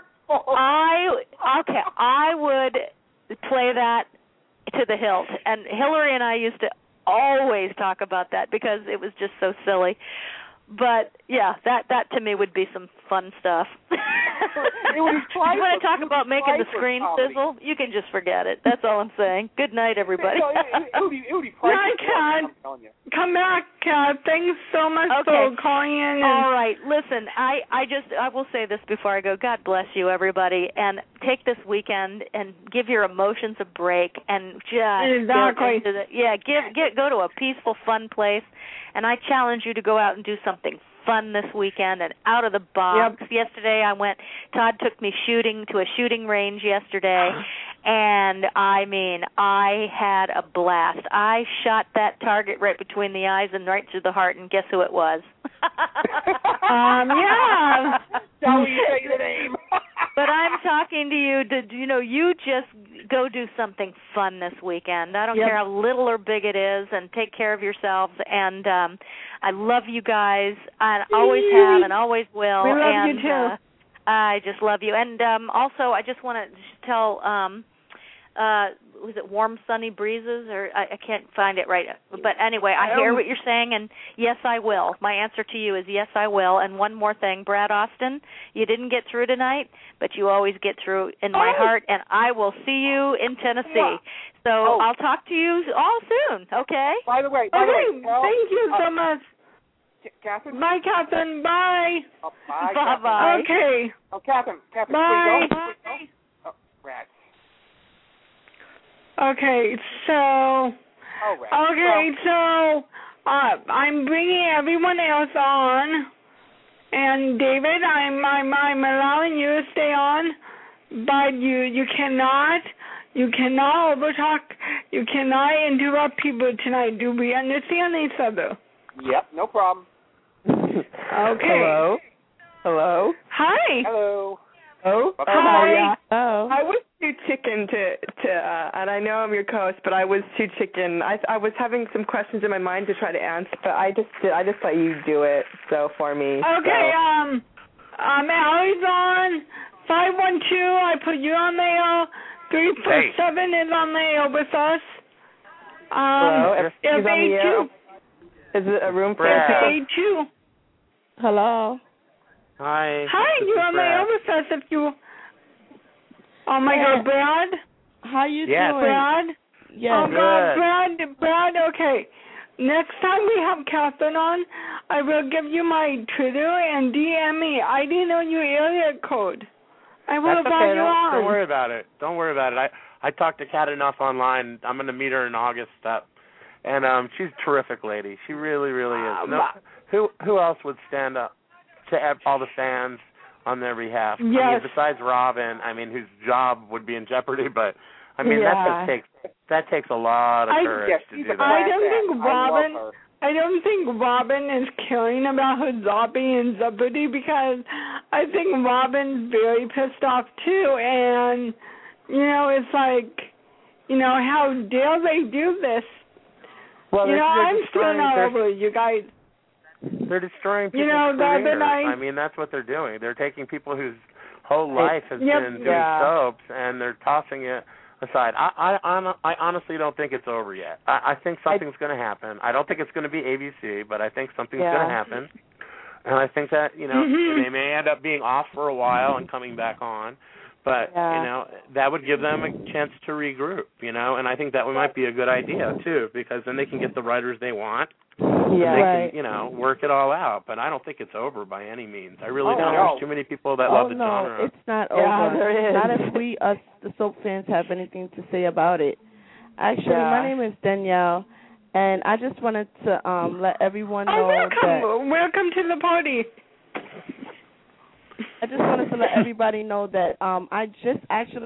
I would play that to the hilt. And Hillary and I used to always talk about that because it was just so silly. But yeah, that to me would be some fun stuff. You want to talk about making the screen sizzle? You can just forget it. That's all I'm saying. Good night, everybody. It would be priceless. Kat. Come back, Kat. Thanks so much for calling in. All right. Listen, I will say this before I go. God bless you, everybody, and take this weekend and give your emotions a break and just go to a peaceful, fun place. And I challenge you to go out and do something fun this weekend and out of the box. Yep. Yesterday Todd took me to a shooting range yesterday, and I had a blast. I shot that target right between the eyes and right through the heart, and guess who it was? Yeah. Shall we say the name? But I'm talking to you you just go do something fun this weekend. I don't care how little or big it is, and take care of yourselves. And I love you guys. I always have and always will. We love you too. I just love you. And also, I just want to tell, was it Warm Sunny Breezes? Or I can't find it right. But anyway, I hear what you're saying, and yes, I will. My answer to you is yes, I will. And one more thing, Brad Austin, you didn't get through tonight, but you always get through in my heart, and I will see you in Tennessee. Yeah. So I'll talk to you all soon, okay? By the way, thank you so much. Catherine? Bye, Catherine. Bye. Bye. Bye-bye. Okay. Oh, Catherine. Bye. Bye. Oh, rats. Okay, so... I'm bringing everyone else on. And, David, I'm allowing you to stay on. But you cannot overtalk. You cannot interrupt people tonight. Do we understand each other? Yep, no problem. Okay. Hello. Hi. Hello. Oh. Hi. Oh. I was too chicken to and I know I'm your co-host, but I was too chicken. I was having some questions in my mind to try to answer, but I just let you do it for me. Okay. Allie's on 512. I put you on the air. 347 is on the air with us. Hello. Everybody's on the air. Is it a room for A2? Hello. Hi. Hi, you're on the air with us if you... Oh, my God, Brad? How you doing? Brad? Yes. Oh, God, Brad, okay. Next time we have Catherine on, I will give you my Twitter and DM me. I didn't know your area code. I will have brought you on. Don't worry about it. I talked to Kat enough online. I'm going to meet her in August. And she's a terrific lady. She really, really is. Who else would stand up to all the fans on their behalf? Yes. I mean, besides Robin, whose job would be in jeopardy, but that takes a lot of courage to do that. I don't think Robin is caring about her job being in jeopardy because I think Robin's very pissed off too, and it's like, how dare they do this? Well, I'm still not over it, you guys. They're destroying people's careers. That's what they're doing. They're taking people whose whole life has been doing soaps, and they're tossing it aside. I honestly don't think it's over yet. I think something's going to happen. I don't think it's going to be ABC, but I think something's going to happen. And I think that, they may end up being off for a while and coming back on. But, that would give them a chance to regroup, and I think that might be a good idea, too, because then they can get the writers they want. Yeah. They can, work it all out. But I don't think it's over by any means. I really don't. There's too many people that love the genre. No, it's not over. There is. Not if we, us, the soap fans, have anything to say about it. Actually, my name is Danielle, and I just wanted to let everyone know welcome to the party. I just wanted to let everybody know that I just actually...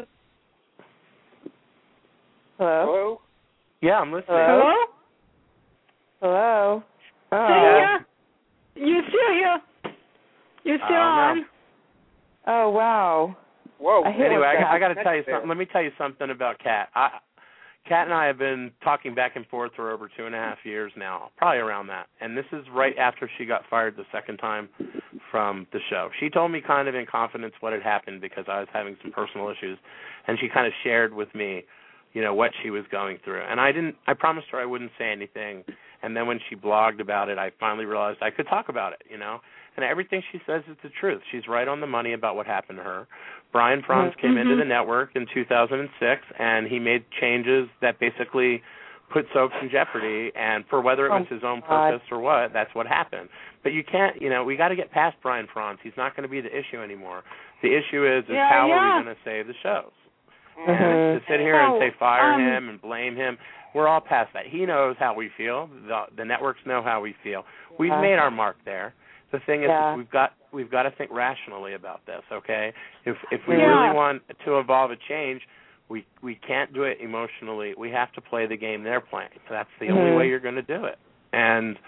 Hello? Yeah, I'm listening. Hello? Hello? Yeah. You're still here. You're still on. Oh, wow. Whoa. Anyway, I got to tell you something. Let me tell you something about Kat. Kat and I have been talking back and forth for over 2.5 years now, probably around that. And this is right after she got fired the second time from the show. She told me kind of in confidence what had happened because I was having some personal issues, and she kind of shared with me, what she was going through. And I promised her I wouldn't say anything. And then when she blogged about it, I finally realized I could talk about it, And everything she says is the truth. She's right on the money about what happened to her. Brian Frantz came into the network in 2006, and he made changes that basically put soaps in jeopardy. And for whether it was his own purpose or what, that's what happened. But you can't, we got to get past Brian Frantz. He's not going to be the issue anymore. The issue is how are we going to save the shows? And to sit here and say fire him and blame him, we're all past that. He knows how we feel. The networks know how we feel. We've made our mark there. The thing is, we've got to think rationally about this, okay? If we really want to evolve a change, we can't do it emotionally. We have to play the game they're playing. That's the only way you're going to do it. And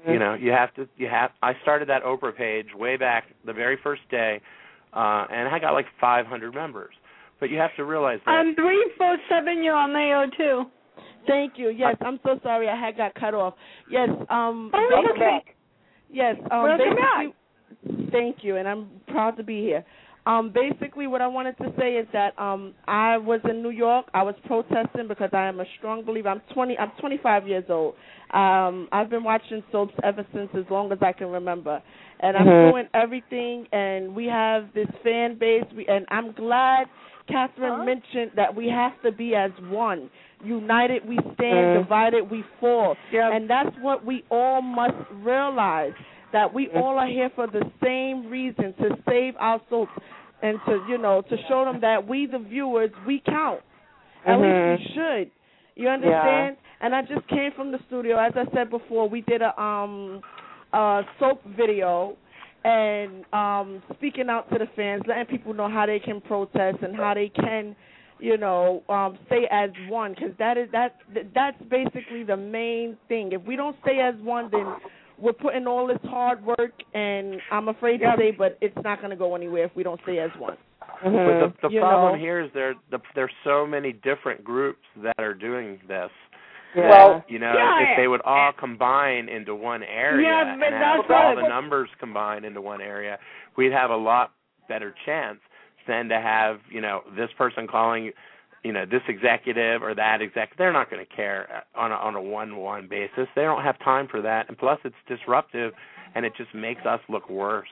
I started that Oprah page way back the very first day, and I got like 500 members. But you have to realize that. 347, you're on there too. Thank you. Yes, I'm so sorry I had got cut off. Yes. Welcome back. Yes. Welcome back. Thank you, and I'm proud to be here. Basically, what I wanted to say is that I was in New York. I was protesting because I am a strong believer. I'm 25 years old. I've been watching soaps ever since as long as I can remember. And I'm doing everything, and we have this fan base. And I'm glad Catherine mentioned that we have to be as one. United we stand, divided we fall. Yep. And that's what we all must realize, that we all are here for the same reason, to save our soaps and to show them that we, the viewers, we count. At least we should. You understand? Yeah. And I just came from the studio. As I said before, we did a soap video and speaking out to the fans, letting people know how they can protest and how they can, stay as one, because that's basically the main thing. If we don't stay as one, then we're putting all this hard work, and I'm afraid to say, but it's not going to go anywhere if we don't stay as one. But the problem here is there's so many different groups that are doing this. Yeah. Well, if they would all combine into one area and have all the numbers combined into one area, we'd have a lot better chance than to have, this person calling, this executive or that executive. They're not going to care on a one-to-one basis. They don't have time for that. And plus, it's disruptive, and it just makes us look worse.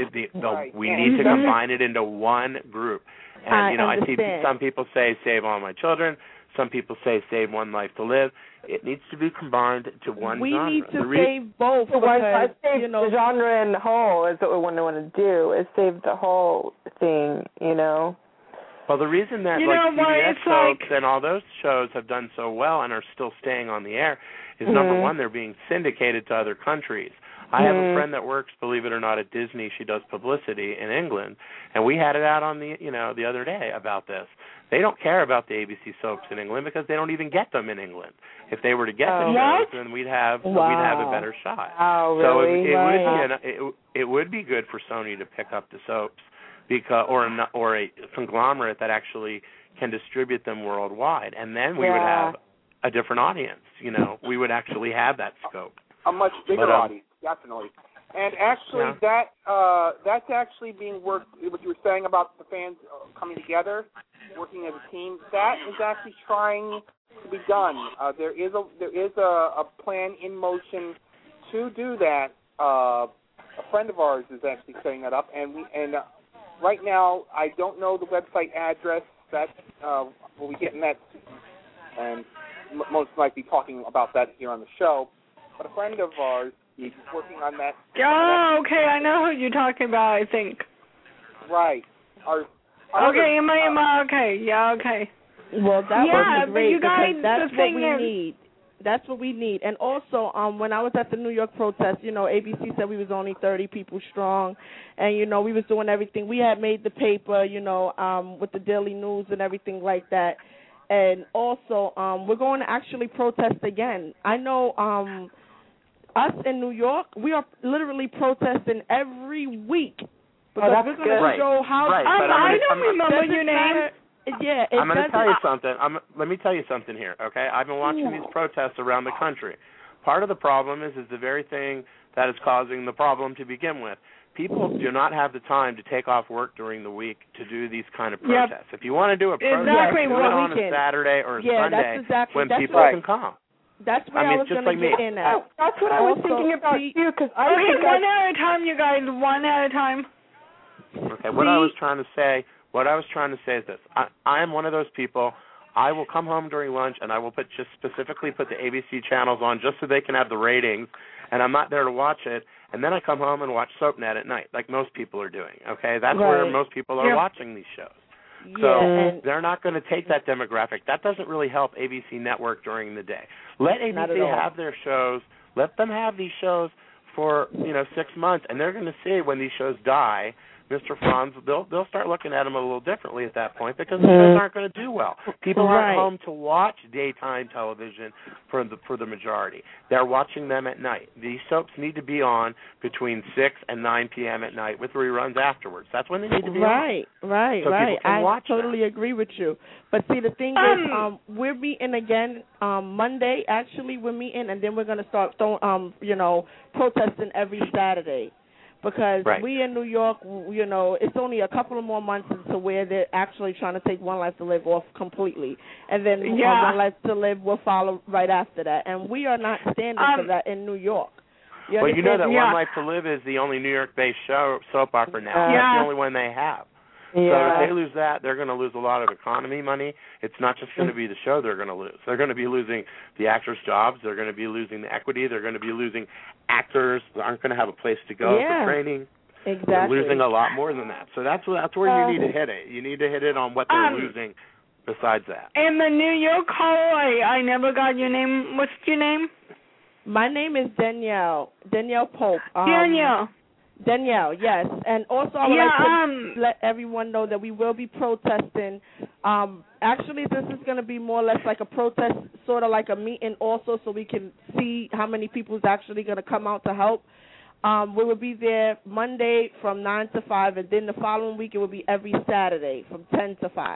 We need to combine it into one group. And, I see some people say, save all my children. Some people say, save one life to live. It needs to be combined to one we genre. We need to save both. Save the genre in the whole is what we want to do, is save the whole thing, Well, the reason that CBS soaps and all those shows have done so well and are still staying on the air is, number one, they're being syndicated to other countries. I have a friend that works, believe it or not, at Disney. She does publicity in England, and we had it out on the other day about this. They don't care about the ABC soaps in England because they don't even get them in England. If they were to get the shows, then we'd have a better shot. Oh, really? So it would be good for Sony to pick up the soaps, or a conglomerate that actually can distribute them worldwide, and then we would have a different audience. We would actually have that scope. A much bigger audience, definitely. And actually, that's actually being worked. What you were saying about the fans coming together, working as a team, that is actually trying to be done. There is a plan in motion to do that. A friend of ours is actually setting that up, and right now, I don't know the website address. That we'll be getting that, and most likely talking about that here on the show. But a friend of ours is working on that. Oh, okay. I know who you're talking about, I think. Right. Okay, okay. Yeah, okay. Well, that was great, you guys, that's what we need. That's what we need. And also, when I was at the New York protest, ABC said we was only 30 people strong, and we was doing everything. We had made the paper, with the Daily News and everything like that. And also, we're going to actually protest again. I know us in New York, we are literally protesting every week because we're going to show how. Right, I don't remember your name. Yeah, I'm going to tell you something. Let me tell you something here, okay? I've been watching these protests around the country. Part of the problem is the very thing that is causing the problem to begin with. People do not have the time to take off work during the week to do these kind of protests. If you want to do a protest, do it on a Saturday or a Sunday when people can come. That's where I was going to get in at. That's what I was thinking about too. Because one at a time, you guys. One at a time. Okay. What I was trying to say is this. I am one of those people. I will come home during lunch and I will specifically put the ABC channels on just so they can have the ratings, and I'm not there to watch it. And then I come home and watch SoapNet at night, like most people are doing. Okay, that's where most people are watching these shows. So they're not going to take that demographic. That doesn't really help ABC Network during the day. Let ABC have their shows. Let them have these shows for 6 months, and they're going to see when these shows die. Mr. Franz, they'll start looking at them a little differently at that point because the shows aren't going to do well. People aren't home to watch daytime television for the majority. They're watching them at night. These soaps need to be on between 6 and 9 p.m. at night with reruns afterwards. That's when they need to be on. Right. I totally agree with you. But see, the thing is, we're meeting again Monday. Actually, we're meeting, and then we're going to start protesting every Saturday. Because we in New York, it's only a couple of more months into where they're actually trying to take One Life to Live off completely. And then One Life to Live will follow right after that. And we are not standing for that in New York. Well, you know that One Life to Live is the only New York-based soap opera now. That's the only one they have. So if they lose that, they're going to lose a lot of economy money. It's not just going to be the show they're going to lose. They're going to be losing the actors' jobs. They're going to be losing the equity. They're going to be losing actors that aren't going to have a place to go for training. Exactly. They're losing a lot more than that. So that's where you need to hit it. You need to hit it on what they're losing besides that. And the New York call, I never got your name. What's your name? My name is Danielle Pope. Danielle, yes. And also I would like to let everyone know that we will be protesting. Actually, this is going to be more or less like a protest, sort of like a meeting also, so we can see how many people is actually going to come out to help. We will be there Monday from 9 to 5, and then the following week it will be every Saturday from 10 to 5.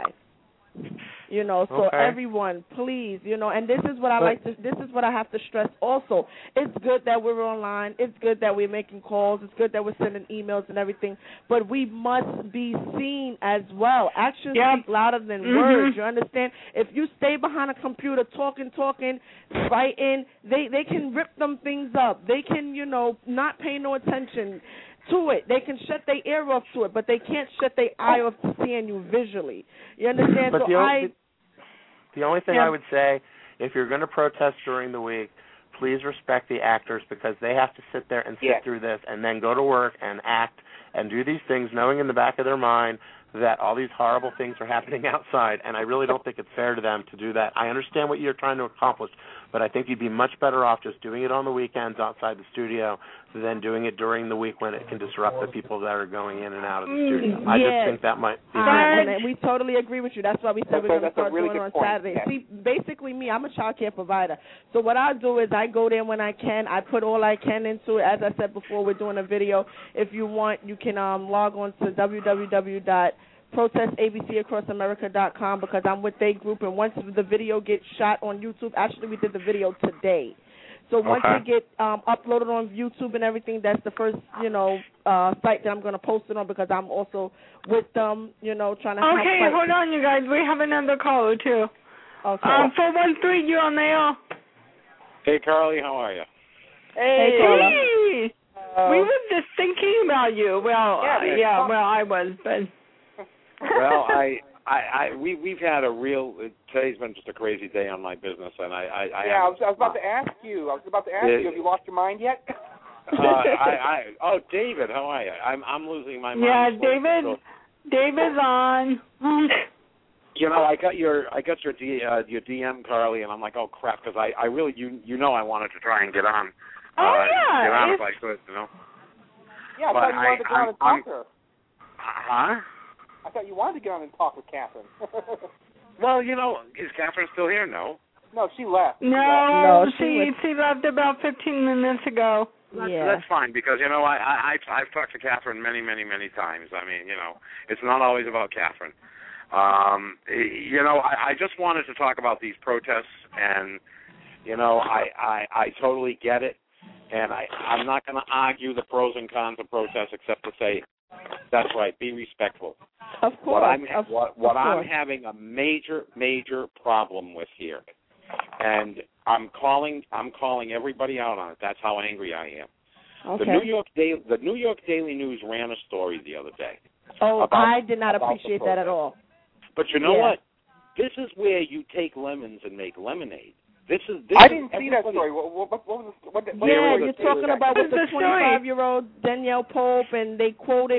So everyone, please, and this is what this is what I have to stress also. It's good that we're online. It's good that we're making calls. It's good that we're sending emails and everything, but we must be seen as well. Actions speak louder than words, you understand? If you stay behind a computer talking, writing, they can rip them things up. They can, not pay no attention to it. They can shut their ear off to it, but they can't shut their eye off to seeing you visually. You understand? But the only thing I would say, if you're going to protest during the week, please respect the actors because they have to sit there and sit through this and then go to work and act and do these things knowing in the back of their mind that all these horrible things are happening outside, and I really don't think it's fair to them to do that. I understand what you're trying to accomplish, but I think you'd be much better off just doing it on the weekends outside the studio than doing it during the week when it can disrupt the people that are going in and out of the studio. I just think that might be and we totally agree with you. That's why we said we're going to start doing it on Saturday. See, basically me, I'm a child care provider. So what I do is I go there when I can. I put all I can into it. As I said before, we're doing a video. If you want, you can log on to www.protestabcacrossamerica.com because I'm with their group, and once the video gets shot on YouTube, actually we did the video today. So once it get uploaded on YouTube and everything, that's the first, site that I'm going to post it on because I'm also with them, trying to help. Okay, hold on, you guys. We have another caller, too. Okay. 413, you're on the air. Hey, Carly, how are you? Hey. We were just thinking about you. Well, I was, but. Well, we've had a real. Today's been just a crazy day on my business, and I was about to ask you. Have you lost your mind yet? David, how are you? I'm losing my mind. Yeah, David's on. I got your DM, Carly, and I'm like, oh crap, because I really I wanted to try and get on. Get on if I could, Yeah, I thought you wanted to get on and talk to her. Huh? I thought you wanted to get on and talk with Catherine. Well, is Catherine still here? No. No, she left. No, she left about 15 minutes ago. That's fine, because I've talked to Catherine many, many, many times. I mean, it's not always about Catherine. I just wanted to talk about these protests, and I totally get it, and I'm not going to argue the pros and cons of protests except to say that's right, be respectful. Of course. I'm having a major, major problem with here, and I'm calling everybody out on it. That's how angry I am. Okay. The New York Daily News ran a story the other day. Oh, I did not appreciate that at all. But you know what? This is where you take lemons and make lemonade. I didn't see that story. You're talking about with the 25-year-old Danielle Pope, and they quoted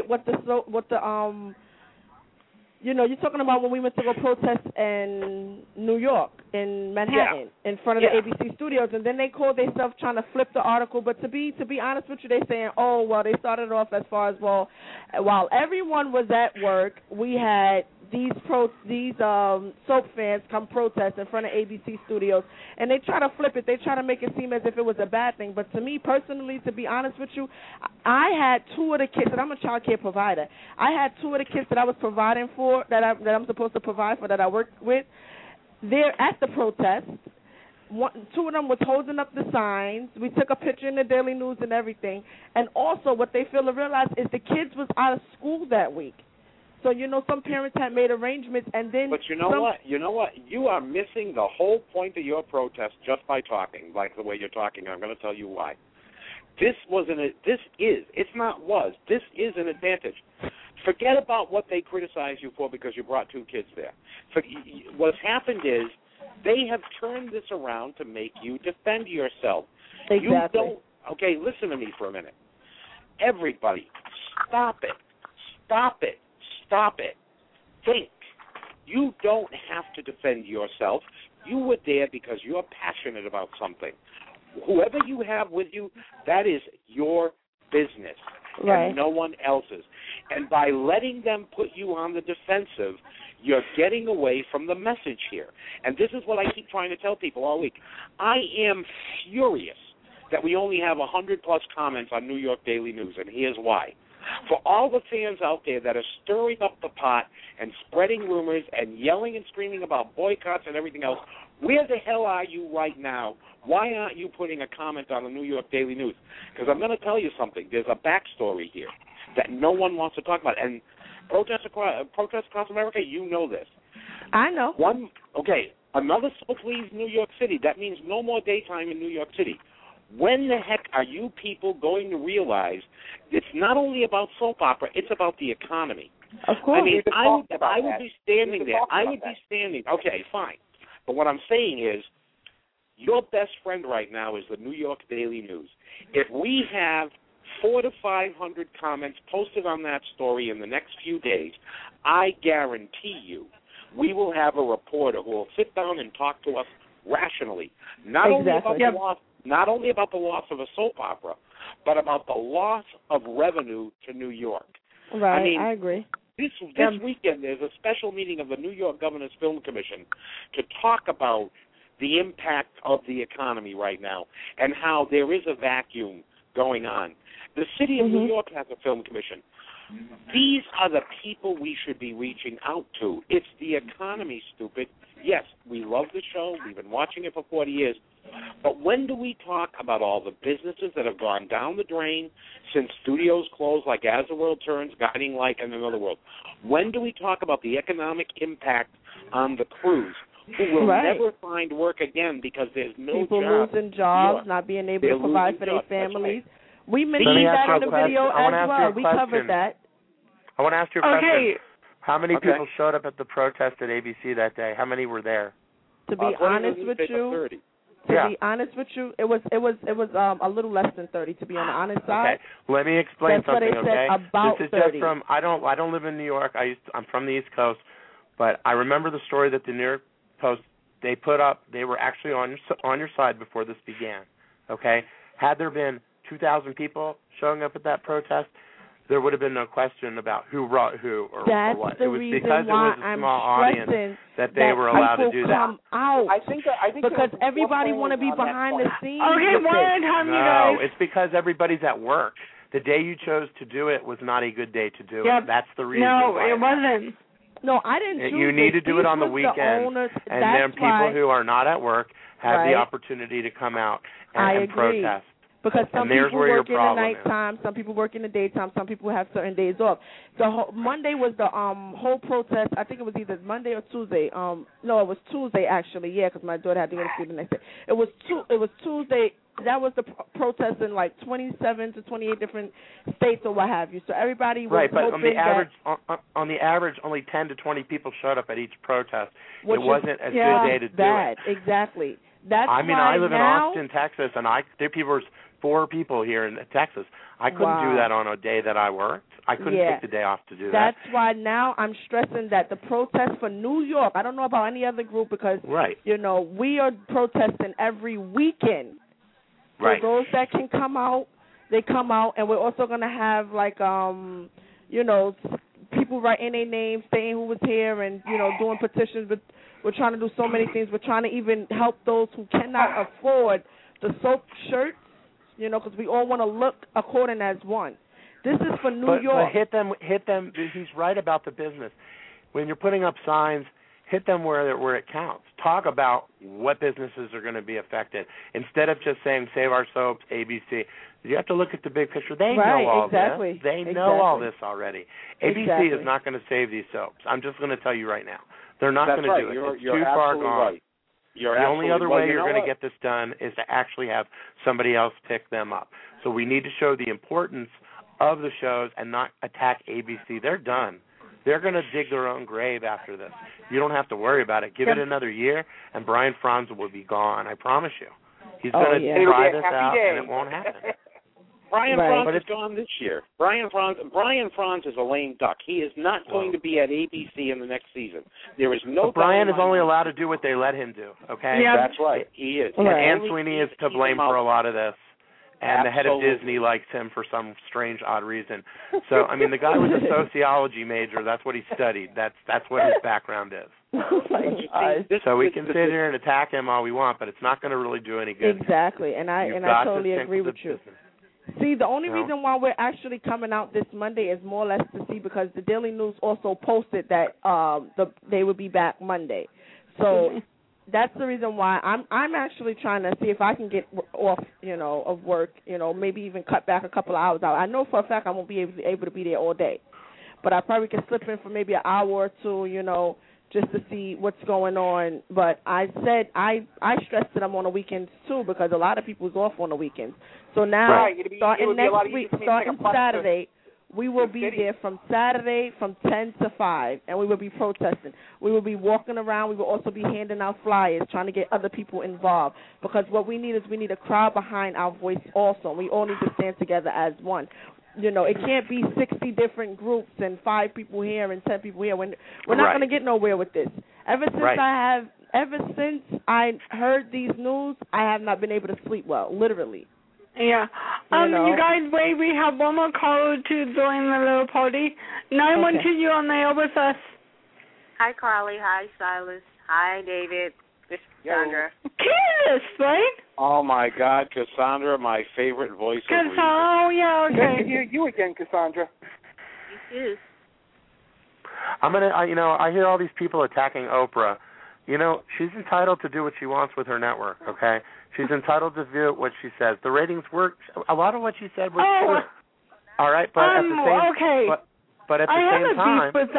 you're talking about when we went to go protest in New York, in Manhattan, in front of the ABC studios, and then they called themselves trying to flip the article. But to be honest with you, they're saying, they started off as far as, while everyone was at work, we had these soap fans come protest in front of ABC studios, and they try to flip it. They try to make it seem as if it was a bad thing. But to me personally, to be honest with you, I had two of the kids, and I'm a child care provider. I had two of the kids that I was providing for, that I'm supposed to provide for, that I work with. They're at the protest. Two of them was holding up the signs. We took a picture in the Daily News and everything. And also what they fail to realize is the kids was out of school that week. So, some parents had made arrangements, and then... But you know what? You are missing the whole point of your protest just by talking, like the way you're talking. I'm going to tell you why. This is an advantage. Forget about what they criticize you for because you brought two kids there. What's happened is they have turned this around to make you defend yourself. Exactly. Okay, listen to me for a minute. Everybody, stop it. Stop it. Stop it. Think. You don't have to defend yourself. You were there because you're passionate about something. Whoever you have with you, that is your business, right, and no one else's. And by letting them put you on the defensive, you're getting away from the message here. And this is what I keep trying to tell people all week. I am furious that we only have 100-plus comments on New York Daily News, and here's why. For all the fans out there that are stirring up the pot and spreading rumors and yelling and screaming about boycotts and everything else, where the hell are you right now? Why aren't you putting a comment on the New York Daily News? Because I'm going to tell you something. There's a backstory here that no one wants to talk about. And protests across America, you know this. I know. Another soap leaves New York City. That means no more daytime in New York City. When the heck are you people going to realize it's not only about soap opera, it's about the economy? Of course. I mean, I would be standing there. Okay, fine. But what I'm saying is your best friend right now is the New York Daily News. If we have 400 to 500 comments posted on that story in the next few days, I guarantee you we will have a reporter who will sit down and talk to us rationally, not only about the loss of a soap opera, but about the loss of revenue to New York. Right, I agree. This weekend there's a special meeting of the New York Governor's Film Commission to talk about the impact of the economy right now and how there is a vacuum going on. The city of New York has a film commission. These are the people we should be reaching out to. It's the economy, stupid. Yes, we love the show. We've been watching it for 40 years. But when do we talk about all the businesses that have gone down the drain since studios closed, like As the World Turns, Guiding Light, and Another World? When do we talk about the economic impact on the crews who will never find work again because there's no people jobs? People losing jobs, not being able to provide for their families. We mentioned that in the video as well. We covered that. I want to ask you a question. How many people showed up at the protest at ABC that day? How many were there? To be honest with you, be honest with you, it was a little less than 30. To be on the honest side. Okay, let me explain something. What they said about this is 30. just from. I don't live in New York. I'm from the East Coast, but I remember the story that the New York Post they put up. They were actually on your side before this began. Okay, had there been 2,000 people showing up at that protest, there would have been no question about who brought who or what. It was because it was a small audience that they were allowed to do that. Come out. I think because everybody want to be behind the scenes. Okay, one at a time, you guys. No, it's because everybody's at work. The day you chose to do it was not a good day to do it. That's the reason. No, it wasn't. No, I didn't choose You need to do it on the weekend, and then people who are not at work have the opportunity to come out and protest. Because some people work in the nighttime, some people work in the daytime, some people have certain days off. Monday was the whole protest. I think it was either Monday or Tuesday. No, it was Tuesday actually. Yeah, because my daughter had to go to school the next day. It was Tuesday. That was the protest in like 27 to 28 different states or what have you. So everybody was but on the average, only 10 to 20 people showed up at each protest. It wasn't a good day to do it. Exactly. That's I live in Austin, Texas, and there was 4 people here in Texas. I couldn't do that on a day that I worked. I couldn't take the day off to do that. That's why now I'm stressing that the protest for New York, I don't know about any other group because, we are protesting every weekend. So those that can come out, they come out, and we're also going to have, people writing their names, saying who was here and, doing petitions. But we're trying to do so many things. We're trying to even help those who cannot afford the soap shirts, because we all want to look according as one. This is for New York. But hit them. He's right about the business. When you're putting up signs, hit them where it counts. Talk about what businesses are going to be affected. Instead of just saying, save our soaps, ABC, you have to look at the big picture. They know all this. They know all this already. ABC is not going to save these soaps. I'm just going to tell you right now. They're not going to do it. It's too far gone. Right. The only other way you're going to get this done is to actually have somebody else pick them up. So we need to show the importance of the shows and not attack ABC. They're done. They're going to dig their own grave after this. You don't have to worry about it. Give it another year, and Brian Franz will be gone. I promise you. He's going to try this out, and it won't happen. Brian Franz is gone this year. Brian Franz is a lame duck. He is not going to be at ABC in the next season. There is no. But Brian is only allowed to do what they let him do. Okay. Yeah, that's right. He is. And Anne Sweeney is to blame for a lot of this. And the head of Disney likes him for some strange, odd reason. So, the guy was a sociology major. That's what he studied. That's what his background is. So we can sit here and attack him all we want, but it's not going to really do any good. Exactly, and I totally agree with you. See, the only reason why we're actually coming out this Monday is more or less to see because the Daily News also posted that they would be back Monday. So that's the reason why I'm actually trying to see if I can get off, of work, maybe even cut back a couple of hours out. I know for a fact I won't be able to be there all day, but I probably can slip in for maybe an hour or two, just to see what's going on. But I said I stressed that I'm on the weekends too because a lot of people's off on the weekends. So now starting next week, starting Saturday, we will be there from Saturday from 10 to 5, and we will be protesting. We will be walking around. We will also be handing out flyers, trying to get other people involved. Because what we need is we need a crowd behind our voice also. We all need to stand together as one. It can't be 60 different groups and 5 people here and 10 people here. We're not going to get nowhere with this. Ever since I heard these news, I have not been able to sleep well, literally. Yeah. You guys, wait, we have one more caller to join the little party. 912, you're on the air with us. Hi, Carly. Hi, Silas. Hi, David. This is Cassandra. Candace, right? Oh, my God, Cassandra, my favorite voice. Oh, yeah, okay. Good to hear you again, Cassandra. You too. I'm going to, I hear all these people attacking Oprah. She's entitled to do what she wants with her network, okay? She's entitled to do what she says. The ratings were, a lot of what she said was true. All right, but at the same but at the same time, I have a beef with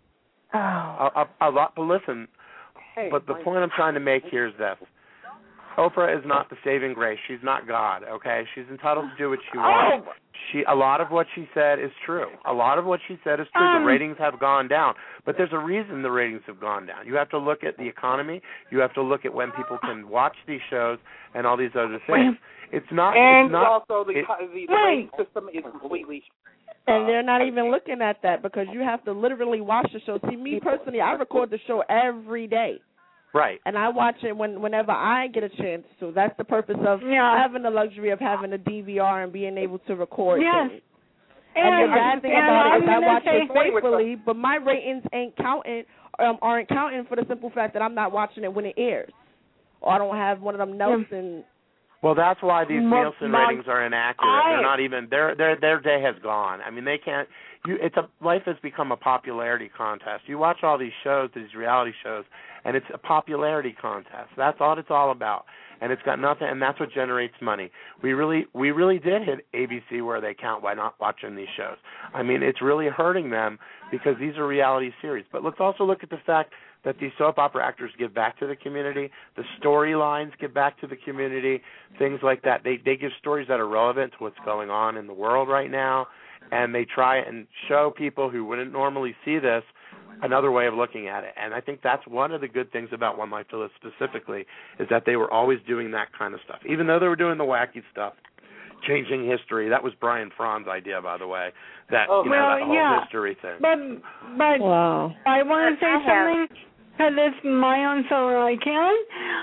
that. A lot, but listen, but the point I'm trying to make here is this. Oprah is not the saving grace. She's not God, okay? She's entitled to do what she wants. A lot of what she said is true. The ratings have gone down. But there's a reason the ratings have gone down. You have to look at the economy. You have to look at when people can watch these shows and all these other things. Also the rating system is completely... And they're not even looking at that because you have to literally watch the show. See, me personally, I record the show every day. Right. And I watch it whenever I get a chance to. That's the purpose of having the luxury of having a DVR and being able to record things. And the bad thing about it is I watch it faithfully, but my ratings aren't counting for the simple fact that I'm not watching it when it airs. Or I don't have one of them Nelson... Well, that's why these Nielsen ratings are inaccurate. They're not even their day has gone. I mean, they can't. Life has become a popularity contest. You watch all these shows, these reality shows, and it's a popularity contest. That's all it's all about, and it's got nothing. And that's what generates money. We really did hit ABC where they count by not watching these shows. I mean, it's really hurting them because these are reality series. But let's also look at the fact that these soap opera actors give back to the community. The storylines give back to the community, things like that. They give stories that are relevant to what's going on in the world right now, and they try and show people who wouldn't normally see this another way of looking at it. And I think that's one of the good things about One Life to Live specifically, is that they were always doing that kind of stuff. Even though they were doing the wacky stuff, changing history. That was Brian Frahn's idea, by the way, that whole history thing. But I want to say something. Because it's my own soul, I can.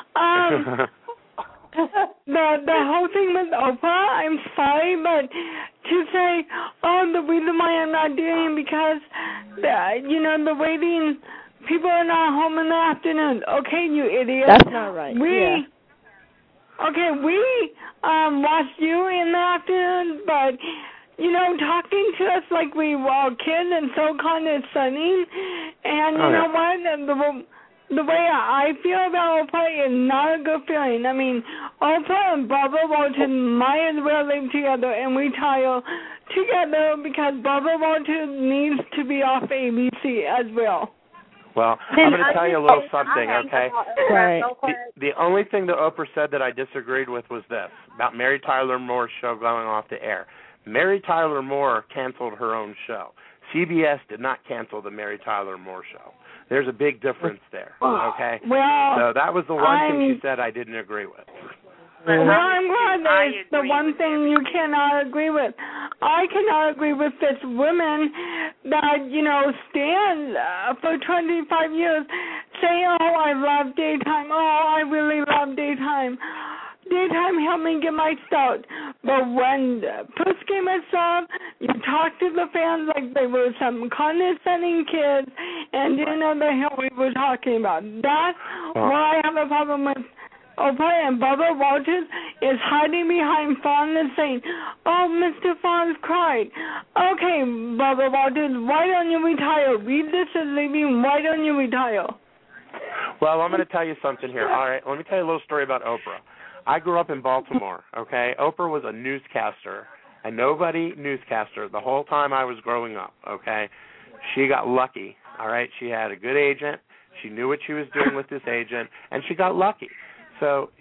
The whole thing with Oprah, I'm sorry, but to say, the reason why I'm not doing it because, the waiting, people are not home in the afternoon. Okay, you idiot. That's not right. We watched you in the afternoon, but... talking to us like we were all kids and so condescending. And know what? The way I feel about Oprah is not a good feeling. I mean, Oprah and Barbara Walters might as well live together and retire together because Barbara Walters needs to be off ABC as well. Well, I'm going to tell you a little something, okay? Right. The only thing that Oprah said that I disagreed with was this, about Mary Tyler Moore's show going off the air. Mary Tyler Moore canceled her own show. CBS did not cancel the Mary Tyler Moore show. There's a big difference there, okay? Well, so that was the one thing she said I didn't agree with. Well, I'm glad there's the one thing you cannot agree with. I cannot agree with this women that, stand for 25 years, say, I love daytime, I really love daytime. Daytime helped me get my start. But when push came itself, you talk to the fans like they were some condescending kids and didn't know the hell we were talking about. That's why I have a problem with Oprah and Barbara Walters is hiding behind Fawn and saying, Mr. Fawn's cried. Okay, Barbara Walters, why don't you retire? Read this as leaving, why don't you retire? Well, I'm going to tell you something here. All right, let me tell you a little story about Oprah. I grew up in Baltimore, okay? Oprah was a newscaster, a nobody newscaster the whole time I was growing up, okay? She got lucky, all right? She had a good agent. She knew what she was doing with this agent, and she got lucky. So,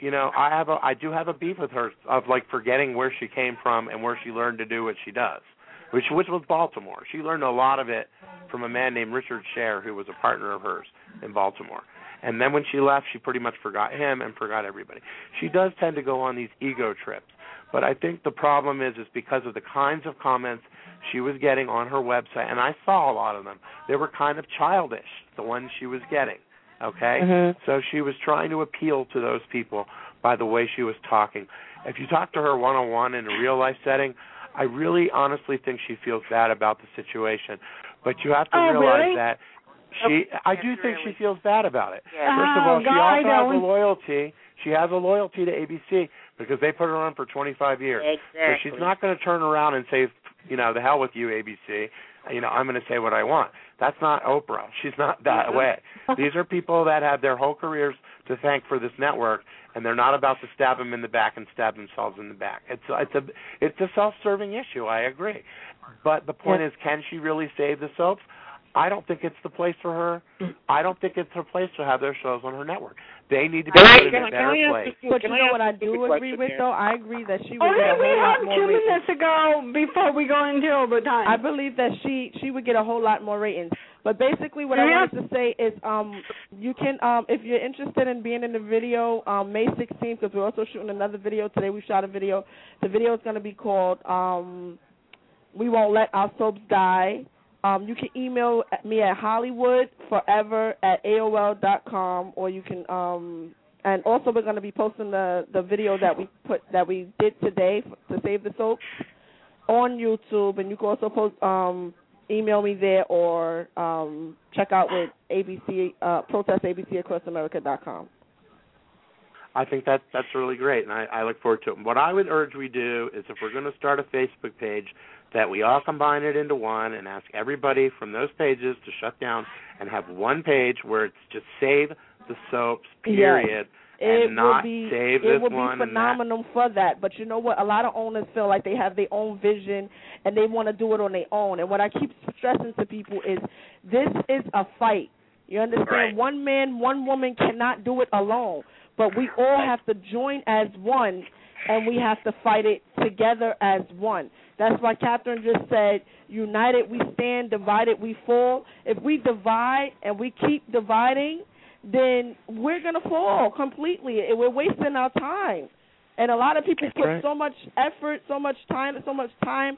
I do have a beef with her of, forgetting where she came from and where she learned to do what she does, which was Baltimore. She learned a lot of it from a man named Richard Scher, who was a partner of hers in Baltimore. And then when she left, she pretty much forgot him and forgot everybody. She does tend to go on these ego trips. But I think the problem is because of the kinds of comments she was getting on her website, and I saw a lot of them. They were kind of childish, the ones she was getting, okay? Mm-hmm. So she was trying to appeal to those people by the way she was talking. If you talk to her one-on-one in a real-life setting, I really honestly think she feels bad about the situation. But you have to realize that I do think she feels bad about it. Yeah. First of all, she also has a loyalty. She has a loyalty to ABC because they put her on for 25 years. Exactly. So she's not going to turn around and say, the hell with you, ABC. I'm going to say what I want. That's not Oprah. She's not that way. These are people that have their whole careers to thank for this network, and they're not about to stab them in the back and stab themselves in the back. It's a self-serving issue. I agree. But the point is, can she really save the soaps? I don't think it's the place for her. I don't think it's her place to have their shows on her network. They need to be put in a better place. But you know what I do agree with, though? I agree that she would get a whole lot more 2 ratings. minutes ago before we go into overtime. I believe that she would get a whole lot more ratings. But basically what I wanted to say is you can, if you're interested in being in the video, May 16th, because we're also shooting another video today. We shot a video. The video is going to be called We Won't Let Our Soaps Die. You can email me at hollywoodforever@aol.com, or you can and also we're going to be posting the video that we did today to Save the Soaps on YouTube, and you can also post email me there or check out with ABC protestabcacrossamerica.com. I think that's really great, and I look forward to it. What I would urge we do is, if we're going to start a Facebook page, that we all combine it into one and ask everybody from those pages to shut down and have one page where it's just Save the Soaps, period, and not save this one. It would be phenomenal for that. But you know what? A lot of owners feel like they have their own vision and they want to do it on their own. And what I keep stressing to people is this is a fight. You understand? Right. One man, one woman cannot do it alone. But we all have to join as one, and we have to fight it together as one. That's why Catherine just said, united we stand, divided we fall. If we divide and we keep dividing, then we're going to fall completely. We're wasting our time. And a lot of people put so much effort, so much time, so much,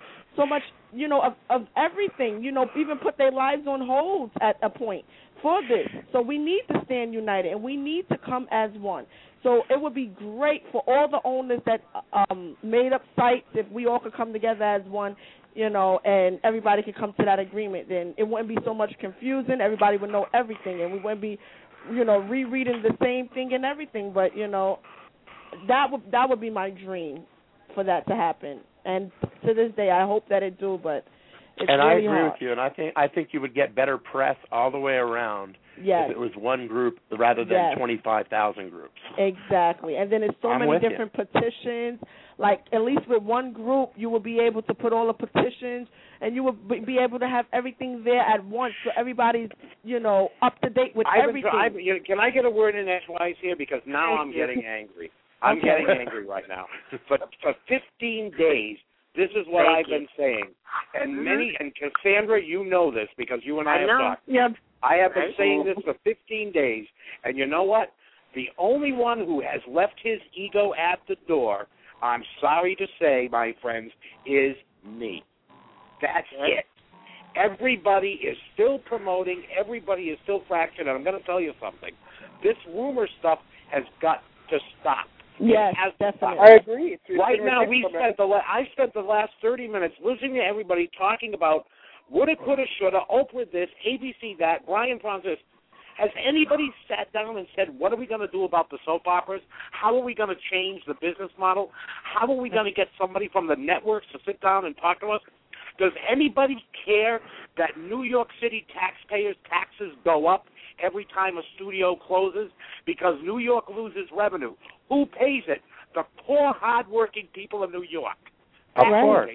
you know, of everything, you know, even put their lives on hold at a point for this. So we need to stand united, and we need to come as one. So it would be great for all the owners that made up sites if we all could come together as one, you know, and everybody could come to that agreement. Then it wouldn't be so much confusion. Everybody would know everything, and we wouldn't be, you know, rereading the same thing and everything. But, you know, that would be my dream for that to happen. And to this day, I hope that it do, but it's and really I agree hard. with you, and I think you would get better press all the way around if it was one group rather than 25,000 groups. Exactly. And then there's so many different petitions. Like, at least with one group, you will be able to put all the petitions, and you will be able to have everything there at once, so everybody's, you know, up to date with everything. Can I get a word in edgewise here? Because now I'm getting angry. I'm getting angry right now. But for 15 days, this is what I've been saying. And and Cassandra, you know this because you and I have talked. Yep. I have been saying this for 15 days. And you know what? The only one who has left his ego at the door, I'm sorry to say, my friends, is me. That's it. Everybody is still promoting. Everybody is still fractured. And I'm going to tell you something. This rumor stuff has got to stop. Yes, definitely. I agree. Right now, I spent the last 30 minutes listening to everybody talking about woulda, coulda, shoulda, Oprah this, ABC that, Brian Pronz this. Has anybody sat down and said, what are we going to do about the soap operas? How are we going to change the business model? How are we going to get somebody from the networks to sit down and talk to us? Does anybody care that New York City taxpayers' taxes go up every time a studio closes because New York loses revenue? Who pays it? The poor, hard-working people of New York. Of course.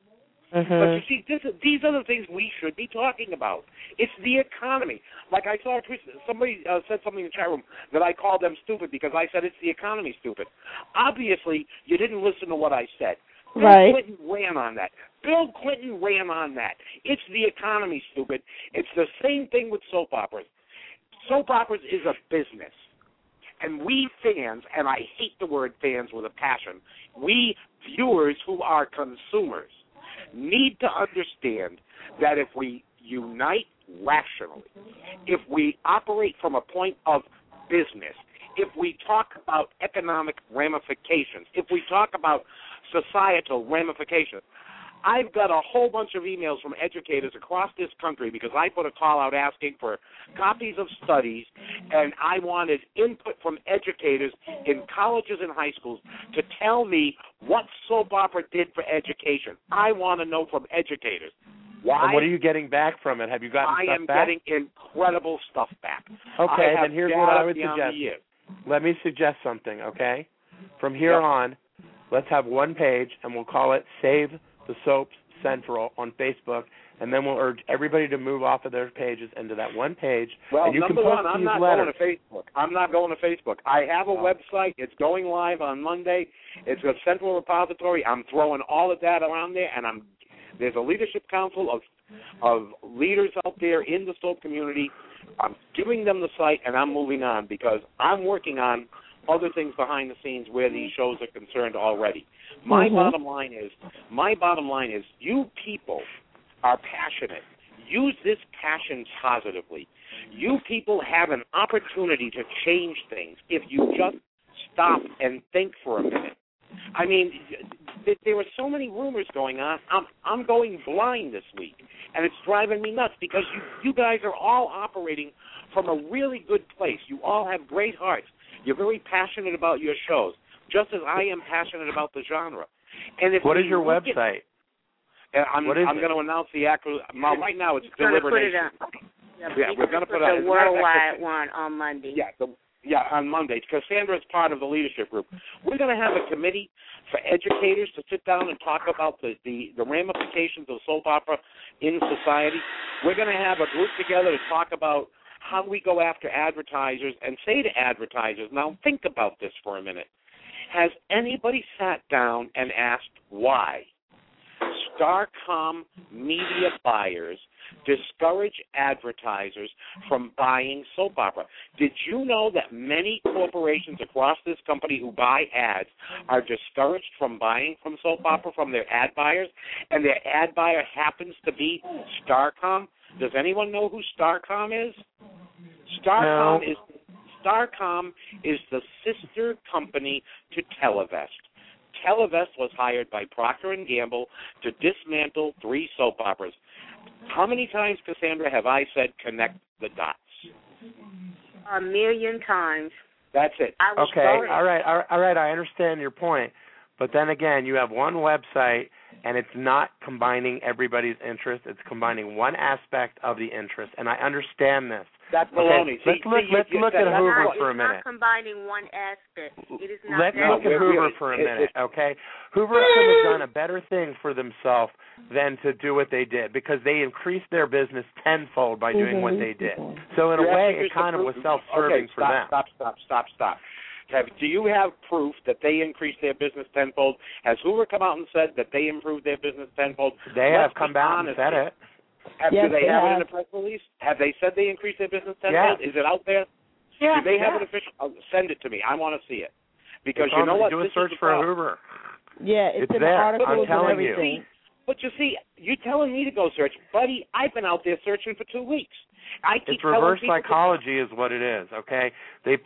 But you see, these are the things we should be talking about. It's the economy. Like I saw somebody said something in the chat room that I called them stupid because I said it's the economy stupid. Obviously, you didn't listen to what I said. Bill Clinton ran on that. It's the economy, stupid. It's the same thing with soap operas. Soap operas is a business. And we fans, and I hate the word fans with a passion, we viewers who are consumers need to understand that if we unite rationally, if we operate from a point of business, if we talk about economic ramifications, if we talk about societal ramifications. I've got a whole bunch of emails from educators across this country because I put a call out asking for copies of studies, and I wanted input from educators in colleges and high schools to tell me what soap opera did for education. I want to know from educators. Why? And what are you getting back from it? Have you gotten stuff back? I am getting incredible stuff back. Okay, then here's what I would suggest. Let me suggest something, okay? From here on, let's have one page, and we'll call it Save the Soaps, Central on Facebook, and then we'll urge everybody to move off of their pages into that one page. Well, and you number can post one, I'm these not letters. going to Facebook. I'm not going to Facebook. I have a website. It's going live on Monday. It's a central repository. I'm throwing all the data around there, and there's a leadership council of leaders out there in the soap community. I'm giving them the site, and I'm moving on because I'm working on other things behind the scenes where these shows are concerned already. My bottom line is you people are passionate. Use this passion positively. You people have an opportunity to change things if you just stop and think for a minute. I mean, there are so many rumors going on. I'm going blind this week, and it's driving me nuts because you guys are all operating from a really good place. You all have great hearts. You're very passionate about your shows, just as I am passionate about the genre. And if what is your website? I'm going to announce the actual. Right now, it's Deliberation. We're going to put the worldwide one on Monday. Yeah, on Monday. Cassandra is part of the leadership group. We're going to have a committee for educators to sit down and talk about the ramifications of soap opera in society. We're going to have a group together to talk about how we go after advertisers and say to advertisers, now think about this for a minute. Has anybody sat down and asked why Starcom media buyers discourage advertisers from buying soap opera? Did you know that many corporations across this company who buy ads are discouraged from buying from soap opera from their ad buyers, and their ad buyer happens to be Starcom? Does anyone know who Starcom is? Starcom is the sister company to Televest. Televest was hired by Procter & Gamble to dismantle 3 soap operas. How many times, Cassandra, have I said connect the dots? 1,000,000 times. That's it. Okay, all right, I understand your point. But then again, you have one website, and it's not combining everybody's interest. It's combining one aspect of the interest, and I understand this. That's baloney. Okay, let's look at Hoover for a minute. It's not combining one aspect. It is not. Let's look at Hoover for a minute, okay? Hoover could have done a better thing for themselves than to do what they did, because they increased their business tenfold by doing what they did. So in a way, it kind of was self-serving for them. Stop. Do you have proof that they increased their business tenfold? Has Hoover come out and said that they improved their business tenfold? They have come out and said it. Do they have it in a press release? Have they said they increased their business tenfold? Yeah. Is it out there? Yeah. Do they have it official? Send it to me. I want to see it. Because you know what? Do a search for Hoover. Yeah, it's in there. the articles I'm telling and everything. But you see, you're telling me to go search. Buddy, I've been out there searching for 2 weeks. It's reverse psychology is what it is, okay? It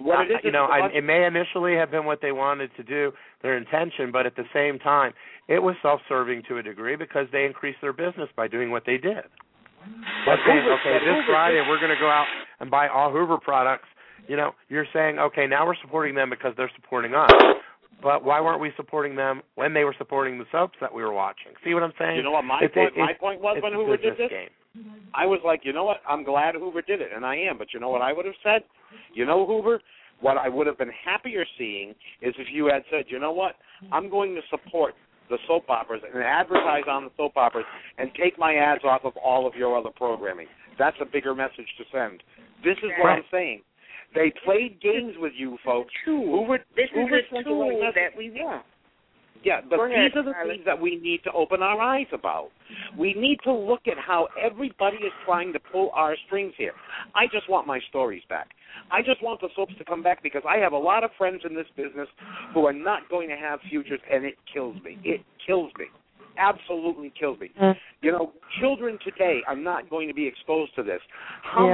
may initially have been what they wanted to do, their intention, but at the same time, it was self-serving to a degree because they increased their business by doing what they did. But this Friday we're going to go out and buy all Hoover products. You know, you're saying, okay, now we're supporting them because they're supporting us. But why weren't we supporting them when they were supporting the soaps that we were watching? See what I'm saying? You know what my point was when Hoover did this? Game. I was like, you know what? I'm glad Hoover did it, and I am. But you know what I would have said? You know, Hoover, what I would have been happier seeing is if you had said, you know what? I'm going to support the soap operas and advertise on the soap operas and take my ads off of all of your other programming. That's a bigger message to send. This is what I'm saying. They played games with you folks. This is a tool that we want. Yeah, but these are the things that we need to open our eyes about. We need to look at how everybody is trying to pull our strings here. I just want my stories back. I just want the soaps to come back because I have a lot of friends in this business who are not going to have futures, and it kills me. It kills me. Absolutely kills me. You know, children today are not going to be exposed to this. How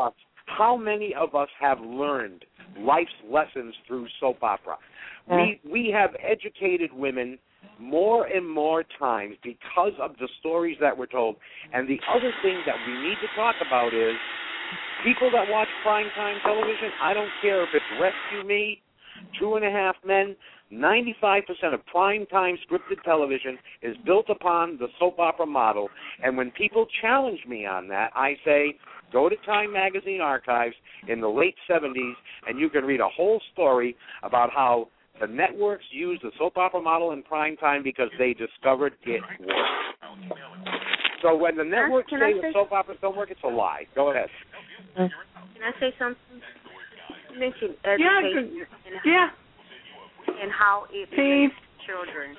many of us have learned life's lessons through soap opera? We have educated women more and more times because of the stories that we're told. And the other thing that we need to talk about is people that watch primetime television, I don't care if it's Rescue Me, 2.5 Men, 95% of primetime scripted television is built upon the soap opera model. And when people challenge me on that, I say, go to Time Magazine archives in the late 70s, and you can read a whole story about how The networks use the soap opera model in prime time because they discovered it worked. So when the networks say the soap operas don't work, it's a lie. Go ahead. Can I say something? You mentioned education and how it affects children.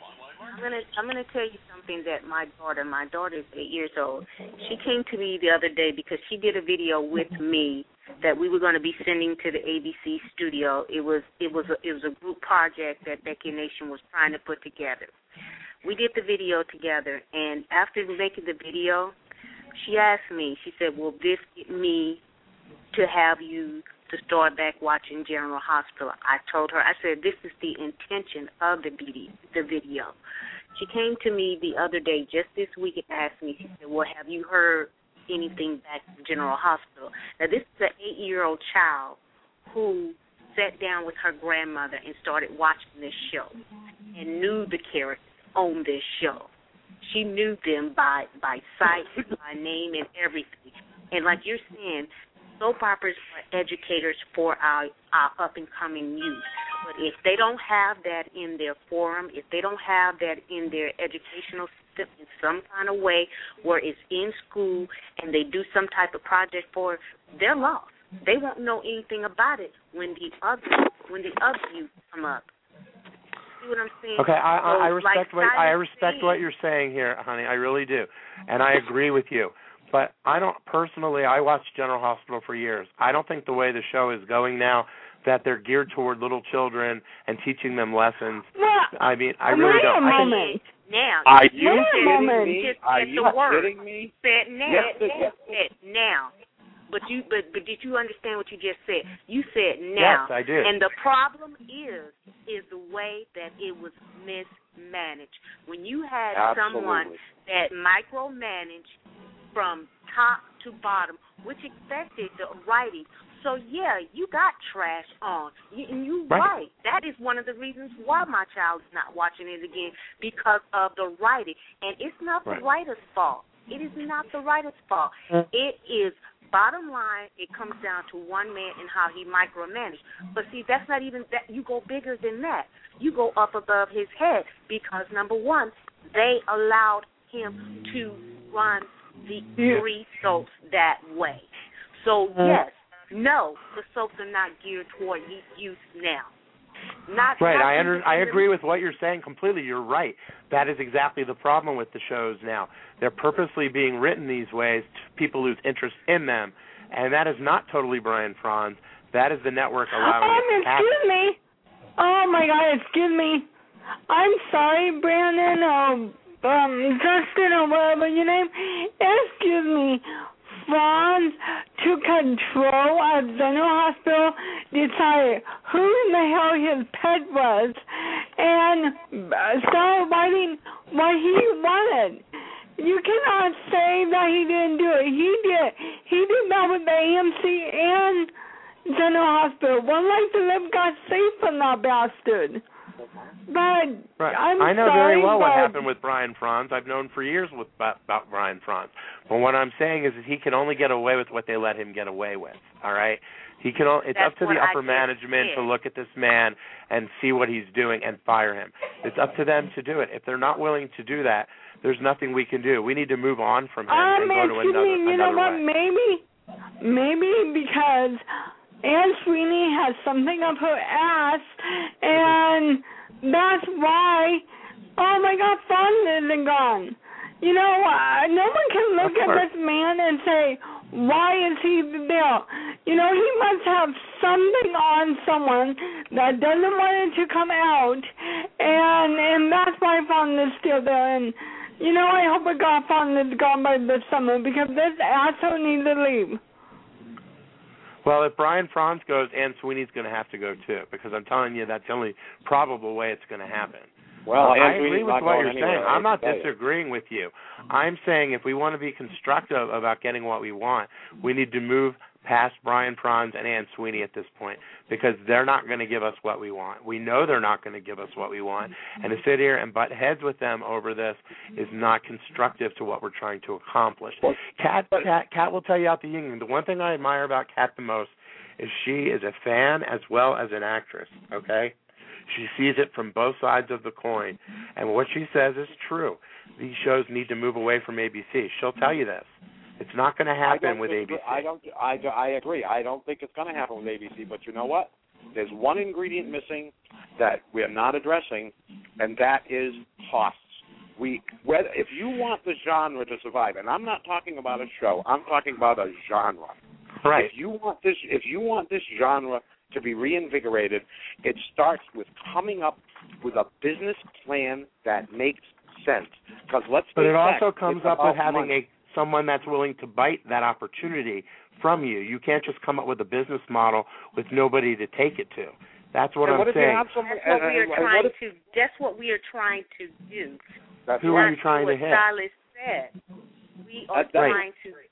I'm gonna tell you something that my daughter is 8 years old. She came to me the other day because she did a video with me that we were going to be sending to the ABC studio. It was a group project that Becky Nation was trying to put together. We did the video together, and after making the video, she asked me, she said, will this get me to have you to start back watching General Hospital? I told her, I said, this is the intention of the video. She came to me the other day, just this week, and asked me, she said, well, have you heard anything back from General Hospital? Now, this is an 8-year-old child who sat down with her grandmother and started watching this show and knew the characters on this show. She knew them by sight, by name, and everything. And like you're saying, soap operas are educators for our up-and-coming youth. But if they don't have that in their forum, if they don't have that in their educational system in some kind of way where it's in school and they do some type of project for it, they're lost. They won't know anything about it when the other youth come up. See what I'm saying? Okay, I respect what you're saying here, honey. I really do, and I agree with you. But I don't personally. I watched General Hospital for years. I don't think the way the show is going now, that they're geared toward little children and teaching them lessons. Well, I mean, I really don't. Now, are you kidding me? Are you kidding me? Said now. Now. But did you understand what you just said? You said now. Yes, I did. And the problem is the way that it was mismanaged. When you had someone that micromanaged from top to bottom, which affected the writing. So, yeah, you got trash on. And you're right. That is one of the reasons why my child is not watching it again, because of the writing. And it's not the writer's fault. It is not the writer's fault. It is, bottom line, it comes down to one man and how he micromanaged. But, see, that's not even that. You go bigger than that. You go up above his head because, number one, they allowed him to run the three soaps that way. So, yes, no, the soaps are not geared toward youth now. I agree with what you're saying completely. You're right. That is exactly the problem with the shows now. They're purposely being written these ways to people lose interest in them, and that is not totally Brian Franz. That is the network allowing it to happen. Excuse me. Oh, my God, excuse me. I'm sorry, Brandon, Justin, or whatever your name. Excuse me. Franz, to control a general hospital, decided who in the hell his pet was and started writing what he wanted. You cannot say that he didn't do it. He did. He did that with the AMC and General Hospital. One Life to Live got safe from that bastard. But I know very well what happened with Brian Franz. I've known for years about Brian Franz. But what I'm saying is that he can only get away with what they let him get away with. All right, it's up to the upper management to look at this man and see what he's doing and fire him. It's up to them to do it. If they're not willing to do that, there's nothing we can do. We need to move on from him and go to another way. You know what? Maybe because Anne Sweeney has something up her ass, and that's why, oh my God, Franz isn't gone. You know, no one can look at this man and say, why is he there? You know, he must have something on someone that doesn't want it to come out, and that's why Franz is still there. And, you know, I hope Franz is gone by this summer, because this asshole needs to leave. Well, if Brian Franz goes, Anne Sweeney's going to have to go too, because I'm telling you that's the only probable way it's going to happen. Well, I agree with what you're saying. I'm not disagreeing with you. I'm saying if we want to be constructive about getting what we want, we need to move past Brian Franz and Anne Sweeney at this point, because they're not going to give us what we want. We know they're not going to give us what we want, and to sit here and butt heads with them over this is not constructive to what we're trying to accomplish. Kat will tell you out the yin. The one thing I admire about Kat the most is she is a fan as well as an actress, okay? She sees it from both sides of the coin. And what she says is true. These shows need to move away from ABC. She'll tell you this. It's not going to happen with ABC. I agree. I don't think it's going to happen with ABC. But you know what? There's one ingredient missing that we are not addressing, and that is costs. If you want the genre to survive, and I'm not talking about a show, I'm talking about a genre. Right. If you want this genre to be reinvigorated, it starts with coming up with a business plan that makes sense. But it also comes up with having someone that's willing to bite that opportunity from you. You can't just come up with a business model with nobody to take it to. That's what I'm saying. That's what we are trying to do. Who are you trying to hit? Silas said. We are trying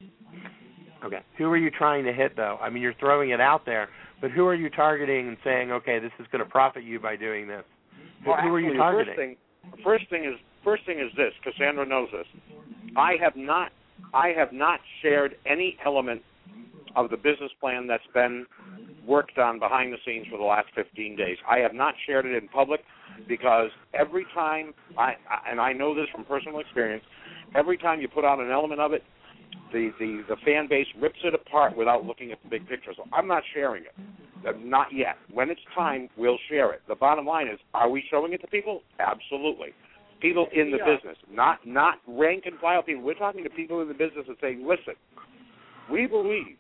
to. Okay. Who are you trying to hit, though? I mean, you're throwing it out there, but who are you targeting and saying, okay, this is going to profit you by doing this? Who are you targeting? First thing is this. Cassandra knows this. I have not shared any element of the business plan that's been worked on behind the scenes for the last 15 days. I have not shared it in public because every time, and I know this from personal experience, every time you put out an element of it, the fan base rips it apart without looking at the big picture. So I'm not sharing it. Not yet. When it's time, we'll share it. The bottom line is, are we showing it to people? Absolutely. People in the business, not rank and file people. We're talking to people in the business and saying, listen, we believe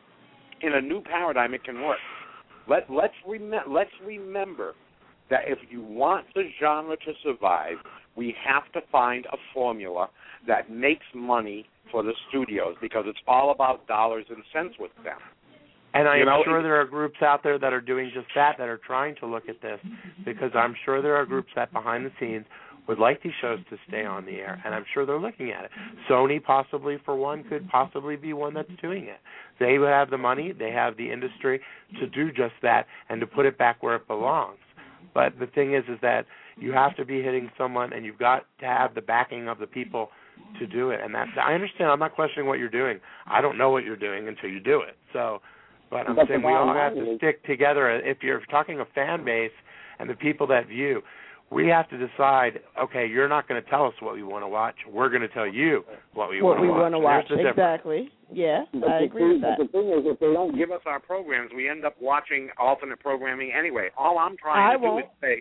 in a new paradigm it can work. Let's remember that if you want the genre to survive, we have to find a formula that makes money for the studios because it's all about dollars and cents with them. And I'm sure there are groups out there that are doing just that are trying to look at this, because I'm sure there are groups that behind the scenes would like these shows to stay on the air, and I'm sure they're looking at it. Sony, possibly, for one, could possibly be one that's doing it. They would have the money, they have the industry to do just that and to put it back where it belongs. But the thing is that you have to be hitting someone, and you've got to have the backing of the people to do it. And I understand. I'm not questioning what you're doing. I don't know what you're doing until you do it. But I'm saying we all have to stick together. If you're talking a fan base and the people that view, we have to decide, okay, you're not going to tell us what we want to watch. We're going to tell you what we want to watch. Exactly. Yeah, I agree with that. The thing is, if they don't give us our programs, we end up watching alternate programming anyway. All I'm trying to do is say,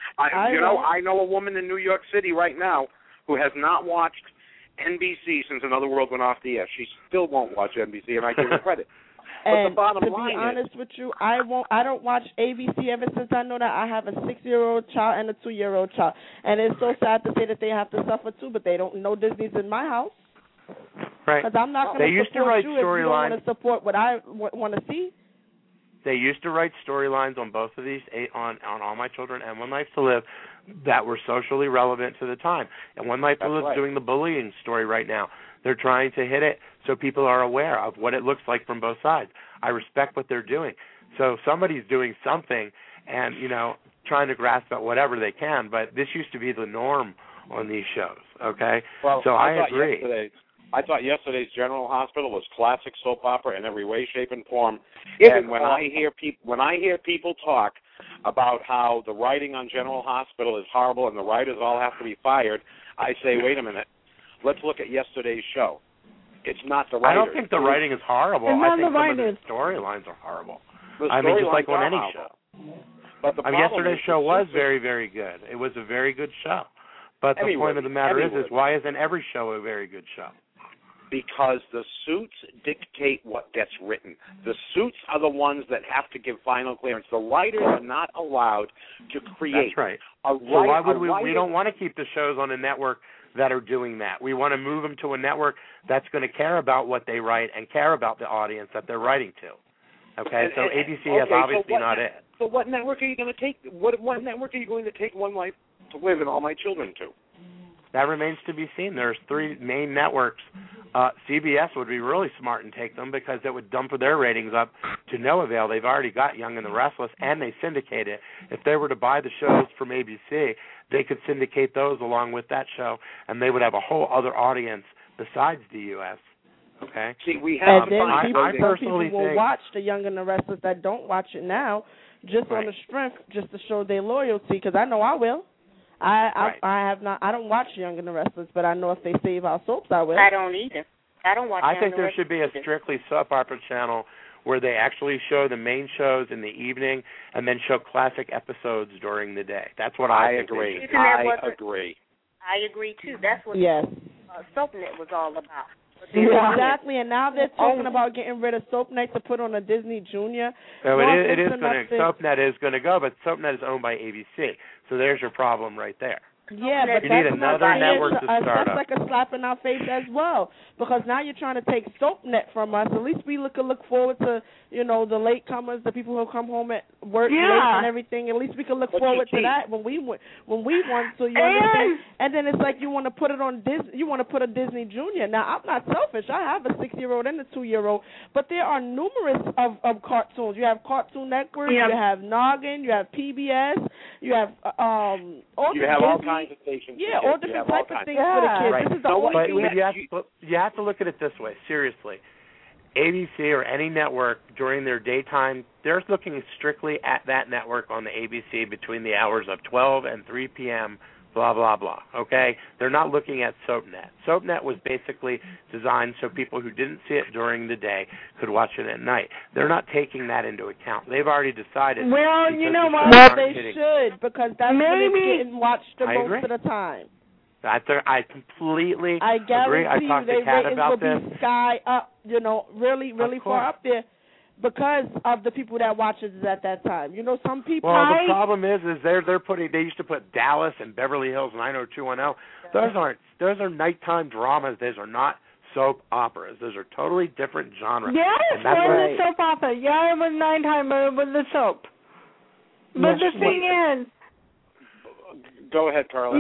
I know a woman in New York City right now who has not watched NBC since Another World went off the air. She still won't watch NBC, and I give her credit. And the bottom to be honest with you, I don't watch ABC ever since I know that I have a 6-year-old child and a 2-year-old child. And it's so sad to say that they have to suffer too, but they don't know Disney's in my house. Right. Because I'm not going to support you if you don't want to support what I want to see. They used to write storylines on both of these, on All My Children and One Life to Live, that were socially relevant to the time. And One Life to Live is doing the bullying story right now. They're trying to hit it so people are aware of what it looks like from both sides. I respect what they're doing. So somebody's doing something and, trying to grasp at whatever they can, but this used to be the norm on these shows, okay? Well, so I agree. I thought yesterday's General Hospital was classic soap opera in every way, shape, and form. When I hear people talk about how the writing on General Hospital is horrible and the writers all have to be fired, I say, wait a minute. Let's look at yesterday's show. It's not the writers. I don't think the writing is horrible. I think some of the storylines are horrible. Just like on any show. But yesterday's show was very, very good. It was a very good show. But the point of the matter is why isn't every show a very good show? Because the suits dictate what gets written. The suits are the ones that have to give final clearance. The writers are not allowed to create. That's right. So why would we don't want to keep the shows on a network that are doing that. We want to move them to a network that's going to care about what they write and care about the audience that they're writing to. Okay, so ABC is obviously not it. So what network are you going to take? What network are you going to take One Life to Live and All My Children to? That remains to be seen. There's 3 main networks. CBS would be really smart and take them because it would dump their ratings up to no avail. They've already got Young and the Restless, and they syndicate it. If they were to buy the shows from ABC, they could syndicate those along with that show, and they would have a whole other audience besides the U.S. Okay? See, we have. And then people will watch the Young and the Restless that don't watch it now. just on the strength, just to show their loyalty, because I know I will. I have not. I don't watch Young and the Restless, but I know if they save our soaps, I will. I don't either. I don't watch. I think there should be a strictly soap opera channel where they actually show the main shows in the evening and then show classic episodes during the day. That's what I agree. I agree too. That's what SoapNet was all about. Exactly, and now they're talking about getting rid of SoapNet to put on a Disney Junior. So it is going to. SoapNet is going to go, but SoapNet is owned by ABC. So there's your problem right there. Yeah, but you need another network to start up. That's like a slap in our face as well, because now you're trying to take SoapNet from us. At least we can look forward to, the latecomers, the people who come home at work late and everything. At least we can look forward to that when we want to. You understand? And then it's like you want to put it on Disney. You want to put a Disney Junior. Now I'm not selfish. I have a 6-year-old and a 2-year-old, but there are numerous of cartoons. You have Cartoon Network. You have Noggin. You have PBS. You have all kinds of stations. Yeah, all different types of things for the kids. Right. This is the only thing. You have to look at it this way, seriously. ABC or any network during their daytime, they're looking strictly at that network on the ABC between the hours of 12 and 3 p.m., blah, blah, blah, okay? They're not looking at SoapNet. SoapNet was basically designed so people who didn't see it during the day could watch it at night. They're not taking that into account. They've already decided. Well, you know what? They should, because that's when it's getting watched the most of the time. I completely agree. I talked to Kat about this. Be sky up, really, really far up there, because of the people that watch it at that time. Some people. Well, the problem is they're putting. They used to put Dallas and Beverly Hills 90210. Those are nighttime dramas. Those are not soap operas. Those are totally different genres. Yes, it was a soap opera. Yeah, it was nighttime, but it was a soap. But the thing is. Go ahead, Carla.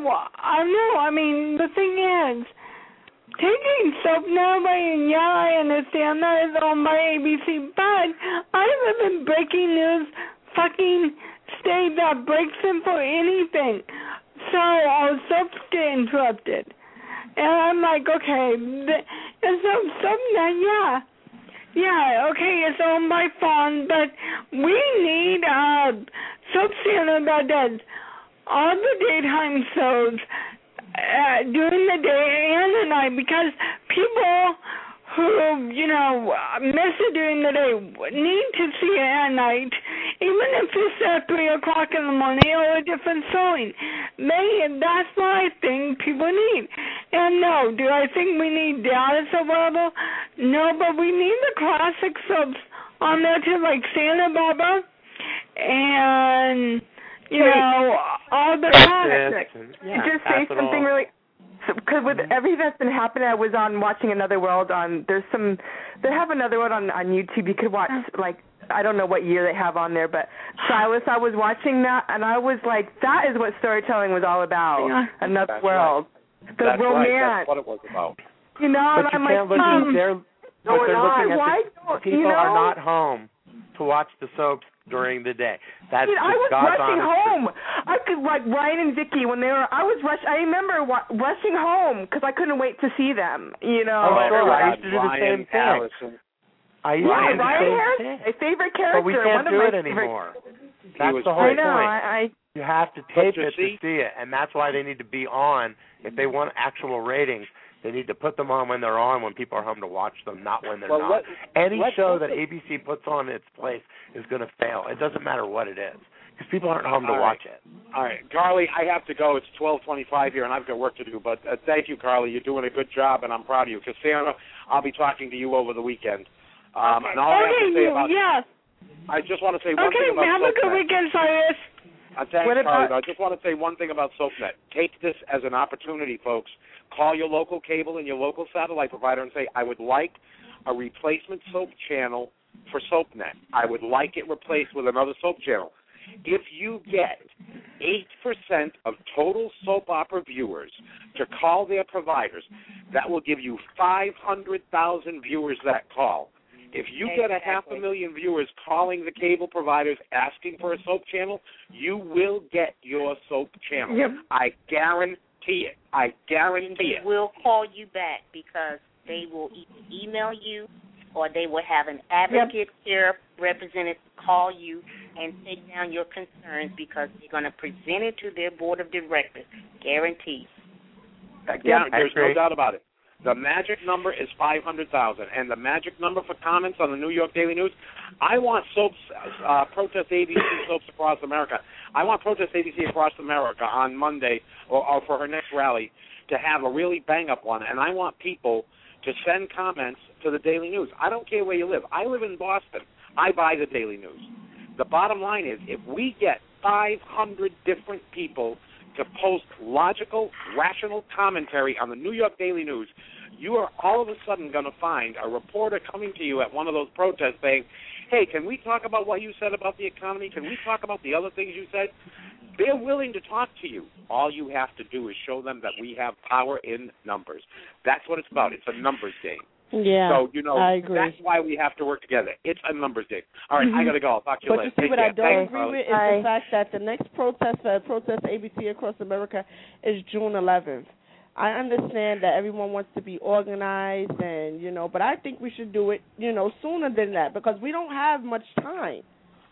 The thing is, taking soap now away, I understand that is owned by ABC, but I live in breaking news fucking state that breaks in for anything. So our soaps get interrupted. And I'm like, okay, and so soap now, okay, it's owned by Fawn, but we need soap channel that does all the daytime shows during the day and the night, because people who, miss it during the day need to see it at night, even if it's at 3 o'clock in the morning or a different showing. That's what I think people need. And no, do I think we need Dallas available? No, but we need the classic soaps on there too, like Santa Barbara and... all the classics. Just say something really, because with everything that's been happening, I was on watching Another World on. They have Another World on YouTube. You could watch I don't know what year they have on there, but Silas, I was watching that and I was like, that is what storytelling was all about. Yeah. Another World, the That's romance. Right. That's what it was about. But and I'm like, people are not home to watch the soaps during the day. That's I was rushing home. I could Ryan and Vicky when they were. I remember rushing home because I couldn't wait to see them. Oh, sure. I used to do the same thing. I used to do the same thing. My favorite character. But we can't do it anymore. That's the whole point. You have to tape it to see it, and that's why they need to be on. If they want actual ratings, they need to put them on when they're on, when people are home to watch them, not when they're not. Any show that ABC puts on its place is going to fail. It doesn't matter what it is, because people aren't home to watch it. All right, Carly, I have to go. It's 12:25 here, and I've got work to do. But thank you, Carly. You're doing a good job, and I'm proud of you. Cassandra, I'll be talking to you over the weekend. And all I have to say about I just want to say one thing about have a good weekend, Cyrus. Thanks, Carly. I just want to say one thing about SoapNet. Take this as an opportunity, folks. Call your local cable and your local satellite provider and say, I would like a replacement soap channel for SoapNet. I would like it replaced with another soap channel. If you get 8% of total soap opera viewers to call their providers, that will give you 500,000 viewers that call. If you get 500,000 viewers calling the cable providers asking for a soap channel, you will get your soap channel. Yep. I guarantee it. They will call you back because they will either email you or they will have an advocate care representative call you and take down your concerns because they're going to present it to their board of directors, guaranteed. Yeah, there's no doubt about it. The magic number is 500,000, and the magic number for comments on the New York Daily News, I want soaps, Protest ABC soaps across America. I want Protest ABC across America on Monday or for her next rally to have a really bang-up one, and I want people to send comments to the Daily News. I don't care where you live. I live in Boston. I buy the Daily News. The bottom line is if we get 500 different people to post logical, rational commentary on the New York Daily News, you are all of a sudden going to find a reporter coming to you at one of those protests saying, hey, can we talk about what you said about the economy? Can we talk about the other things you said? They're willing to talk to you. All you have to do is show them that we have power in numbers. That's what it's about. It's a numbers game. Yeah, so, I agree. That's why we have to work together. It's a numbers game. All right, I got to go. I'll talk to you later. But you see, what I don't agree with is the fact that the next protest for Protest ABC across America is June 11th. I understand that everyone wants to be organized and, but I think we should do it, sooner than that because we don't have much time.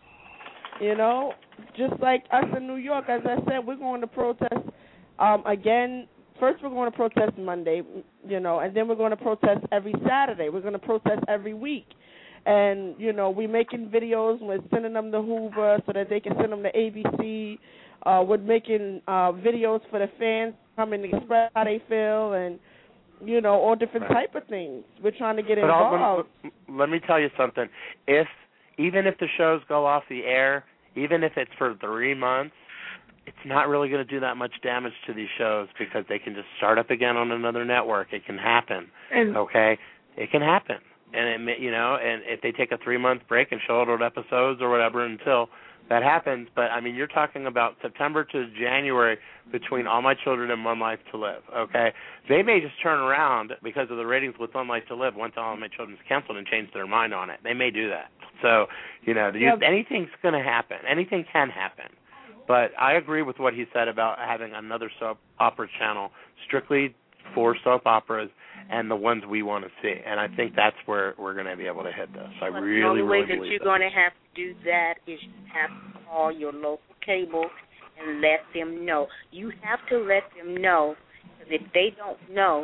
Just like us in New York, as I said, we're going to protest again. First, we're going to protest Monday, and then we're going to protest every Saturday. We're going to protest every week. And, we're making videos. We're sending them to Hoover so that they can send them to ABC. We're making videos for the fans coming to express how they feel and, all different type of things. We're trying to get involved. Let me tell you something. Even if the shows go off the air, even if it's for 3 months, it's not really going to do that much damage to these shows because they can just start up again on another network. It can happen, okay? It can happen, and and if they take a 3-month break and show old episodes or whatever until that happens. But I mean, you're talking about September to January between All My Children and One Life to Live. Okay, they may just turn around because of the ratings with One Life to Live once All My Children's canceled and change their mind on it. They may do that. So anything's going to happen. Anything can happen. But I agree with what he said about having another soap opera channel strictly for soap operas and the ones we want to see. And I think that's where we're going to be able to hit this. I really, the only way that believe you're going to have to do that is you have to call your local cable and let them know. You have to let them know, because if they don't know,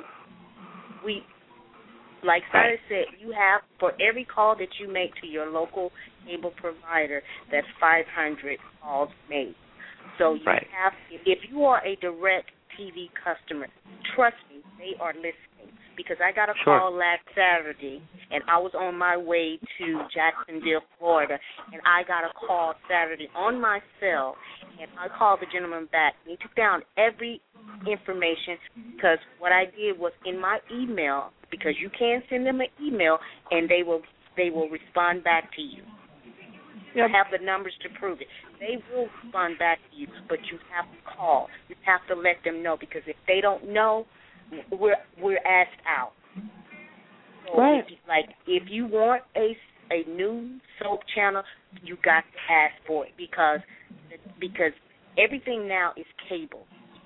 like Cyrus said, you have, for every call that you make to your local cable provider, that's 500 calls made. So you have, if you are a direct TV customer, trust me, they are listening. Because I got a call last Saturday, and I was on my way to Jacksonville, Florida, and I got a call Saturday on my cell, and I called the gentleman back. He took down every information because what I did was in my email, because you can send them an email, and they will respond back to you. I have the numbers to prove it. They will respond back to you, but you have to call. You have to let them know, because if they don't know, we're asked out. So if you want a new soap channel, you got to ask for it, because everything now is cable.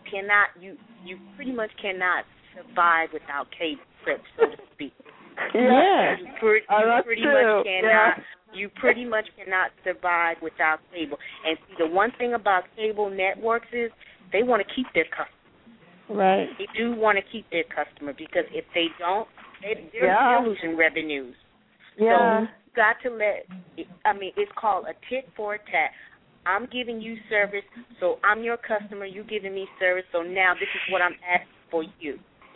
You pretty much cannot survive without cable, so to speak. Yeah, you pretty much cannot. You pretty much cannot survive without cable. And see, the one thing about cable networks is they want to keep their customers. Right. They do want to keep their customer, because if they don't, they're losing revenues. Yeah. So you got to it's called a tit for a tat. I'm giving you service, so I'm your customer, you giving me service, so now this is what I'm asking for you.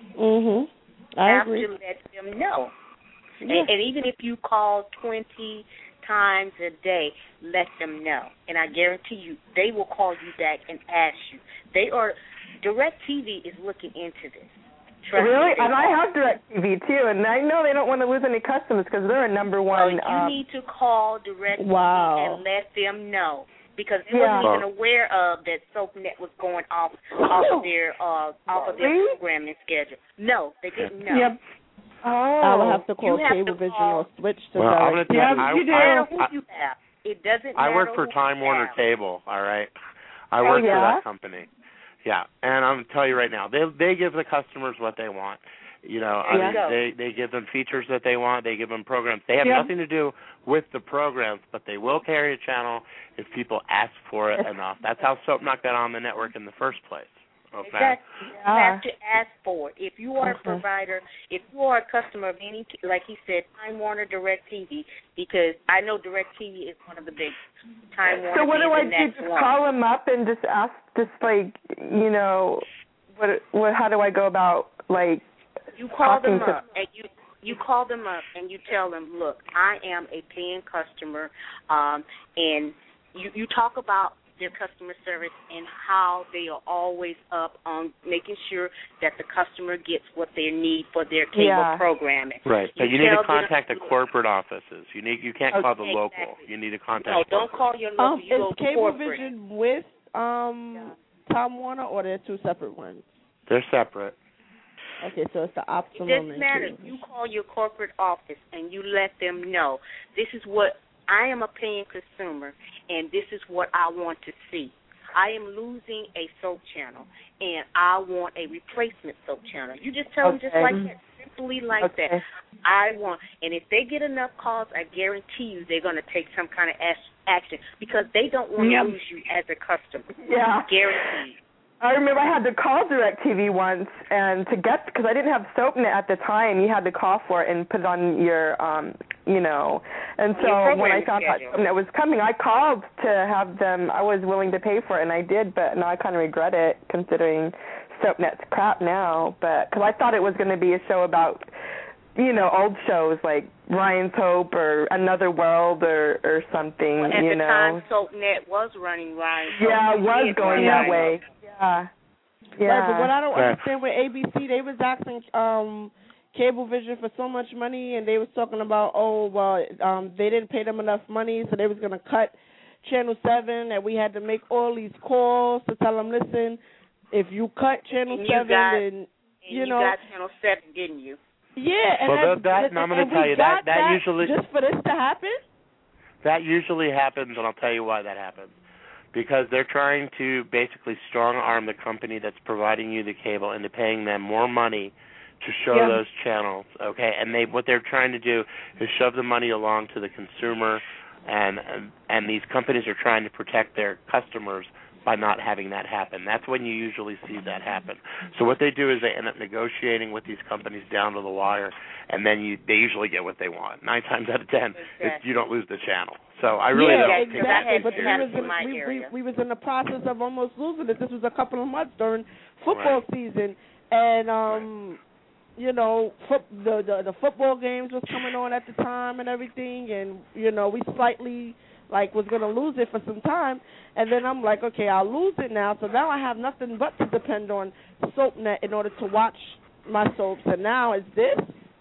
I agree. You have to let them know. Yeah. And even if you call 20 times a day, let them know. And I guarantee you, they will call you back and ask you. DirecTV is looking into this. Really? And I have DirecTV too, and I know they don't want to lose any customers because they're a number one. You need to call DirecTV and let them know, because they weren't even aware of that SoapNet was going off of their programming schedule. No, they didn't know. Yep. I will have to call Cablevision or switch to DirecTV. You matter who you have. It doesn't matter. I work for Time Warner Cable, all right? I work for that company. Yeah, and I'm going to tell you right now, they give the customers what they want. You know, they give them features that they want. They give them programs. They have nothing to do with the programs, but they will carry a channel if people ask for it enough. That's how SoapNut got on the network in the first place. Okay. Exactly. You have to ask for it. If you are a provider, if you are a customer of any, like he said, Time Warner, DirecTV, because I know DirecTV is one of the big Time Warner. So what do I do? Just call them up and just ask, just like, you know, what? How do I go about, like, you call them up and you call them up and you tell them, look, I am a paying customer, and you talk about their customer service and how they are always up on making sure that the customer gets what they need for their cable programming. Right, but you need to contact the corporate offices. You can't call the local. You need to contact. No, don't call your local. You go is Cablevision with Time Warner, or they're two separate ones? They're separate. Okay, so it's the optimum. It doesn't matter. You call your corporate office and you let them know, this is what I am a paying consumer, and this is what I want to see. I am losing a soap channel, and I want a replacement soap channel. You just tell them just like that, simply like that. I want, and if they get enough calls, I guarantee you they're going to take some kind of action because they don't want to lose you as a customer. Yeah. Guaranteed. I remember I had to call DirecTV once, and because I didn't have SoapNet at the time, you had to call for it and put it on your, you know. And so when I found out SoapNet was coming, I called to have them. I was willing to pay for it, and I did, but now I kind of regret it considering SoapNet's crap now. But because I thought it was going to be a show about, you know, old shows like Ryan's Hope or Another World or something. Well, at the time, SoapNet was running Ryan's Hope. Yeah, it was going that way. Yeah. Right, but what I don't understand with ABC, they was asking Cablevision for so much money, and they was talking about, they didn't pay them enough money, so they was going to cut Channel 7, and we had to make all these calls to tell them, listen, if you cut Channel 7, then, you know. You got Channel 7, didn't you? Yeah. And I'm going to tell you, that usually. Just for this to happen? That usually happens, and I'll tell you why that happens. Because they're trying to basically strong-arm the company that's providing you the cable into paying them more money to show those channels, okay? And what they're trying to do is shove the money along to the consumer, and these companies are trying to protect their customers by not having that happen. That's when you usually see that happen. So what they do is they end up negotiating with these companies down to the wire, and then they usually get what they want. 9 times out of 10, you don't lose the channel. So I really don't think exactly. But we was in the process of almost losing it. This was a couple of months during football season, and you know, the football games was coming on at the time and everything, and you know, we slightly was going to lose it for some time, and then I'm like, okay, I'll lose it now, so now I have nothing but to depend on SoapNet in order to watch my soaps, and now it's this.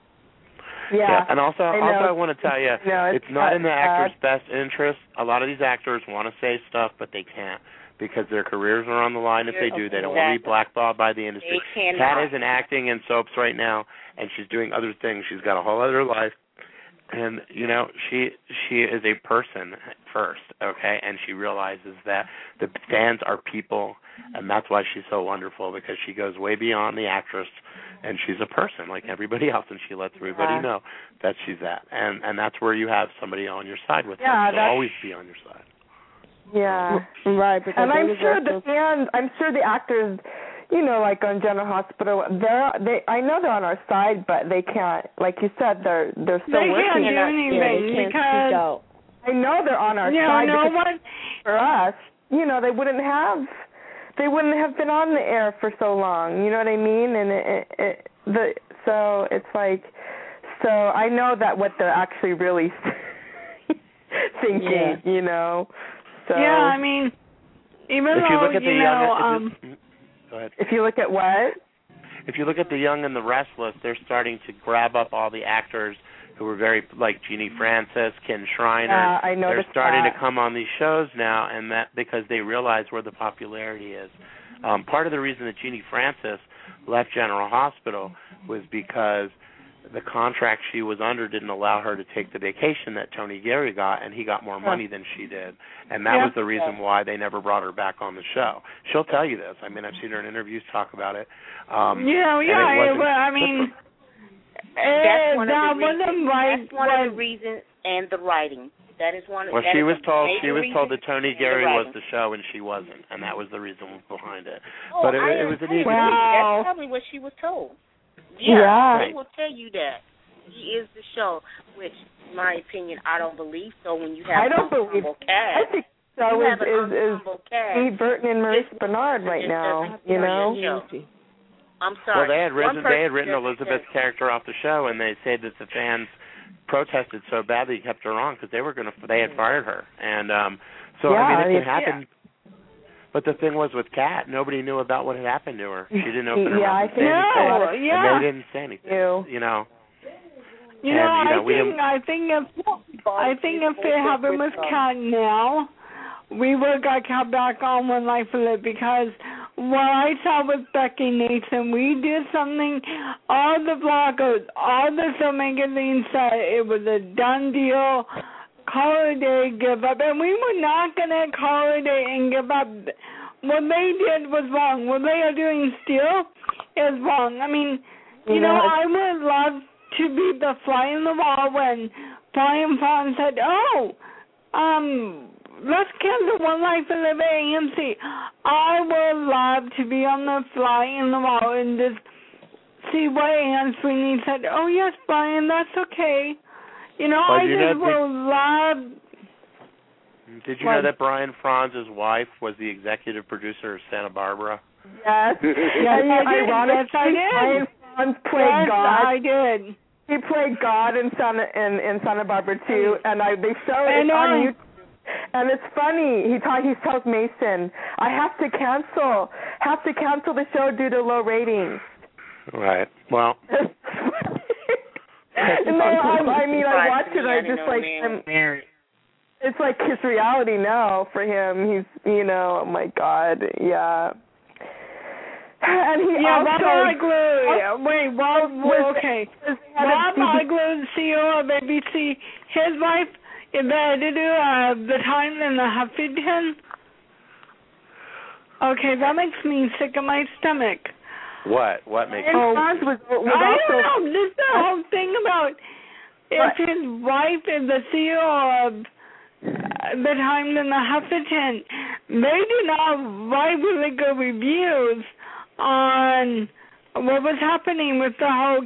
Yeah. And also I want to tell you, it's not in the actor's best interest. A lot of these actors want to say stuff, but they can't because their careers are on the line if they do. They don't want to be blackballed by the industry. Kat isn't acting in soaps right now, and she's doing other things. She's got a whole other life. And, you know, she is a person first, okay, and she realizes that the fans are people, and that's why she's so wonderful, because she goes way beyond the actress, and she's a person like everybody else, and she lets everybody know that she's that. And that's where you have somebody on your side with her. She'll always be on your side. Yeah. Right. And I'm sure the fans, I'm sure the actors, you know, like on General Hospital, I know they're on our side, but they can't. Like you said, they're still working. They can't do anything because I know they're on our side. Because for us, you know, they wouldn't have been on the air for so long. You know what I mean? And so it's like, so I know that what they're actually really thinking. You know. So I mean, even though Go ahead. If you look at what? If you look at The Young and the Restless, they're starting to grab up all the actors who were very, like Jeannie Francis, Ken Shriner. Yeah, I know. They're starting to come on these shows now, and that because they realize where the popularity is. Part of the reason that Jeannie Francis left General Hospital was because the contract she was under didn't allow her to take the vacation that Tony Geary got, and he got more money than she did. And that was the reason why they never brought her back on the show. She'll tell you this. I mean, I've seen her in interviews talk about it. but I mean, that's one of the reasons, and the writing. That is one. Well, she was told that Tony Geary was the show, and she wasn't, and that was the reason behind it. But it was an easy. That's probably what she was told. Yeah. They will tell you that he is the show, which, in my opinion, I don't believe so. When you have ensemble cast, I think so. Is Steve Burton and Maurice Bernard right now? You know. I'm sorry. Well, they had written Elizabeth's character off the show, and they said that the fans protested so badly he kept her on because they had fired her, and so I mean it can happen. But the thing was with Kat, nobody knew about what had happened to her. She didn't open her mouth and say anything, and they didn't say anything. You know. I think if it happened with Kat now, we would have got Kat back on One Life to Live, because what I saw with Becky Nathan, we did something, all the bloggers, all the film magazines said it was a done deal, call it a day, give up, and we were not going to call it a day and give up. What they did was wrong. What they are doing still is wrong. I mean, I would love to be the fly in the wall when Brian Fawn said, let's cancel One Life to Live at AMC. I would love to be on the fly in the wall and just see what Anne Sweeney said. Oh, yes, Brian, that's okay. I just would love... Did you know that Brian Franz's wife was the executive producer of Santa Barbara? Yes. Yes, I did. Brian Franz played God. I did. He played God in Santa Barbara, too, and they show it on YouTube. And it's funny. He tells Mason, I have to cancel the show due to low ratings. Right. Well. I watched it. I just it's like his reality now for him. He's, oh my God, yeah. And he also... Rob Igloo, CEO of ABC, his wife is the editor of The Times and the Huffington. Okay, that makes me sick in my stomach. What makes you... I don't know. This is the whole thing about if his wife is the CEO of The Times and the Huffington. They do not write really good reviews on what was happening with the whole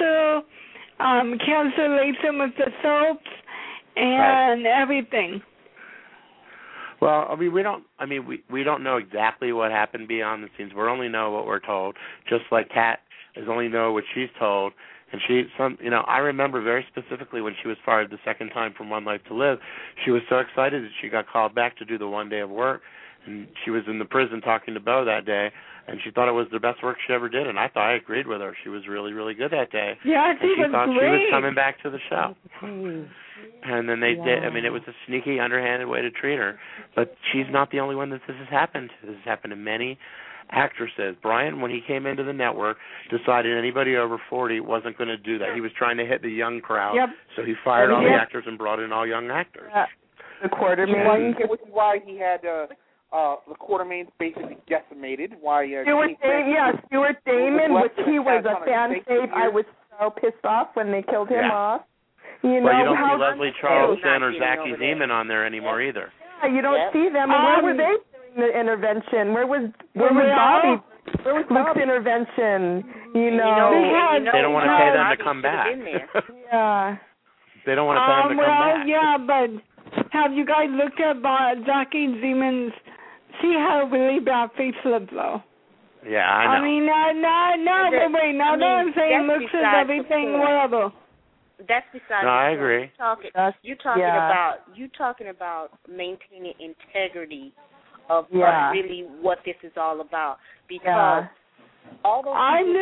cancellation with the soaps and everything. Well, we don't know exactly what happened beyond the scenes. We only know what we're told. Just like Kat is only know what she's told. And I remember very specifically when she was fired the second time from One Life to Live, she was so excited that she got called back to do the one day of work. And she was in the prison talking to Bo that day, and she thought it was the best work she ever did. And I thought I agreed with her. She was really, really good that day. Yeah, she thought great. She was coming back to the show. And then they did. I mean, it was a sneaky, underhanded way to treat her. But she's not the only one that this has happened to. This has happened to many actresses. Brian, when he came into the network, decided anybody over 40 wasn't going to do that. He was trying to hit the young crowd. Yep. So he fired all the actors and brought in all young actors. The Quartermain. Which is why he had the Quartermains basically decimated. Stuart Damon, which he was a fan fave. I was so pissed off when they killed him off. You don't see Leslie Charleston or Zachy Zeman on there anymore either. Yeah, you don't see them. And where were they doing the intervention? Where was Bobby? Where was Luke's intervention? They don't want to pay them to come back. Yeah. They don't want to pay them to come back. Yeah, but have you guys looked at Zachy Zeman's? See how really bad face looks, though. Yeah, I know. I mean, now that I'm saying looks is everything horrible. That's besides. No, I agree. You're talking about maintaining integrity of really what this is all about, because all those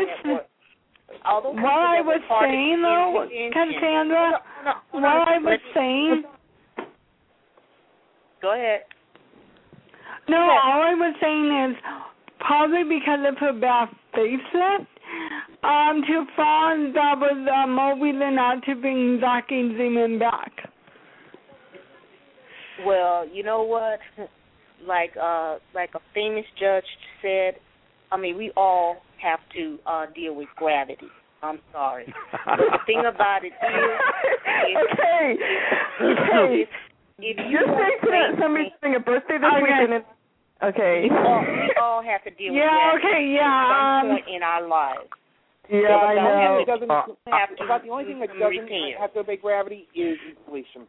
what I was saying, though, Cassandra, what I was saying. Go ahead. No, all I was saying is probably because of her bad facelift, to Fawn, that was more reason not to bring Zachy Zeman back. Well, you know what? Like a famous judge said, we all have to deal with gravity. I'm sorry. But the thing about it is okay. If you just say that somebody's having a birthday this weekend. Okay. We all have to deal with that at some point in our lives. Yeah, I know. About the only thing that doesn't have to obey gravity is inflation.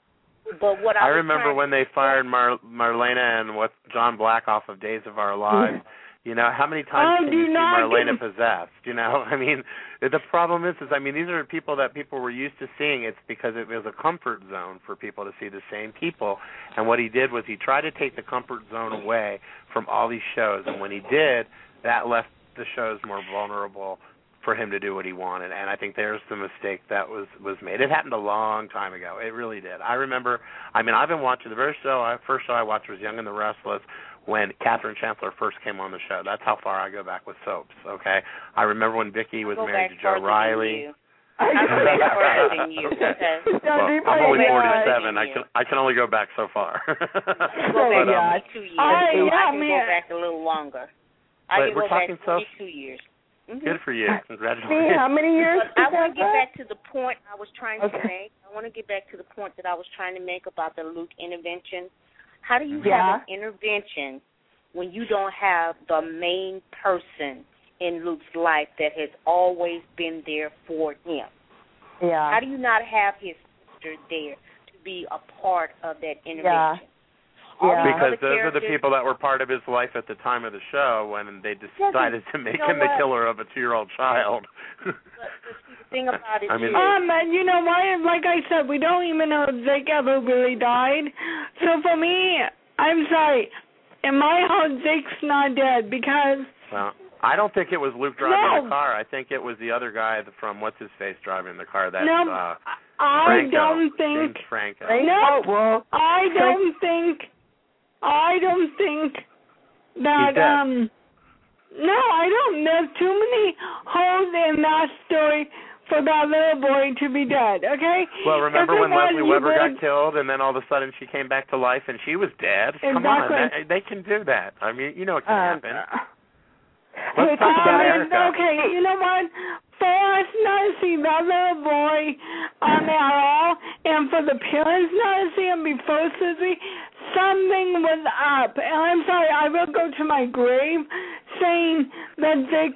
But what I remember when they fired Marlena and John Black off of Days of Our Lives. You know, how many times can you see Marlena possessed? You know, I mean, the problem is, I mean, these are people that people were used to seeing. It's because it was a comfort zone for people to see the same people. And what he did was he tried to take the comfort zone away from all these shows. And when he did, that left the shows more vulnerable for him to do what he wanted. And I think there's the mistake that was made. It happened a long time ago. It really did. I remember, I mean, I've been watching the first show I watched was Young and the Restless, when Catherine Chancellor first came on the show. That's how far I go back with soaps, okay? I remember when Vicki was married to Joe Riley. I'm further than you. Okay. Well, I'm only 47. I can only go back so far. Go back 2 years. I can go back a little longer. I can go back 42 years. Mm-hmm. Good for you. Congratulations. How many years? I want to get back to the point I was trying to make. I want to get back to the point that I was trying to make about the Luke intervention. How do you have an intervention when you don't have the main person in Luke's life that has always been there for him? Yeah. How do you not have his sister there to be a part of that intervention? Because those are the people that were part of his life at the time of the show when they decided to make him the killer of a 2-year-old child. But the thing about it is... you know what? Like I said, we don't even know if Zeke ever really died. So for me, I'm sorry. In my heart, Zake's not dead because... Well, I don't think it was Luke driving the car. I think it was the other guy from What's-His-Face driving the car. That's I don't think... James Franco. No, I don't think that, no, I don't. There's too many holes in that story for that little boy to be dead, okay? Well, remember when Leslie Weber got killed and then all of a sudden she came back to life and she was dead? Exactly. Come on, they can do that. I mean, you know it can happen. Let's talk about Erica. Okay, you know what? For us not to see that little boy at all, and for the parents not to see him before Susie, something was up. And I'm sorry, I will go to my grave saying that Zeke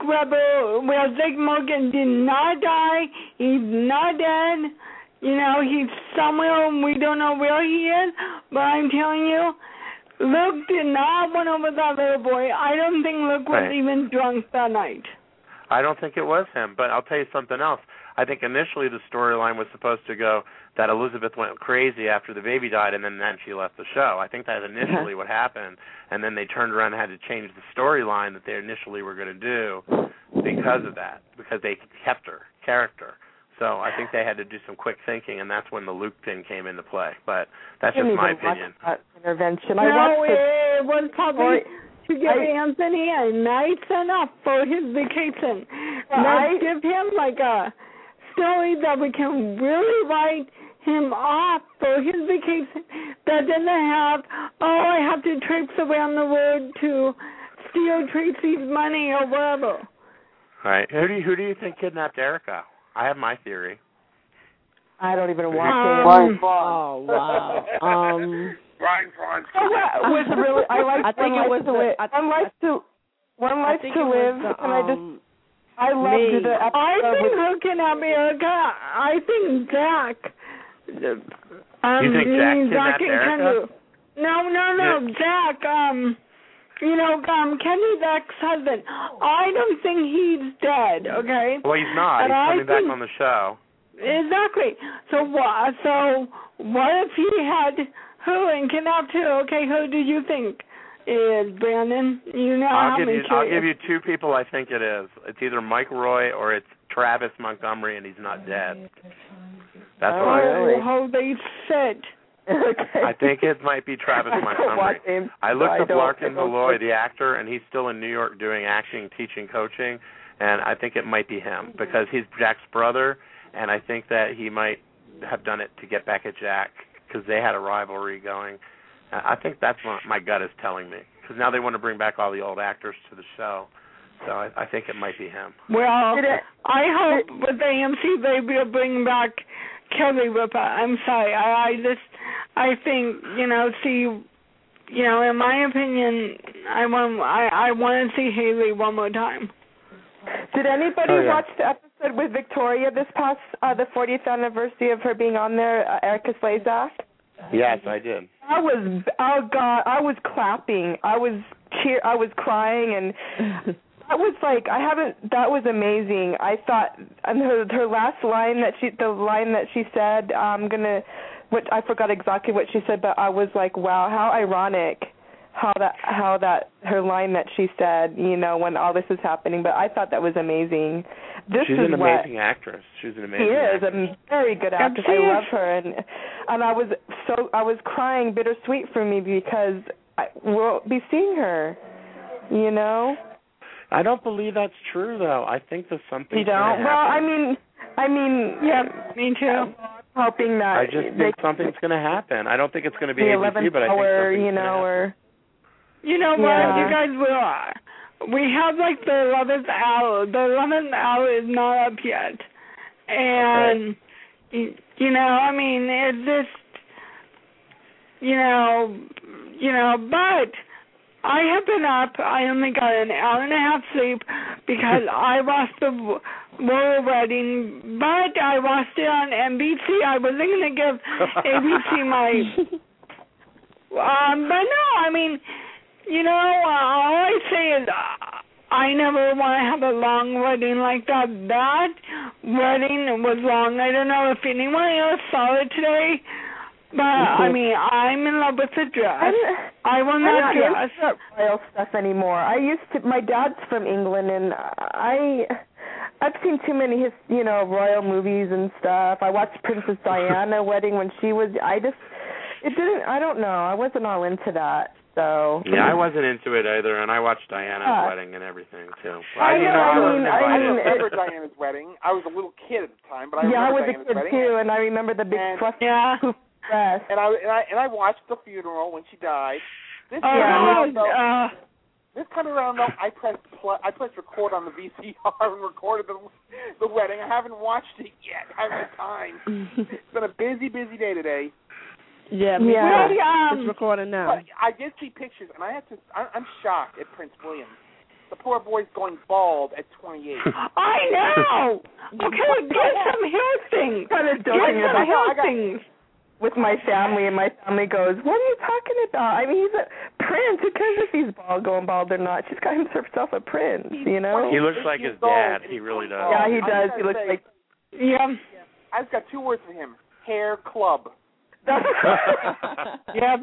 Morgan did not die. He's not dead. You know, he's somewhere, and we don't know where he is, but I'm telling you, Luke did not run over that little boy. I don't think Luke was even drunk that night. I don't think it was him, but I'll tell you something else. I think initially the storyline was supposed to go that Elizabeth went crazy after the baby died and then she left the show. I think that's initially what happened, and then they turned around and had to change the storyline that they initially were going to do because of that, because they kept her character. So I think they had to do some quick thinking, and that's when the Luke thing came into play. But that's just my opinion. Intervention. It was probably to give Anthony a nice enough for his vacation. Let's give him like a story that we can really write him off for his vacation that doesn't have, I have to traipse around the world to steal Tracy's money or whatever. Right. Who do you think kidnapped Erica? I have my theory. I don't even watch it. Oh, wow. Brian. Was really, I think it was One Life to Live, and I loved the episode. I think hooking up Erica. I think Zach. You think Zach kidnapped Erica? No, Zach. Kenny's ex-husband. I don't think he's dead. Okay. Well, he's not. He's coming back on the show. Exactly. So what if he had who and kidnapped who? Okay, who do you think is Brandon? You know, I'll give you two people I think it is. It's either Mike Roy or it's Travis Montgomery, and he's not dead. That's what I think. How they said. Okay. I think it might be Travis Montgomery. I looked up Larkin Malloy, the actor, and he's still in New York doing acting, teaching, coaching, and I think it might be him because he's Jack's brother, and I think that he might have done it to get back at Jack because they had a rivalry going. I think that's what my gut is telling me because now they want to bring back all the old actors to the show. So I think it might be him. Well, I hope with AMC they will bring back Kelly Ripa. I'm sorry. I think, in my opinion, I want to see Haley one more time. Did anybody watch the episode with Victoria this past the 40th anniversary of her being on there, Erica Slezak? Yes, I did. I was clapping. I was crying, and that was that was amazing. I thought, and her last line that she said, I forgot exactly what she said, but I was like, wow, how ironic. How that her line that she said, when all this is happening, but I thought that was amazing. She's an amazing actress. She's an amazing actress. She is a very good actress. I love her, and I was crying bittersweet for me because we'll be seeing her. I don't believe that's true though. I think there's something. You don't? Well, I mean, yeah, me too. Hoping that I just think something's going to happen. I don't think it's going to be ABC, but I think something's going to happen. You know what, you guys will. We have the 11th hour. The 11th hour is not up yet. And, it's just, but I have been up. I only got an hour and a half sleep because I watched the royal wedding, but I watched it on NBC. I wasn't going to give ABC my... but no, all I say is I never want to have a long wedding like that. That wedding was long. I don't know if anyone else saw it today, but, I'm in love with the dress. I want that dress. I'm not royal stuff anymore. My dad's from England, and I've seen too many royal movies and stuff. I watched Princess Diana wedding when she was, I don't know. I wasn't all into that. So yeah, I wasn't into it either, and I watched Diana's wedding and everything too. I remember Diana's wedding. I was a little kid at the time, but I remember Diana's wedding. Yeah, I was a kid too, and I remember the big dress. And I watched the funeral when she died. This time around, though, I pressed record on the VCR and recorded the wedding. I haven't watched it yet. I haven't had time. It's been a busy day today. Yeah, it's recording now. But I did see pictures, and I'm shocked at Prince William. The poor boy's going bald at 28. I know. Okay, get some hair things. Kind of joking about hair things with my family, and my family goes, "What are you talking about? I mean, he's a prince. Who cares if he's going bald or not? She's got himself a prince, He looks like his dad. He really does. Yeah, he does. He looks like. Yeah. I've got two words for him: hair club. Yeah.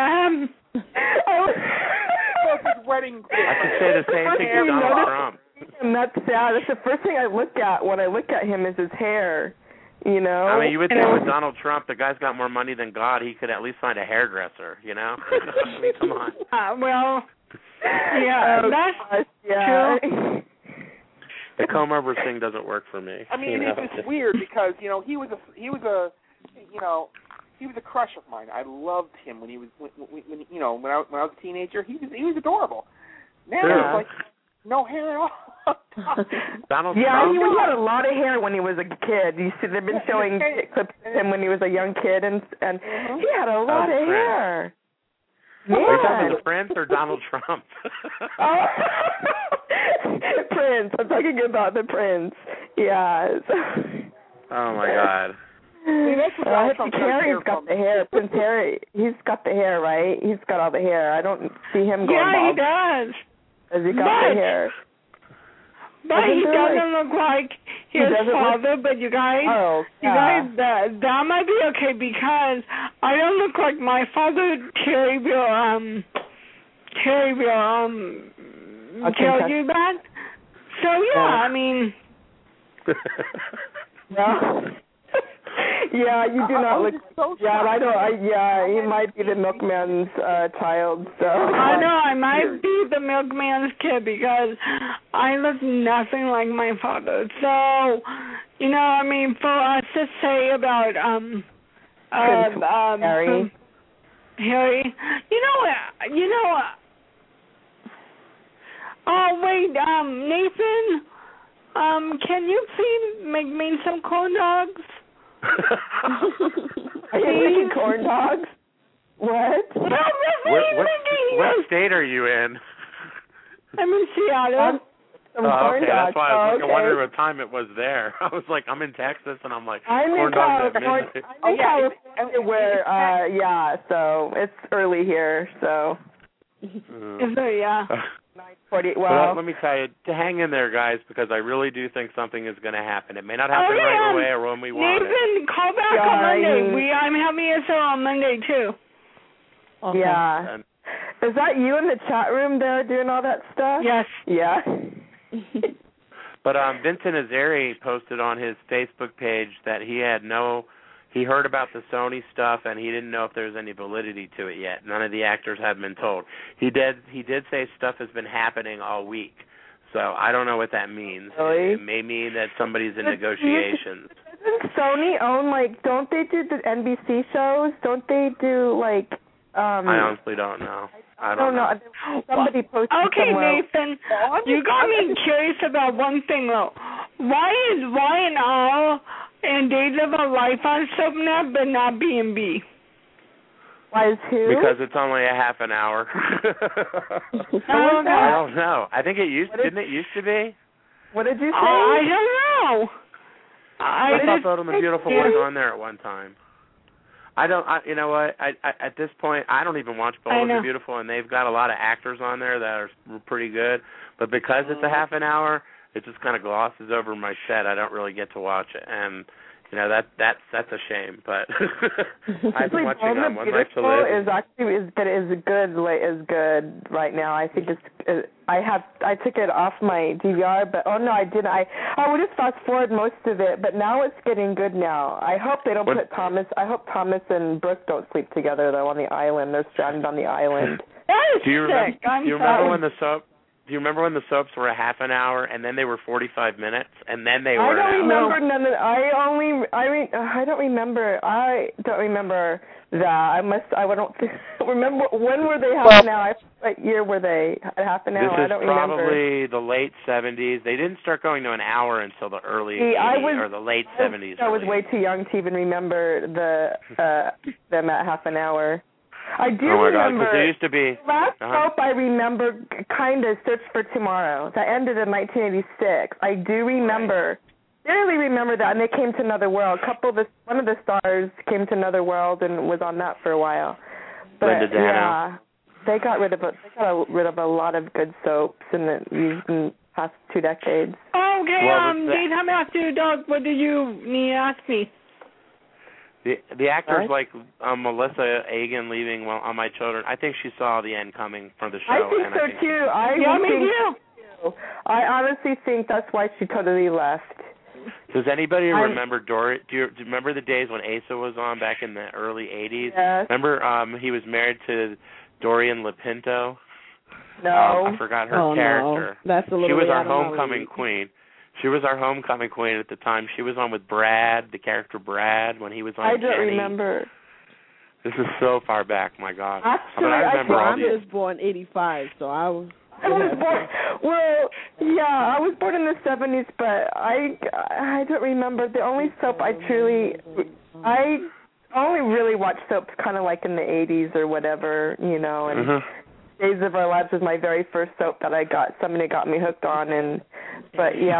Wedding. I could say the same thing to Donald Trump. And that's sad. That's the first thing I look at when I look at him is his hair. I mean, you would think with Donald Trump, the guy's got more money than God. He could at least find a hairdresser. I mean, come on. That's true. The comb-over thing doesn't work for me. I mean, it's weird because he was a crush of mine. I loved him when he was when I was a teenager. He was adorable. Now it's like no hair at all. Donald Trump. He had a lot of hair when he was a kid. You see, they've been showing clips of him when he was a young kid, and he had a lot of hair. Yeah. Are you talking about the Prince or Donald Trump? Prince. I'm talking about the Prince. Yes. Oh my God. Harry's got the hair. Prince Harry, he's got the hair, right? He's got all the hair. I don't see him going bald. Yeah, he does. Has he got the hair? But he doesn't look like his father. But you guys, that might be okay because I don't look like my father. Terry will tell you that. So I mean. Yeah, you do not look. He might be the milkman's child. So I know I might be the milkman's kid because I look nothing like my father. So, I mean, for us to say about Harry, Oh, wait, Nathan, can you please make me some corn dogs? Are you making corn dogs? What? What state are you in? I'm in Seattle. Okay, that's why I was wondering what time it was there. I was like, I'm in Texas, and I'm like, corn dogs at midnight. I'm in California where, so it's early here, so. Yeah. 9:40. Well, let me tell you, to hang in there, guys, because I really do think something is going to happen. It may not happen right away or when we want it. Nathan, call back on Monday. I'm having a show on Monday, too. Okay. Yeah. Is that you in the chat room there doing all that stuff? Yes. Yeah. But Vincent Azeri posted on his Facebook page that he heard about the Sony stuff and he didn't know if there was any validity to it yet. None of the actors had been told. He did say stuff has been happening all week. So I don't know what that means. Really? It may mean that somebody's in negotiations. Doesn't Sony own, don't they do the NBC shows? Don't they do, I honestly don't know. I don't know. Somebody posted somewhere. Nathan, you got me curious about one thing, though. Why is Y&R and Days of Our Life on SoapNet but not B&B? Why is who? Because it's only a half an hour. I don't know. I think didn't it used to be? What did you say? I don't know. I thought Bold and Beautiful was on there at one time. You know what? At this point, I don't even watch Bold and Beautiful, and they've got a lot of actors on there that are pretty good. But because it's a half an hour, it just kind of glosses over my set. I don't really get to watch it, and that's a shame. But I've been watching One Life to Live. Is good right now. I think I took it off my DVR, but I didn't. I would just fast forward most of it, but now it's getting good now. I hope they don't put Thomas. I hope Thomas and Brooke don't sleep together though on the island. They're stranded on the island. That is sick. Do you remember when the soap? Do you remember when the soaps were a half an hour and then they were 45 minutes and then they were? I don't remember none of. I don't remember. I don't remember that. I don't remember when were they half an hour. What year were they at half an hour? I don't remember. This is probably the late 70s. They didn't start going to an hour until the early 80s or the late 70s. I was way too young to even remember them at half an hour. I do remember. God, there used to be last soap I remember kind of Search for Tomorrow. That ended in 1986. I do remember, barely remember that, and they came to Another World. One of the stars came to Another World and was on that for a while. But Linda Dano. Yeah, they got rid of a lot of good soaps in the past 2 decades. Okay, I'm after you, Doug. What do you need to ask me? The actors like Melissa Egan leaving On My Children, I think she saw the end coming from the show. I think so too. I honestly think that's why she totally left. Does anybody remember Dory? Do you remember the days when Asa was on back in the early 80s? Yes. Remember he was married to Dorian Lipinto? No. I forgot her character. No. That's a little. She was our homecoming queen. She was our homecoming queen at the time. She was on with Brad, the character Brad, when he was on I don't Jenny. remember. This is so far back, my God. Actually, I remember all these. I was born 85, so I was born. Well, yeah, I was born in the 70s, but I don't remember. The only soap I only really watched soaps kind of like in the 80s or whatever, and Days of Our Lives was my very first soap that somebody got me hooked on, but yeah,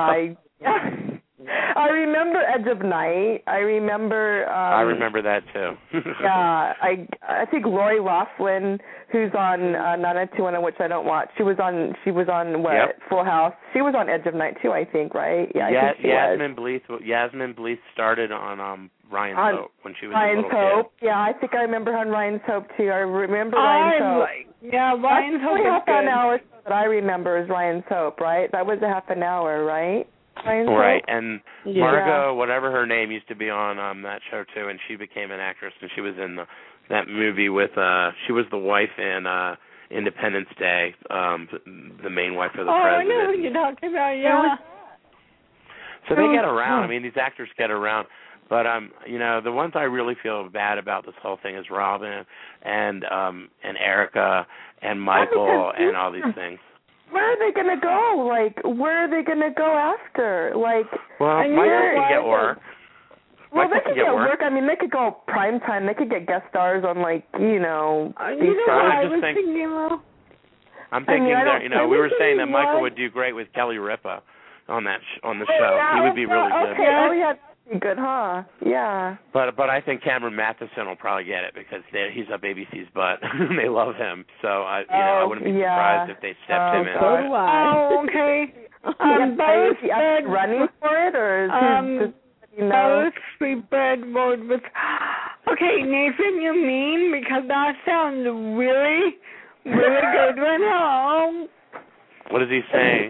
I remember Edge of Night. I remember. I remember that too. Yeah, I think Lori Loughlin, who's on 90210, which I don't watch. She was on what? Yep. Full House. She was on Edge of Night too, I think, right? Yeah, I think she was. Yasmin Bleeth started on Ryan's Hope when she was Ryan's a little Hope. Kid. Yeah, I think I remember her on Ryan's Hope too. I remember Ryan's Hope. Ryan's Hope is good. An hour that I remember is Ryan's Hope, right? That was a half an hour, right? Right, and Margot, whatever her name, used to be on that show too, and she became an actress, and she was in that movie with she was the wife in Independence Day, the main wife of the president. I know who you're talking about, yeah. So they get around. I mean, these actors get around. But the ones I really feel bad about this whole thing is Robin and Erica and Michael and all these things. where are they gonna go? Like, where are they gonna go after? Like, well, Michael can get work. Well, they could get work. I mean, they could go prime time. They could get guest stars on, like, these shows. I was thinking, I'm thinking that, we were saying that Michael would do great with Kelly Ripa on the show. He would be really good. Okay. Oh, yeah, that'd be good, huh? Yeah. But I think Cameron Matheson will probably get it because he's up ABC's butt. They love him. So I wouldn't be surprised if they stepped him in. So do I. Oh, okay. Is he running for it, or is he just... Both Sweetbread rolled with... Okay, Nathan, you mean? Because that sounds really, really good right now. What is he saying?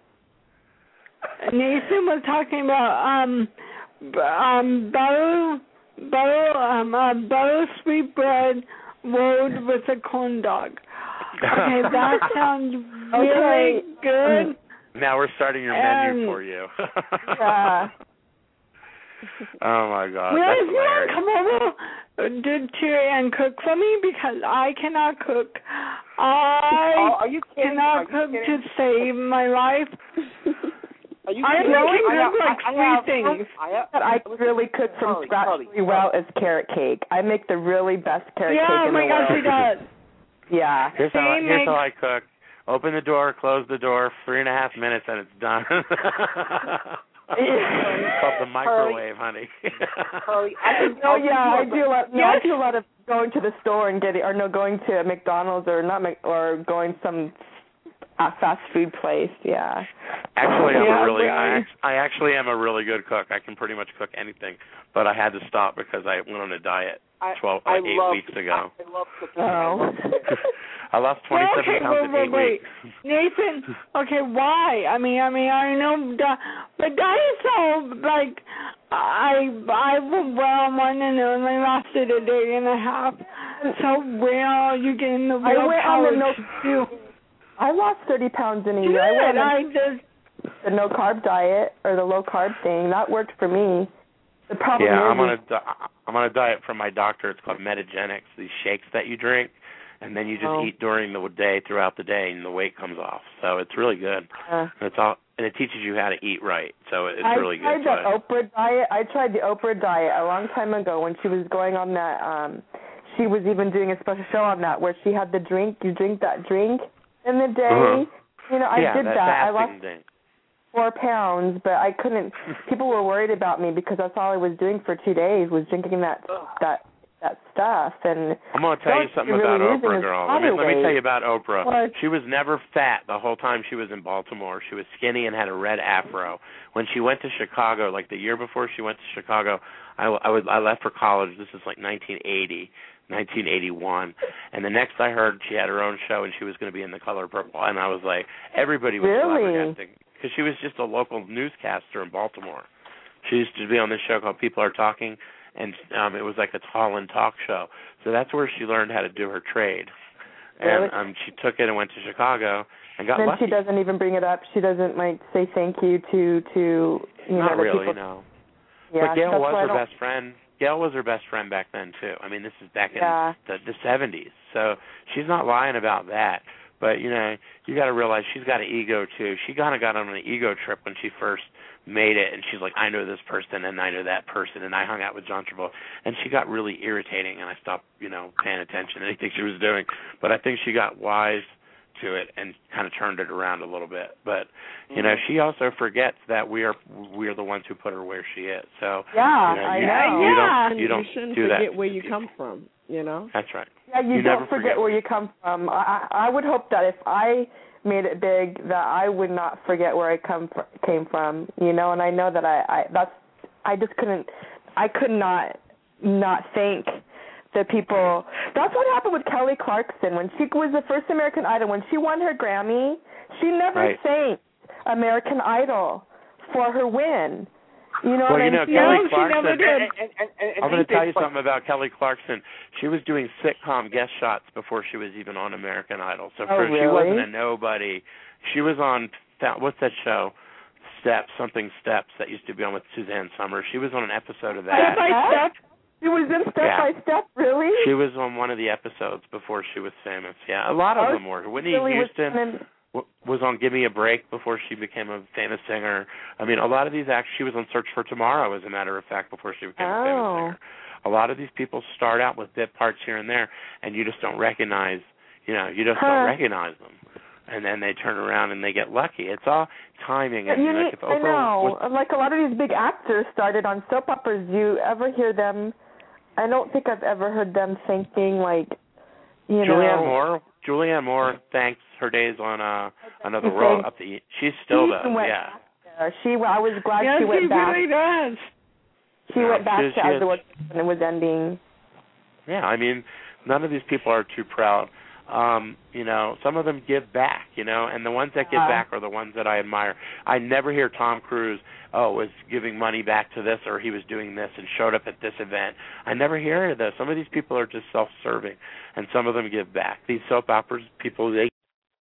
Nathan was talking about butter Sweetbread rolled with a corn dog. Okay, that sounds really good. Now we're starting your menu for you. Yeah. Oh my God! Well, that's if you want to come over and cook for me, because I cannot cook. I cannot cook to save my life. I can cook like 3 things. I really cook from scratch really well as carrot cake. I make the really best carrot cake in the world. Yeah, oh my gosh, he does. Yeah. Here's how I cook. Open the door, close the door, 3.5 minutes, and it's done. It's called the microwave, honey. I do a lot of going to the store and going to McDonald's or going some fast food place. Yeah. Actually, I actually am a really good cook. I can pretty much cook anything, but I had to stop because I went on a diet 8 weeks ago. I love cooking. Oh. I lost 27 pounds in 8 weeks. Nathan, okay, why? I mean, I know, but diet's all, like, I was well one and it only lasted a day and a half. So where are you getting the real power? I lost 30 pounds in a year. I went the no-carb diet or the low-carb thing. That worked for me. The problem is... I'm on a diet from my doctor. It's called Metagenics, these shakes that you drink. And then you just eat during the day, throughout the day, and the weight comes off. So it's really good. And it teaches you how to eat right. So it's really good. I tried the Oprah diet a long time ago when she was going on that. She was even doing a special show on that where she had the drink. You drink that drink in the day. I did that. I lost 4 pounds, but I couldn't. People were worried about me because that's all I was doing for 2 days was drinking that stuff. And I'm going to tell you something about Oprah, girl. Let me tell you about Oprah. What? She was never fat the whole time she was in Baltimore. She was skinny and had a red afro. When she went to Chicago, like the year before she went to Chicago, I left for college. This is like 1981. And the next I heard, she had her own show and she was going to be in The Color Purple. And I was like, everybody was flabbergasted because she was just a local newscaster in Baltimore. She used to be on this show called People Are Talking. And it was like a call and talk show. So that's where she learned how to do her trade. And she took it and went to Chicago and got lucky. She doesn't even bring it up. She doesn't say thank you to Not really, people. no. Yeah, but Gail was her best friend. Gail was her best friend back then too. I mean, this is back in the 70s. So she's not lying about that. But you got to realize she's got an ego too. She kind of got on an ego trip when she first made it, and she's like, I know this person and I know that person, and I hung out with John Travolta, and she got really irritating, and I stopped, paying attention to anything she was doing. But I think she got wise to it and kind of turned it around a little bit. But she also forgets that we are the ones who put her where she is. So I know. You don't shouldn't do that. Forget where you come from. That's right. Yeah, you don't forget where you come from. I would hope that if I made it big, that I would not forget where I came from. And I know that I could not thank the people. That's what happened with Kelly Clarkson when she was the first American Idol. When she won her Grammy, she never thanked American Idol for her win. Kelly Clarkson. Never did. I'm going to tell you something about Kelly Clarkson. She was doing sitcom guest shots before she was even on American Idol. So she wasn't a nobody. She was on, what's that show? Steps that used to be on with Suzanne Summers. She was on an episode of that. Step by Step? She was in Step by Step, really? She was on one of the episodes before she was famous. Yeah, a lot of them were. Whitney Houston. was on Give Me a Break before she became a famous singer. I mean, a lot of these she was on Search for Tomorrow, as a matter of fact, before she became a famous singer. A lot of these people start out with bit parts here and there, and you just don't recognize, don't recognize them. And then they turn around and they get lucky. It's all timing. And I know. Like a lot of these big actors started on soap operas. You ever hear them? I don't think I've ever heard them thinking like, Julianne Moore thanks her days on Another World up the East. She still does, yeah. I was glad she went back. Really does. She went back to As the World when it was ending. Yeah, I mean, none of these people are too proud. Some of them give back, and the ones that give back are the ones that I admire. I never hear Tom Cruise, was giving money back to this, or he was doing this and showed up at this event. I never hear any of this. Some of these people are just self-serving, and some of them give back. These soap operas people, they